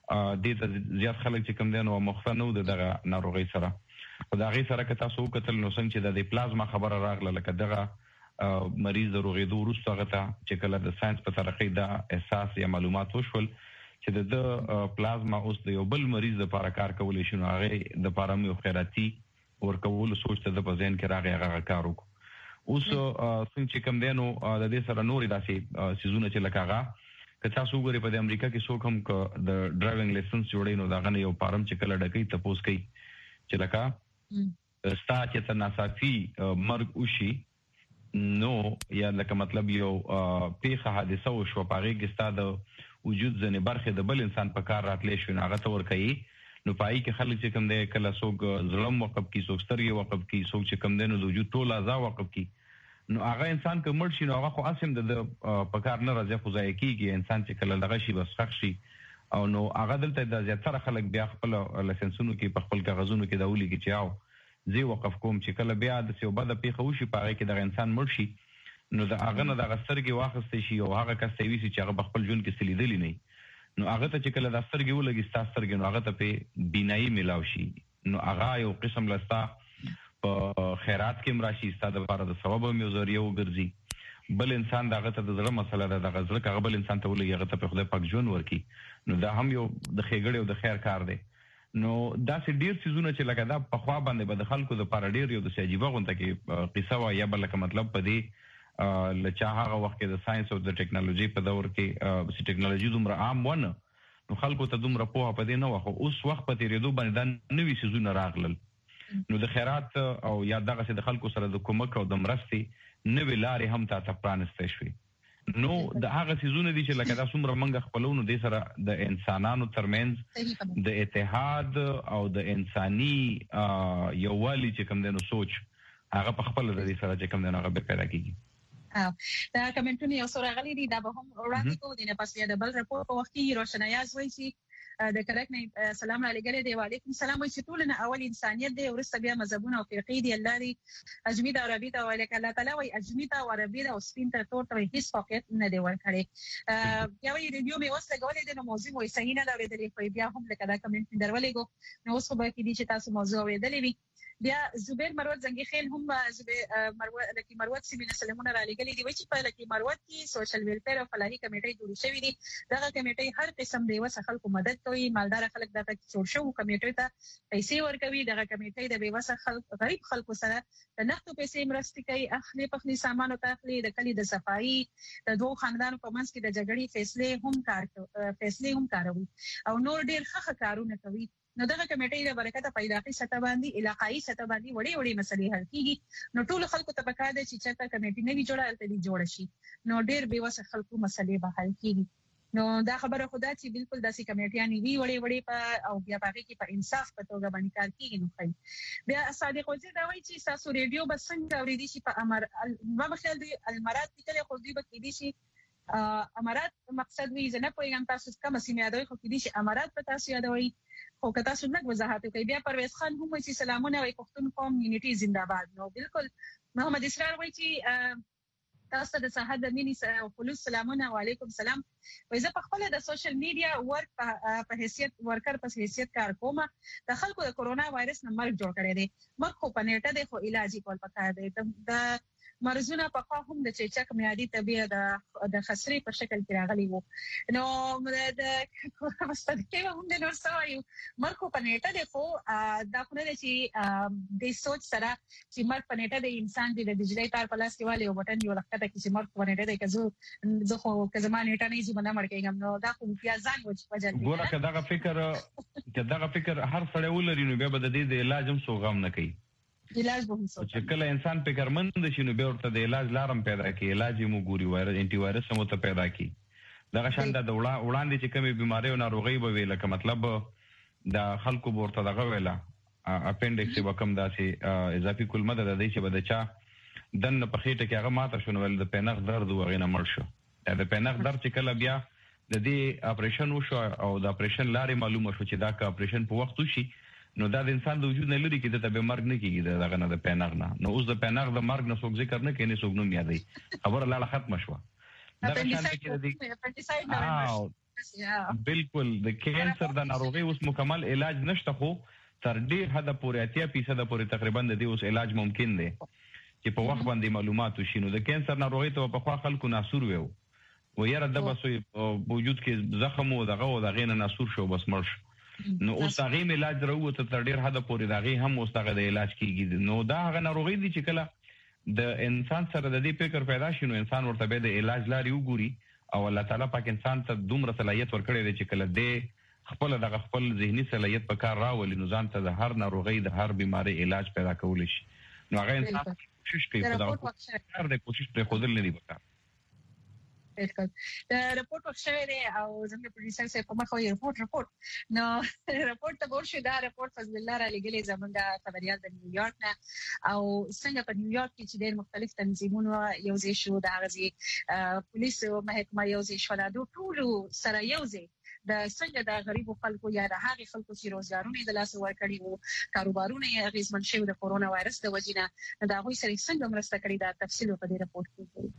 د زیات خلک چې کم دي نو مخفنو دغه ناروغي سره او دغه سره که تاسو وکتل نو څنګه چې د پلازما خبره راغله لکه دغه مریض د روغېدو وروسته غته چې کله د ساينس په طریقې دا احساس یا معلومات وشول چې د پلازما اوس د یو بل مریض لپاره کار کولای شي نو هغه د لپاره یو خیراتي ورکول سوچ ته د پزین کې راغی هغه کار وکړو اوس څنګه چې کم دي نو د دې سره نورې داسې سيزونه چې لکه هغه که تاسو وګورئ په امریکا کې څوک هم د ډرایوینګ لایسنس جوړي نو دا غنه یو فارم چې کله ډکې تاسو کوي چې لکه ستا چې تناسافي مرګ وشي نو یا لکه مطلب یو پیښه حادثه وشو پاره کې ستا د وجود ځنې برخه د بل انسان په کار راتلې شو هغه تور کوي نو پای کې خلک چې کم دی کله څوک ظلم وقف کی څوک سترګې وقف کی څوک چې کم دی نو د وجود ټول اعضاء وقف کی نو هغه انسان که مړ شي نو هغه خو اسیم د په کار نه راځي خو ځای کیږي انسان چې کله لغه شي بس فخ شي او نو هغه دلته د زیاتره خلک بیا خپل لایسنسونو کې په خپل کاغذونو کې دا ولي کې چاو زی وقف کوم چې کله بیا د څو بده پیښه وشي په هغه کې د انسان مړ شي نو د هغه نه د غسترګي واخستې شي او هغه کس ته ویسي چې هغه خپل ژوند کې سلیدلی نه نو هغه ته چې کله د سترګي ولګي ستاسو نو هغه ته په بینایي ملاو شي نو هغه یو قسم لستا په خیرات کې مراشي ستاسو لپاره د ثواب او ذریعہ وګرځي بل انسان دغه ته د زړه مسله ده د غزل هغه بل انسان ته ولګي هغه ته په خدای پاک ژوند ورکي نو دا هم یو د خېګړې او د خیر کار دی نو دا سې ډیر سيزونه چې لکه دا په خوا باندې به د خلکو د پاره ډیر یو د سجيبه غونډه کې قصه وا یا بل مطلب په دې لچا هغه وخت کې د ساينس او د ټیکنالوژي په دور کې چې ټیکنالوژي دومره عام ونه نو خلکو ته دومره پوهه په دې نه وخت اوس وخت په تیریدو باندې دا نوې سيزونه راغلل نو د خیرات او یا دغه چې د خلکو سره د کومک او د مرستې نوې لارې هم ته پرانسته شوي نو د هغه سيزونه دي چې لکه دا څومره منګه خپلونو د سره د انسانانو ترمنځ د اتحاد او د انساني یووالي چې کوم دنو سوچ هغه په خپل د دې سره چې کوم دنو هغه پیدا کیږي دا کمنټونه یو سره غلي دي دا به هم وړاندې کوو د نه پس بیا د بل رپورټ په وخت کې روشنایاز وایي چې د کرک نه سلام علیکم دی وعلیکم السلام وایي چې ټول نه اول انسانيت دی ورسته بیا مذهبونه او فرقې دی الله دی اجمید عربی ته وایي الله تعالی وایي اجمید او عربی او سپین ته تور ته هیڅ فقط نه دی ورکړي بیا وایي ریډیو می وسله غولې د موضوع وایي صحیح نه لري خو بیا هم لکه دا کمنټ درولېګو نو اوس خو به کې دي چې تاسو موضوع ویلې وي بیا زبیر مروت زنګي خیل هم زبیر لکه مروت سیمه سلامونه را لګلې دی چې په لکه مروت کې سوشل ویلفیر او فلاحي کمیټې جوړې شوې دي دغه کمیټې هر قسم دی وسه خلکو مدد کوي مالدار خلک دغه جوړ شو کمیټې ته پیسې ورکوي دغه کمیټې د بیوسه خلک غریب خلکو سره د نقد پیسې مرستې کوي اخلي پخلي سامان او تاخلي د کلی د صفایي د دوه خاندانو په منځ کې د جګړې فیصله هم کاروي او نور ډیر ښه کارونه کوي نو دغه کمیټې د برکت پیداقي سطح باندې علاقائی سطح باندې وړي مسلې حل کیږي نو ټول خلکو ته پکار دي چې چېرته کمیټې نه وي جوړه تل جوړ شي نو ډیر بیوسه خلکو مسلې به حل کیږي نو دا خبره خدا چې بالکل داسې کمیټیانی وی وړي په او بیا پاره کې په انصاف په توګه باندې کار کیږي نو خی بیا صادق وزیر دا وایي چې تاسو ریډیو بس څنګه اوریدي شي په امر ما خیال دی المرات کله خو دی به کې دي شي امارات مقصد وی زنه پویګم تاسو کوم سیمه یادوي خو کې دي شي امارات په تاسو یادوي خو که تاسو نه وضاحت کوي بیا پرویز خان هم وایي سلامونه وایي پښتون قوم یونټي زنده‌باد نو بالکل محمد اسرار وایي چې تاسو د صحت د مینی او پولیس سلامونه وعلیکم السلام وایي زه په خپل د سوشل میډیا ورک په حیثیت ورکر په حیثیت کار کوم د خلکو د کورونا وایرس نه مرګ جوړ کړی دی مرګ خو په نیټه دی خو علاج کول پکار دی د مرزونه په خوا هم د چیچک میادي طبيعه د خسرې په شکل کې راغلي وو نو د مستقیم هم د نور سوایو مرکو په نیټه د خو دا خو نه چې د سوچ سره چې مرګ په نیټه د انسان د ډیجیټل تار په لاس کې والي او بټن یو لکه چې مرګ په نیټه د کزو زه خو کزما نیټه نه زما مړ کېږم نو دا خو بیا ځان وجل ګوره کداغه فکر هر سړی ولري نو بیا به د دې د علاج هم سوغام نه کوي علاج به هم چې کله انسان فکرمند شي نو بیا ورته د علاج لارم پیدا کوي علاج یې مو ګوري وایرس انټي وایرس هم ته پیدا کوي دا شان د وړاندې چې کومې بيمارۍ او ناروغۍ به ویل که مطلب د خلکو ورته دغه ویلا اپنډکس وکم داسې اضافي کلمه د دې چې بده چا دن په خېټه کې هغه ماته شونه ول د پینغ درد وغیرہ مړ شو د پینغ درد چې کله بیا د دې اپریشن وشو او د اپریشن لارې معلومه شو چې دا که اپریشن په وخت وشي نو دا د انسان د وجود نه لري کې د مرګ نه کیږي دغه نه د پینغ نه نو اوس د پینغ د مرګ نه څوک ذکر نه کوي نه څوک نوم یادي خبره لاله ختم شو بالکل د کینسر د ناروغي اوس مکمل علاج نشته خو تر ډیر حد پورې 80% پورې تقریبا د دې اوس علاج ممکن دی چې په وخت باندې معلومات وشي نو د کینسر ناروغي ته په خوا خلکو ناسور وو ويره د بسوي وجود کې زخم او دغه نه ناسور شو بس مړ شو نو اوس هغه علاج دروته تر ډیر حد پورې دغه هم اوس هغه د علاج کیږي نو دا هغه ناروغي دي چې کله د انسان سره د دې فکر پیدا شي نو انسان ورته به د علاج لاري وګوري او الله تعالی پاک انسان ته دومره صلاحیت ورکړي دی چې کله د خپل ذهني صلاحیت په کار راولي نو ځان ته د هر ناروغي د هر بيماري علاج پیدا کول شي نو هغه انسان کوشش کوي په دا د کوشش پر خودل نه دی وکړه د رپورت ورشوي دی او زموږ پروډوسر سره په مخه یې رپورت نو رپورت ته ورشي دا رپورت فضل الله را لګلې زمونږ خبريال د نیویارک نه او څنګه په نیویارک کې چې ډېر مختلف تنظیمونه یو ځای شو د هغه پولیسو محکمه یو ځای شو د ټولو سره یو ځای د څنګه د غریبو خلکو یا د هغه خلکو چې روزګارونه د لاس ورکړي وو کاروبارونه یې اغیزمن شوی د کورونا وایرس د وجې دا غوي سره څنګه مرسته کړې دا تفصیل په دې رپورت کې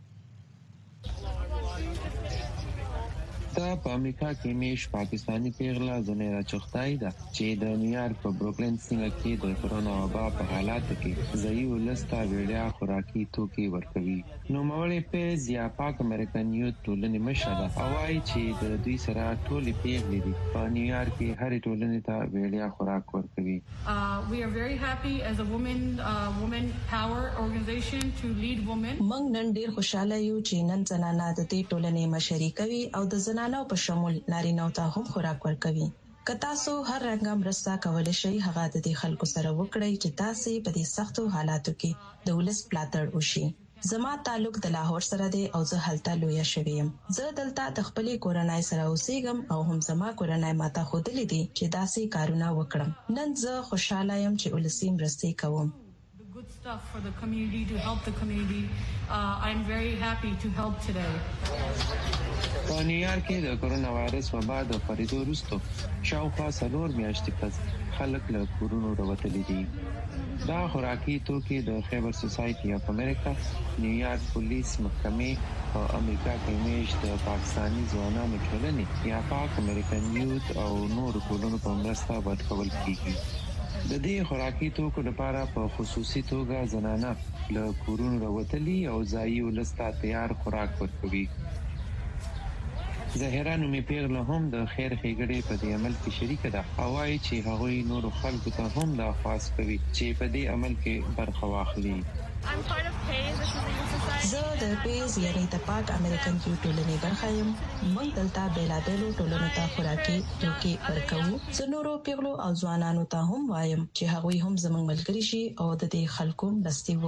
دا په امریکا کې میش پاکستانی پیغله زنیرا چختای دا چې د نیویارک په بروکلین سیمه کې د کورونا وبا په حالاتو کې ځایو لستا ویډیا خوراکي توکي ورکوي نو مولې پیز یا پاک امریکن یوت ټولنې مشره اوای چې د دوی سره ټولې پیغلې دي په نیویارک کې هر ټولنې ته ویډیا خوراک ورکوي We are very happy as a woman power organization to lead women موږ نن ډیر خوشاله یو چې نن زنانه د دې ټولنې مشري کوي او د زنانو په شمول نارینه ته هم خوراک ورکوي که تاسو هر رنګه مرسته کولای شئ هغه د دې خلکو سره وکړئ چې تاسو په دې سختو حالاتو کې د ولس پلاتړ وشي زما تعلق د لاهور سره دی او زه هلته لوی شوم زه دلته د خپل کورنۍ سره اوسېږم او هم زما کورنۍ ماته خودلې دي چې داسې کارونه وکړم نن زه خوشاله یم چې ولسی مرستې کوم good stuff for the community to help the community. I'm very happy to help today. په نیویارک کې د کورونا وایرس وبا د خپرېدو وروسته شاوخوا 4 میاشتې پس خلک له کورونو راوتلي دي دا خوراکي توکي د خیبر سوسایټي اف امریکا نیویارک پولیس محکمې او امریکا کې میش د پاکستانی ځوانانو ټولنې یا پاک امریکن یوت او نور ټولنو په مرسته ورکول کیږي د دې خوراکي توکو لپاره په خصوصي توګه زنانه له کورونو راوتلي او ځایي ولسته تیار خوراک ورکوي زهرا نومي پیغله هم د خیر ښېګړې په دې عمل کې شریکه ده او وايي چې هغوی نورو خلکو ته هم دا خواست کوي چې په دې عمل کې برخه واخلي زه د پیز یعنی د پاک امریکن یوت ټولنې برخه یم موږ دلته بیلابیلو ټولنو ته خوراکي توکي ورکوو زه نورو پیغلو او ځوانانو ته هم وایم چې هغوی هم زموږ ملګري شي او د دې خلکو مرستې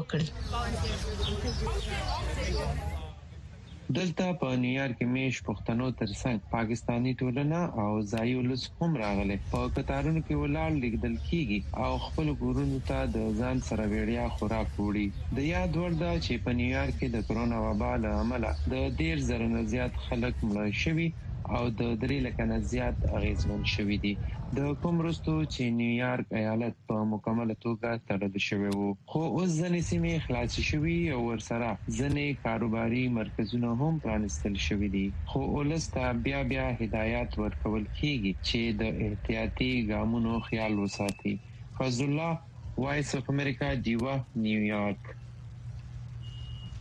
وکړي دلته په نیویارک کې میش پښتنو ترڅنګ پاکستانی ټولنه او ځایي ولس هم راغلي په قطارونو کې ولاړ لیکدل کیږي او خپل ګورونو ته د ځان سره ویډیا خوراک وړي د یاد وړ ده چې په نیویارک کې د کورونا وبا له امله د 10,000 نه زیات خلک مړ شوي او د 3 لک نه زیات اغیزمن شوي دي د کوم وروسته چې نیویارک ایالت په مکمل توګه تړل شوی وو خو اوس ځینې سیمې خلاص شوي او ورسره ځینې کاروباري مرکزونه هم پرانیستل شوي دي خو ولسته بیا هدایت ورکول کیږي چې د احتیاطي ګامونو خیال وساتي فضل الله وایس اف امریکا دیوا نیویارک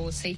اوسئ.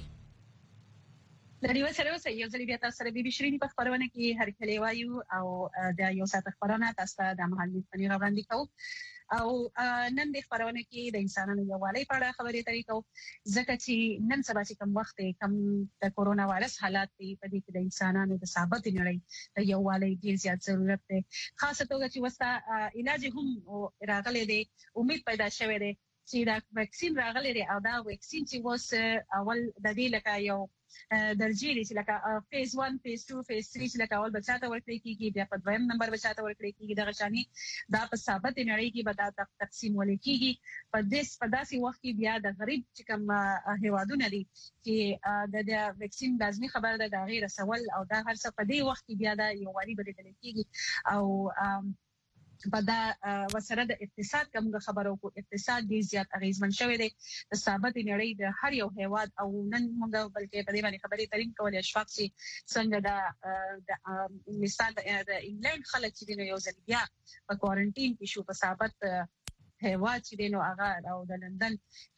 لري سره اوسئ. یو ځل بیا تاسو سره بي بي شيرين په خبرونه کې هر کله وایو او د یو ساعت خبرونه تاسو ته د محلي فني غوړاندې کوو او نن د خبرونه کې د انسانانو یووالي په اړه خبرې اترې کوو ځکه چې نن سبا چې کوم وخت کم د کورونا وایرس حالات په دې کې د انسانانو د ثابت نړۍ د یووالي ډیر زیات ضرورت دی خاصه توګه چې وستا علاج هم راغلي دی امید پیدا شوه دی چې دا وکسین راغلي دی او دا وکسین چې وس اول د دې لکه یو درجه لري چې لکه فیز 1 فیز 2 فیز 3 چې لکه اول بچاته ورکړي کیږي بیا په دویم نمبر بچاته ورکړي کیږي د غشاني دا په ثابت نړۍ کې به دا تقسیم ولې کیږي په داسې وخت کې بیا د غریب چې کوم هیوادونه دي چې د وکسین لازمي خبره ده د غیر سوال او دا هر څه په دې وخت کې بیا دا یو واري بدل کیږي او په دا وسره د اقتصاد کوم خبرو کو اقتصاد ډیر زیات اغیزمن شوی دی د ثابت نړۍ د هر یو هیواد او نن موږ بلکې په دې باندې خبرې ترين کولې اشفاق چې څنګه د مثال د انګلند خلک چې یو ځل بیا په کوارنټین کې شو په ثابت هیواد چې دینو هغه او د لندن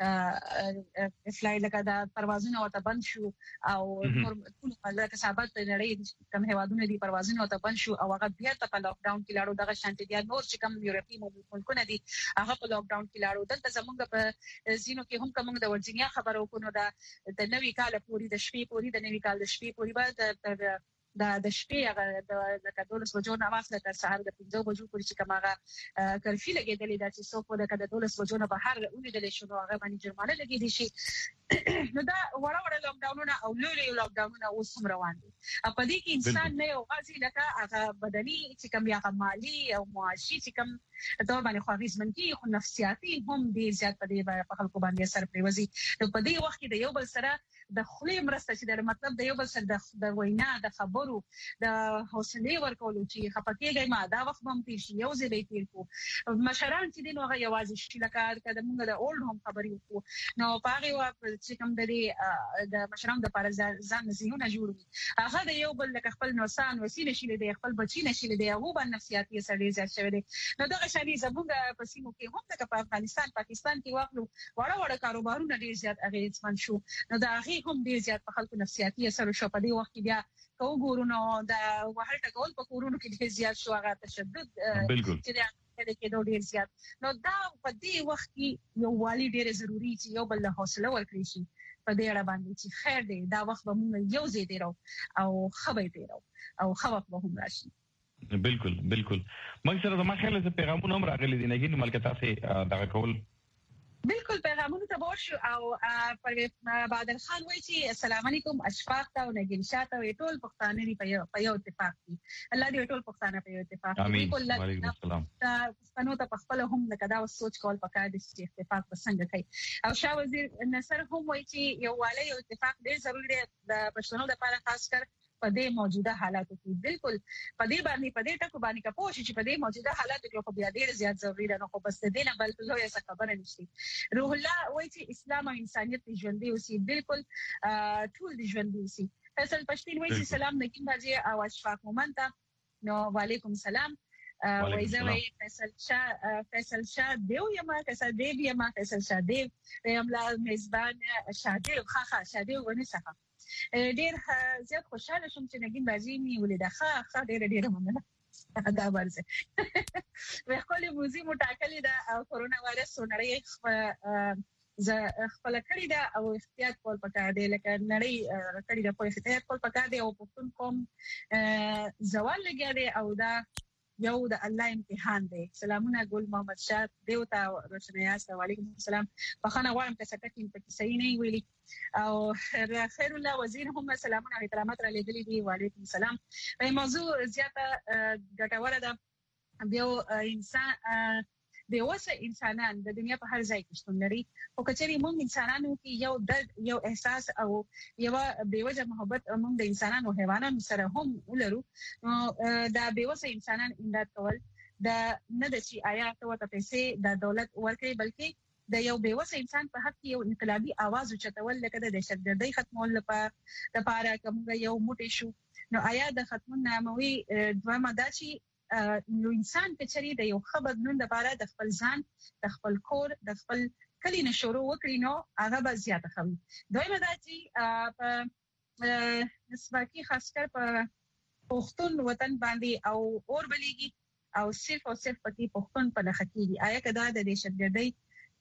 فلای لکه دا پروازونه ورته بند شو او ټول لکه ثابت نړۍ کوم هیوادونه دي پروازونه ورته بند شو او هغه بیا په لاک ډاون کې لاړو دغه شانتي بیا نور چې کوم یورپی ملکونه دي هغه په لاک ډاون کې لاړو دلته زمونږ په زینو کې هم کوم د ورجینیا خبرو کو نو د نوې کال پوری د شپې پوری د نوې کال د شپې پوری بعد د شپې هغه د کډول سوجو نه واخله تر سهار د 5 بجو پورې چې کومه کرفي لګیدلې دا چې څوک د کډول سوجو نه بهر ولیدل شو هغه باندې جرمانه لګیدي شي نو دا وړه لاک ډاونونه او لولي لاک ډاونونه اوس هم روان دي په دې کې انسان نه یو غازي لکه هغه بدني چې کوم یا مالی او معاشي چې کوم دا باندې خواږیز منکی خو نفسیاتي هم دې زیات په دې په خلکو باندې اثر پریوزي نو په دې وخت کې د یو بل سره د خلې مرسته چې د مطلب د یو بل سره د وینا د خبرو د حوصله ورکولو چې خپکیږي ما دا وخت هم تیر شي یو ځای به تیر کو مشران چې دین هغه یوازې شي لکه د موږ د اولډ هم خبرې وکړو نو پاره وا چې کوم د مشران د لپاره ځان نزيونه جوړوي هغه د یو بل لکه خپل نوسان وسیله شي د خپل بچی نشي د هغه باندې نفسیاتي اثر ډیر زیات شوی دی نو دا شری زموږ په سیمو کې هم د افغانستان پاکستان کې واخلو وړه کاروبارونه ډیر زیات اغیزمن شو نو دا هغه هم ډیر زیات په خلکو نفسیاتي اثر شو په دې وخت کې بیا کوګورونو دا وهل ټکول په کورونو کې ډیر زیات شو هغه تشدد چې دا کې ډیر زیات نو دا په دې وخت کې یو والی ډیر ضروری چې یو بل له حوصله ورکړي شي په دې اړه باندې چې خیر دی دا وخت به موږ یو ځای دی او خبرې دی او خبر به هم راشي بالکل موږ سره د مخاله ز پیغامونه هم راغلي دي نه کې ملک تاسو دغه کول بالکل پیغامونه ته ورشو او بادل خان وایي چې السلام علیکم اشفاق ته او نګین شاته وي ټول پښتانه دی په یو اتفاق دي الله دې ټول پښتانه په یو اتفاق امين وعلیکم السلام پښتنو ته په خپل هم لکه دا سوچ کول پکار دي چې اتفاق وسنګ کوي او شاه وزیر نصر هم وایي چې یو والي او اتفاق ډېر ضروري دی د پښتنو لپاره خاص کر په دې موجوده حالاتو کې بالکل په دې باندې ټکو باندې کا پوښتنه چې په دې موجوده حالاتو کې خو بیا ډېر زیات ضروری ده نو خو بس دې نه بل لوی څه خبره نشي روح الله وایي چې اسلام او انسانيت ژوندۍ اوسي بالکل ټول ژوندۍ اوسي فیصل پښتين وایي چې سلام نګین باجی او اشفاق مومنت نو وعلیکم السلام وایي فیصل شاه دیو یما فیصل شاه دیو یملا میزبان شادي خاخه شادي ونی څخه ډیر زیات خوشاله شوم چې نګین بازی می ولیدا ښه ډیر مننه دا ورزه وکولې موزي مټاکلې دا کورونا وایرس نړۍ ز خپل کړی دا او احتیاط کول پکار دی لکه نړۍ کړی دا په احتیاط کول پکار دی او پښتون قوم زوال لګیا دی او دا یو د الله امتحان دی سلامونه ګل محمد شاه دیوتا روشنایا علیکم السلام بخانه وایم که سکتین په صحیح نه ویلي او خیر الله وزیر هم سلامونه او احترامات را لګلي دي وعلیکم السلام په موضوع زیاته ګټوره ده بیا انسان د وسه انسانان د دنیا په هر ځای کې شتون لري او کچري موږ انسانانو کې یو درد یو احساس او یو بیوجه محبت موږ د انسانانو حیواناتو سره هم ولرو دا بیوسه انسانان امداد کول دا نه د چې آیا ته ته پیسې د دولت ورکړي بلکې د یو بیوسه انسان په حق کې یو انقلابي आवाज اوچتول لکه د دهشتګردۍ ختمول لپاره کوم یو موټی شو نو آیا د ختمون ناموي دوه مداشي نو انسان کچري د یو خبر نن د لپاره د خپل ځان د خپل کور د خپل کلی نشورو وکړي نو هغه به زیاته خوي. دویمه دا چې په نسباقي خاص کر په پښتون وطن باندې او اور بلیږي او صرف پکې پښتون په لخ کېږي. آیا کدا د دهشتګردۍ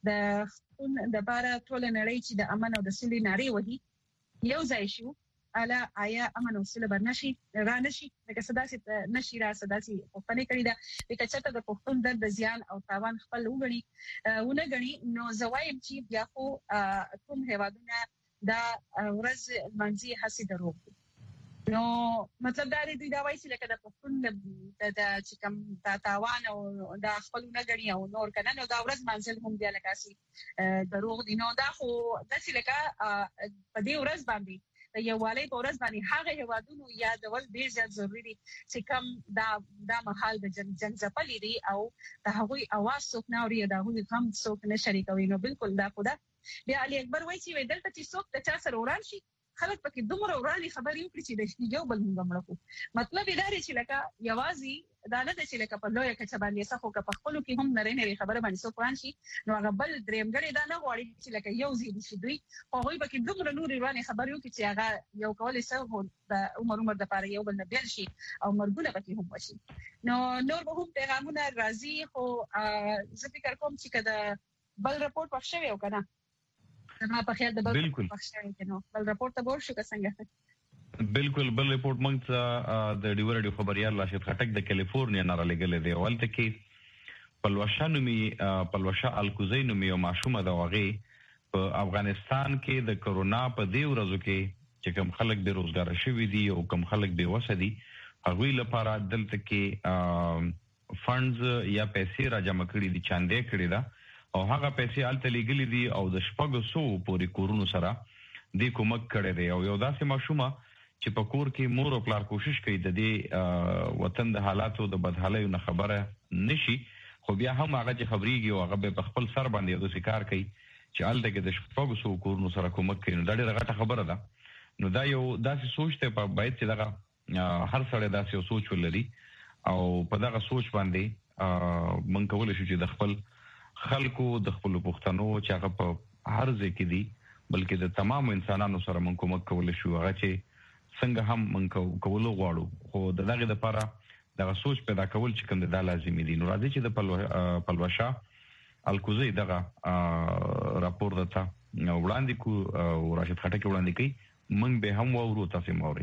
د بارا ټول نړۍ چې د امن او د سولې نارې وهي یو ځای شو الا آیا امن او سوله برنشي رانشي لکه صداسي نشي را صداسي په کړی دا لکه چې د پښتون د زیان او تاوان خپل وګړي نو زوایم چې بیا خو کوم هیوادونه دا ورځ منځي حسي درو نو مطلب دا دی دا وایي چې لکه د پښتون د چې کوم تاوان او د خپل نګړي او نور کنه نو دا ورځ منځل هم بیا لکه سي دروغ دي نو دا خو د څه لکه په دې ورځ باندې د یووالي په ورځ باندې هغه هوادونو یادول ډیر زیات ضروری دي چې کوم دا محل د جنگ ځپلې دي او د هغوی اواز څوک نه اوري دا هغوی هم څوک نه شریکوي نو بالکل دا خو دا بیا علي اکبر وایي چې دلته چې څوک د چا سره وران شي خلک پکې دومره وراني خبرې وکړي چې د یو بل موږ مړو مطلب دا دی چې لکه یوازي دا نه چې لکه په لوی کچ باندې څخه په خپلو کې هم نری خبره باندې څوک وران شي نو هغه بل درېمګړي دا نه غواړي چې لکه یو زیدي شي دوی هغه پکې دومره نور وراني خبرې وکړي چې هغه یو کولې سره د عمر د پاره یو بل نه بیل شي او مرګونه پکې هم وشي نو نور به هم پیغامونه راځي خو زه فکر کوم چې کله بل رپورت پښه ویو کنه ما په خیال د بل پښه کې نو بل رپورت ته ورشو که څنګه بالکل بل رپورت موږ ته د ډیو رادیو خبريال راشد خټک د کیلیفورنیا نه را لګلې دی ولته کې پلوشا الکوزی نومي او ماشومه د واغې په افغانستان کې د کرونا په دی ورځو کې چې کوم خلک به روزګار شوي دي او کوم خلک به وسه دي هغوی لپاره دلته کې فندز یا پیسې را جمع کړي دي چاندې کړي دا او هغه پیسې الته لګلې دي او د شپږ سو پورې کورونو سره د کومک کړي دي او یو داسې ماشومه چې په کور کې مور او پلار کوشش کوي د دې وطن د حالاتو د بدحالۍ نه خبره نشي خو بیا هم هغه چې خبريږي او هغه په خپل سر باندې د سکار کوي چې الته کې د شپږ سو کورونو سره کومک کوي نو دا ډېره غټه خبره ده نو دا یو داسې سوچ ته په باید چې دا هر سړی داسې یو سوچ ولري او په دغه سوچ باندې مونږ کولای شو چې د خپل خلکو د خپل پښتنو چې هغه په هر ځای کې دي بلکې د تمام انسانانو سره مونږ کومک کولای شو هغه چې څنګه هم مونږ کولو غواړو خو دغه لپاره دغه سوچ پیدا کول چې کوم د لازمي دي نو راځي چې د پلوشا الکوزی دغه راپور دته وړاندې کو راشد خټک وړاندې کوي مونږ به هم وورو تاسو موري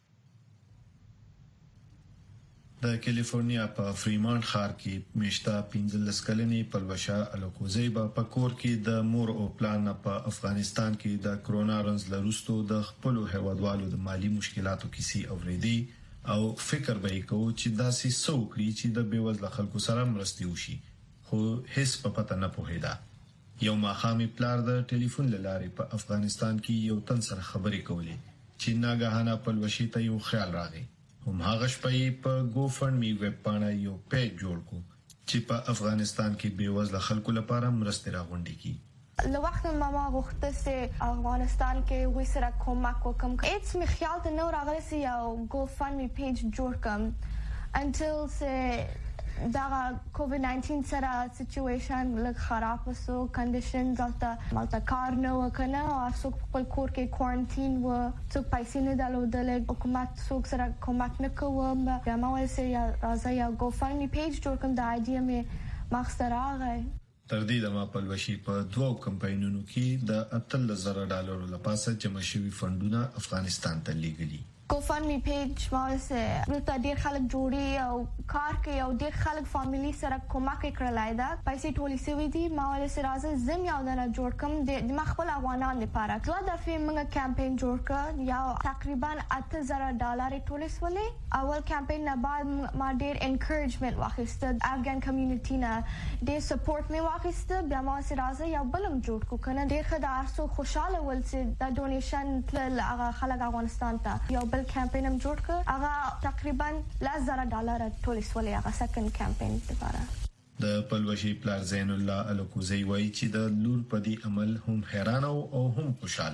د کیلیفورنیا په فریمانټ ښار کې میشتا 15 کلنې پلوشا الکوزی په کور کې د مور او پلان په افغانستان کې د کرونا رنز لروستو د خپل هوادوالو د مالی مشکلاتو کیسې اوریدي او فکر به کوي چې داسې څوکړي چې د بیوزله خلکو سره مرستي وشي خو هیڅ په پته نه پوهیدا یو ماخامي پلار د ټلیفون لارې په افغانستان کې یو تن سره خبرې کولې چې ناګهانه پلوشي ته یو خیال راغی هم هغه شپې په GoFundMe ویب باندې یو پیج جوړ کو چې په افغانستان کې بیوزله خلکو لپاره مرستې راغونډي کی لو وخت ما غوښته چې افغانستان کې وې سره کومک وکم اټس می خیال ته نو راغلی سي یو GoFundMe پیج جوړ کم until سه دا کووید-19 سره سچويشن لږ خراب وسو کنډیشنز البته کار نه وکنه او څوک خپل کور کې کوارنټین و څوک پیسې نه درلودل حکومت څوک سره کومک نه کوم بیا ما وایي راځي یو GoFundMe پیج جوړ کوم د ایډیا مې مخسر راغی تر دې د ما پلوشي په دوه کمپاینونو کې د $1,000 لپاره جمع شوی فندونه افغانستان ته لیږلي GoFundMe پیج ماوسه ورته ډیر خلک جوړي او کار کوي او ډیر خلک فاميلي سره کومک کړلای دا پیسې ټولې سوي دي ماوله سره راځي زم یو نه جوړ کوم د مخبل افغانان لپاره دوه دفعه موږ کمپاین جوړ کړ یا تقریبا $8,000 ټولې سولې اول کمپاین نه بعد ما ډیر انکریجمنت واخیسته افغان کمیونټي نه ډیر سپورټ می واخیسته بیا ما سره راځي یو بلم جوړ کو کنه ډیر خدای سو خوشاله ول چې د ډونیشن تل هغه خلک افغانستان ته یو کمپاین هم جوړ کړ هغه تقریبا $10,000 ټولې سولې هغه سکند کمپاین لپاره د پلوشي پلار زین الله الکوزی وایي چې د لور په دې عمل هم حیران او هم خوشاله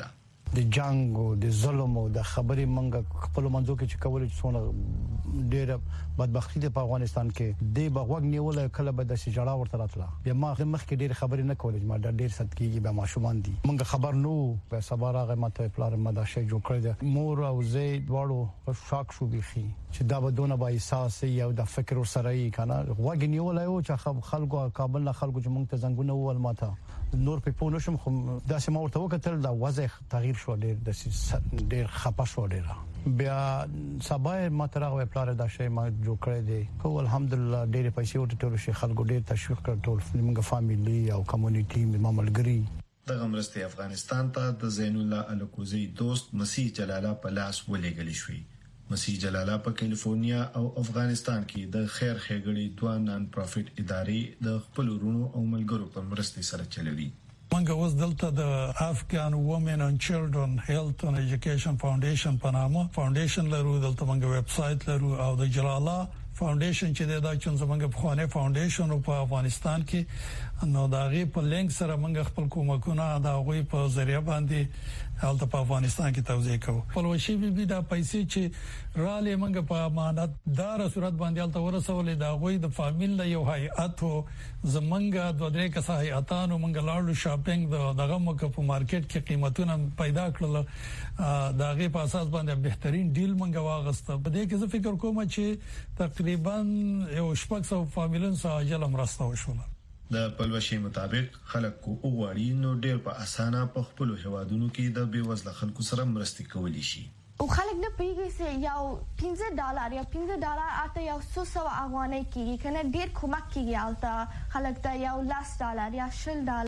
د جنگ او د ظلم او د خبرې منګه خپل منځو کې چې کول څونه ډېر بدبختی ده په افغانستان کې د بغوګ نیول کله به د سجړه ورته راتله بیا ما د مخ کې ډېر خبرې نه کولې ما ډېر صدقېږي به ماشومان دي منګه خبر نو په سبا راغه ماته پلار مدا شي جوړ کړی مور او زید واړو شاک شو بيخي چې دا بدونه به احساس یو د فکر سره یې کنه وګ نیول یو چې خلکو کابل نه خلکو چې مونږ ته زنګونه ول ماته نور په پونه شم خو دا سم ورته وکتل دا وضع تغییر شو ډېر خپه شو ډېر بیا سبا ماته راغی پلار دا شی ما جوړ کړی دی خو الحمدلله ډېر پیسې ورته شي خلکو ډېر تشویق کړ ټول موږ فاميلي او کمیونټي ماملګری د غمرستي افغانستان ته د زین الله الکوزی دوست مسیح جلاله په لاس ولېګل شوی مسیح جلاله په کیلیفورنیا او افغانستان کې د خیر ښېګړې دوه نان پروفټ ادارې د خپل ورونو او ملګرو په مرستې سره چلوي منګه اوس دلته د افغان وومن اند چیلډرن هیلث اند ایجوکیشن فاونډیشن په نامه فاونډیشن لرو دلته منګه ویب سټ لرو او د جلاله فاونډیشن چې دا چې څنګه په خوانه فاونډیشن په افغانستان کې نو دا غي په لینک سره موږ خپل کومکونه دا غوي په ذریعہ باندې حالت په افغانستان کې توزیع کوو پلوشي بي دا پیسې چې را لې موږ په امانت دار صورت باندې حالت ورسولې دا غوي د فامیل یو هيئت زمنګ د درې کسه هيئتانو موږ لاړو شاپینګ دغه موږ په مارکیټ کې قیمتونه پیدا کړل دا غي په اساس باندې بهترین ډیل موږ واغسته په دې کې زه فکر کوم چې تقریبا یو شپږ سو فامیلن سره اجل مرسته وشوله د پلوشي مطابق خلکو اوغاړي نو ډېر په اسانه په خپل هوادونو کې د بیوزله خلکو سره مرستې کولی شي او خلک نه پیږي چې یو $15 یا $15 اته یو 100 افغانۍ کېږي کنه ډېر کومک کېږي البته خلک ته یو $10 یا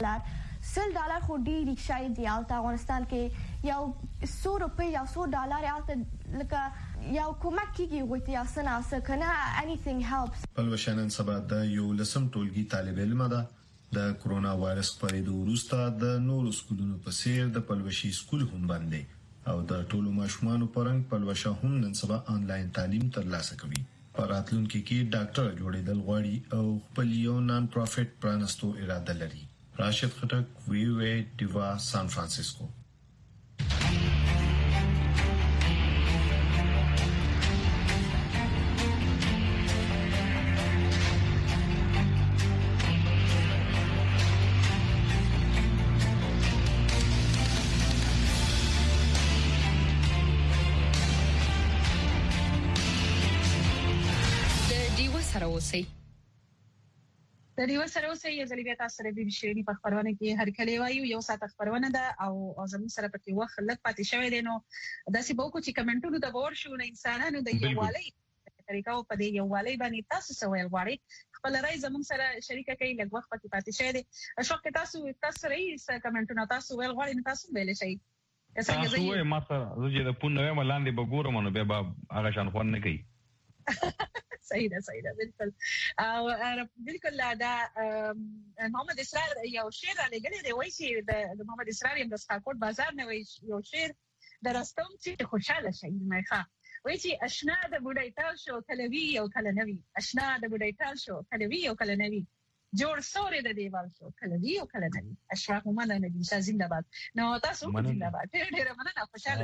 $10 خو ډېر شي دی البته افغانستان کې یو $100 یا $100 البته لکه یو کومک کیږي وته یا سناسه کنه anything helps پلوشنن سبا د یو لسم ټولګي طالب علم ده د کرونا وایرس پرېدو وروسته د نورو سکولونو په څیر د پلوشي سکول هم باندې او د ټولو ماشومان پرنګ پلوشه هم نن سبا انلاین تعلیم ترلاسه کوي راتلونکي کې ډاکټر جوړېدل غواړي او خپل یو نان پروفټ پرانستو اراده لري راشد خټک وی ډیوا سان فرانسیسکو د دې سره اوسې یو ځل بیا تاسو سره د شيري په خبرونه کې هر کله وایو یو ساعت خبرونه ده او زموږ سره پکې وخت لږ پاتې شوی دی نو داسې به کو چې کمنټونو د باور شو نه انسانانو د یووالي طریقو په دې یووالي باندې تاسو سوال غواړي خپل راي زموږ سره شریک کړئ لږ وخت پاتې شوی دی اشوک تاسو رئیس کمنټونو تاسو ویل غواړئ تاسو ویل شي تاسو یې ما سره زه د پونه ملاندې بګورم نو بیا هغه شان خون نه کوي صحیح ده بالکل بالکل دا محمد اسرار یو شعر لګلې دی وایي چې د محمد اسرار د سکاکوټ بازار نه وایي یو شعر درستم چې خوشاله شي مېخه وایي چې اشنا د بډایتال شو کلوي او کله نوي اشنا د بډایتال شو کلوي او کله نوي جوړ سورې د دیوال شو کلوي او کله نوي اشراق مومن نبی شاه زنده‌باد نو تاسو زنده‌باد ډېر مننه خوشاله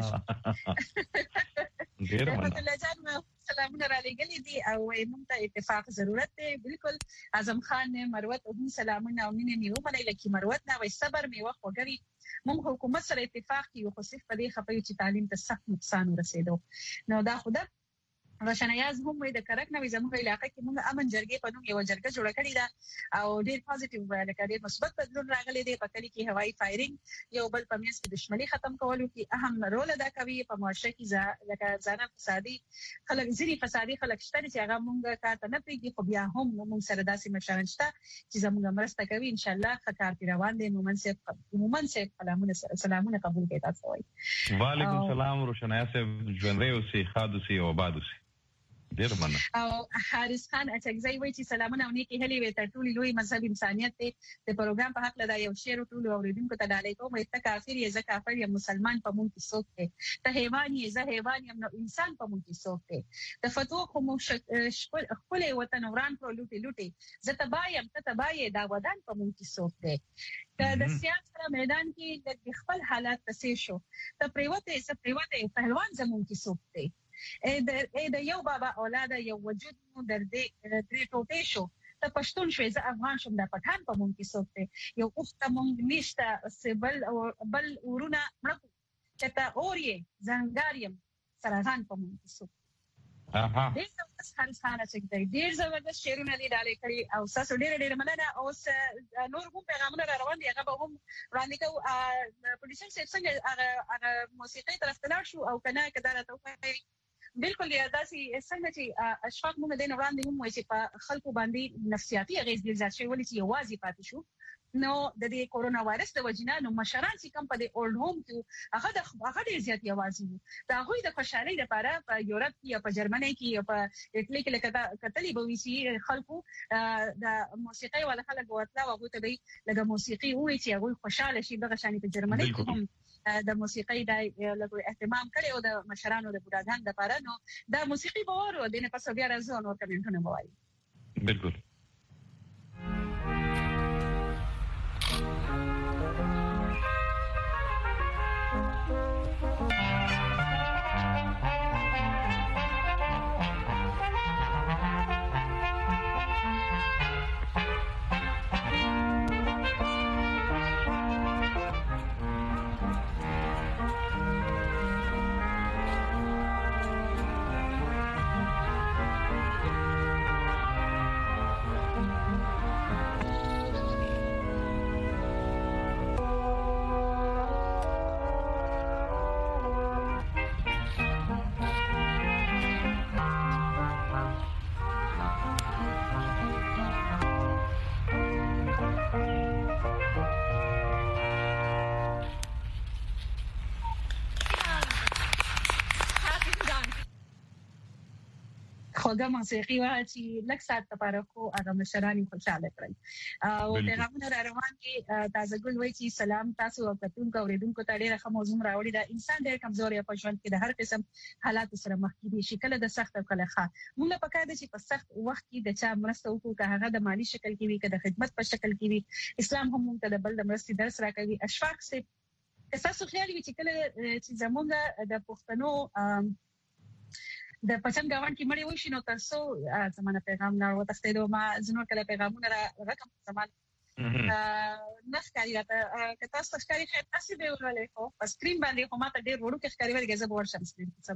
شو ډېر مننه سلامونه را لګلې دي او موږ ته اتفاق ضرورت دی بالکل اعظم خان مروت او سلامونه او مینه میو منې لکه مروت نه وي صبر میو خوګري موږ حکومت سره اتفاق یو خو صرف په دې خپل چې تعلیم ته سخت نقصان ورسېدو نو دا خود روشنایاز هم د کرک نوې زموږ علاقې کې موږ امن جرګې په نوم یو جرګه جوړه کړې ده او ډېر پوزټیو لکه ډېر مثبت بدلون راغلی دی په کلی کې هوایي فایرینګ یو بل په میاس کې دښمنۍ ختم کولو کې اهم رول ادا کوي په معاشره کې لکه ځانه فسادي خلک ځینی فسادي خلک شته چې هغه موږ کارته نه پیږي خو بیا هم موږ سره داسې مشارن شته چې زموږ مرسته کوي ان شاء الله خکار پی روان دي مومن سه سلامونه قبول کړئ. تاسو وایي. وعلیکم السلام روشنایا صاحب ژوندۍ اوسئ خاد اوسئ. وعلیکم السلام ورحمت الله وبرکاته. ډیر مننه. وعلیکم السلام ورحمت الله وبرکاته. ډیر مننه. ډیر مننه. ډیر مننه. او حارث خان اچګزی وایي چې سلامونه او نیکی هلي وي تر ټولو لوی مذهب انسانيت دی. د پروګرام په حق لدا یو شعر ټولو اوریدونکو ته ډالۍ کوم. ته کافر یې، زه کافر یم، مسلمان په مونږ کې څوک دی؟ ته حیوان یې، زه حیوان یم، نو انسان په مونږ کې څوک دی؟ د فتوا خو مو خپل وطن وران پر لوټي زه تبا یم، ته تبا یې، دا ودان په مونږ کې څوک دی؟ د سیاست میدان کې د خپل حالات تسې شو ته پریوته پهلوان زمون کې څوک دی؟ د یو بابا اولاد یو وجود مو درې ټوټې شو ته پښتون شوې، زه افغان شوم، د پټان په مونږ کې څوک دی؟ یو وخت مونږ نشته سبل او بل ورونه مړکو کته اوري زنګار یم سرغان په مونږ کې څوک دی؟ حارث خان اچګزی ډیر زبردست شعرونه دي ډالۍ کړي او تاسو ډیر مننه. او نور هم پیغامونه را روان دي، هغه به هم وړاندې کوو. پروډوسر صاحب څنګه هغه موسیقي طرف ته لاړ شو او کنه کدا راته بالکل داسې څنګه چې اشفاق موږ د وړاندې هم وایي چې په خلکو باندې نفسیاتي اغېز ډېر زیات شوی، ولې چې یوازې پاتې شو نو د دې کورونا وایرس د وجې نو مشران چې کوم په دې اولډ هوم کې هغه ډېر زیات یوازې وو. د هغوی د خوشحالۍ لپاره په یورپ کې یا په جرمني کې یا په اټلي کې لکه کتلې به وي چې خلکو د موسیقۍ والا خلک ورتله او هغوی ته به لږه موسیقي ووایي چې هغوی خوشحاله شي. دغه شانې په جرمني کې هم د موسیقۍ د لږ اهتمام کړي او د مشرانو د بوډاګانو لپاره نو د موسیقي به ورو دینه پس بیا راځو نو کمنټونه به وایي. بالکل خوږه موسیقي وه چې لږ ساعت لپاره خو هغه مشران خوشاله کړل. او پیغامونه را روان دي. تازه ګل وایي چې سلام تاسو او کتونکو اوریدونکو ته ډیره ښه موضوع راوړې ده. انسان ډېر کمزوري په ژوند کې د هر قسم حالات سره مخ کیږي، شي کله د سخت او کله ښه. موږ په کار دي چې په سخت وخت کې د چا مرسته وکړو، که هغه د مالی شکل کې وي که د خدمت په شکل کې وي. اسلام هم موږ ته د بل د مرستې درس راکوي. اشفاق صاحب تاسو خیال وي چې کله چې زموږ د پښتنو د پچم گاوند کې مړی وشي نو تاسو زمونه پیغام نه وتښتیدو ما زنور کله پیغامونه رقم زمان نخکاری راته که تاسو ښکاری خیر تاسو به ولولې خو په سکرین باندې خو ماته ډېر وړو کې ښکاری ورګه زه به ورشم سکرین په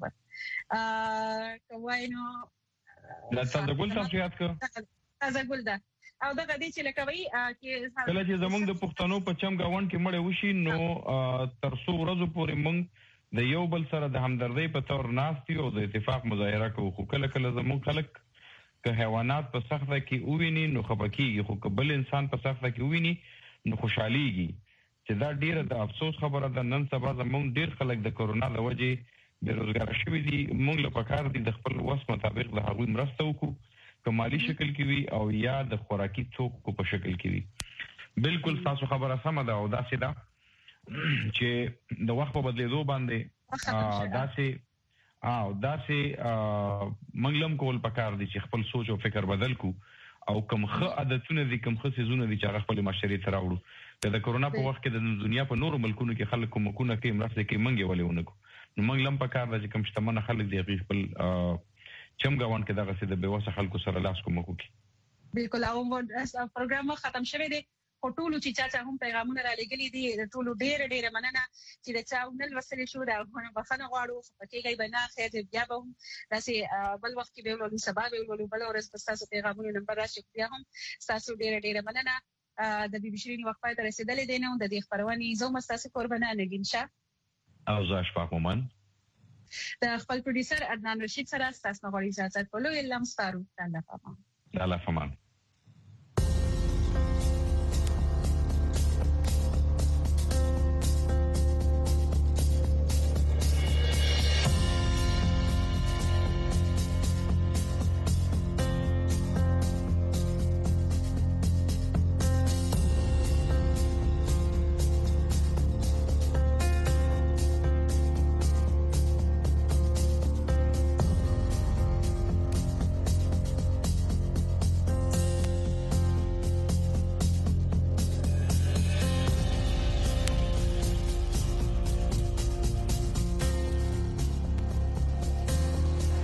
سبا کوي نو دا تاسو ګل تاسو یاد کړئ تاسو ګل دا او دا غدي چې لکه وی چې کله چې زمونږ د پښتنو په چم گاوند کې مړی وشي نو تر څو ورځې پورې موږ د یو بل سره د همدردۍ په تور ناستي او د اتفاق مظاهره کوو. خو کله کله زموږ خلک که حیوانات په سخته کې وویني نو خفه کېږي، خو که بل انسان په سخته کې وویني نو خوشحالېږي. چې دا ډیره د افسوس خبره ده. نن سبا زموږ ډیر خلک د کورونا د وجې بېروزګاره شوي دي. موږ له پکار دي د خپل وس مطابق د هغوی مرسته وکړو، که مالي شکل کې وي او یا د خوراکي توکو په شکل کې وي. بالکل تاسو خبره سمه ده او داسې ده چې د وخت په بدلیدو باندې داسې منګلم کول پکار دي چې خپل سوچ او فکر بدل کو او کوم ښه عادتونه دي کوم ښه سيزونه دي چې هغه خپل معاشري ته راوړو. د کورونا په وخت کې د دنیا په نورو ملکونو کې خلک کومکونه کوي مرسته کوي، منګي ولې ونکو نو منګلم پکار دي چې کوم شتمن خلک دی خپل چمګاون کې دغه څه د بیوسه خلکو سره لاس کومکو کوي. بالکل او پروګرام ختم شوه دی. ټولو چې چا هم پیغامونه را لګلي دي ټولو ډېر مننه چې دا چا ونل وسلې شو دا بخښنه غواړو. پکې بنا خیر بیا به هم داسې بل وخت کې به ولولو، سبا به ولولو، بل ورځ تاسو پیغامونه نمبر راشي. بیا هم تاسو ډېر مننه. د بي بي شيرين وخت پای ته رسیدلې دي نو د دې خبرونه زوم تاسو قربانه نگین شه او زه اشفاق مومن د خپل پروډوسر عدنان رشید سره تاسو غواړئ اجازه کولو اعلان ستارو. الله فامان.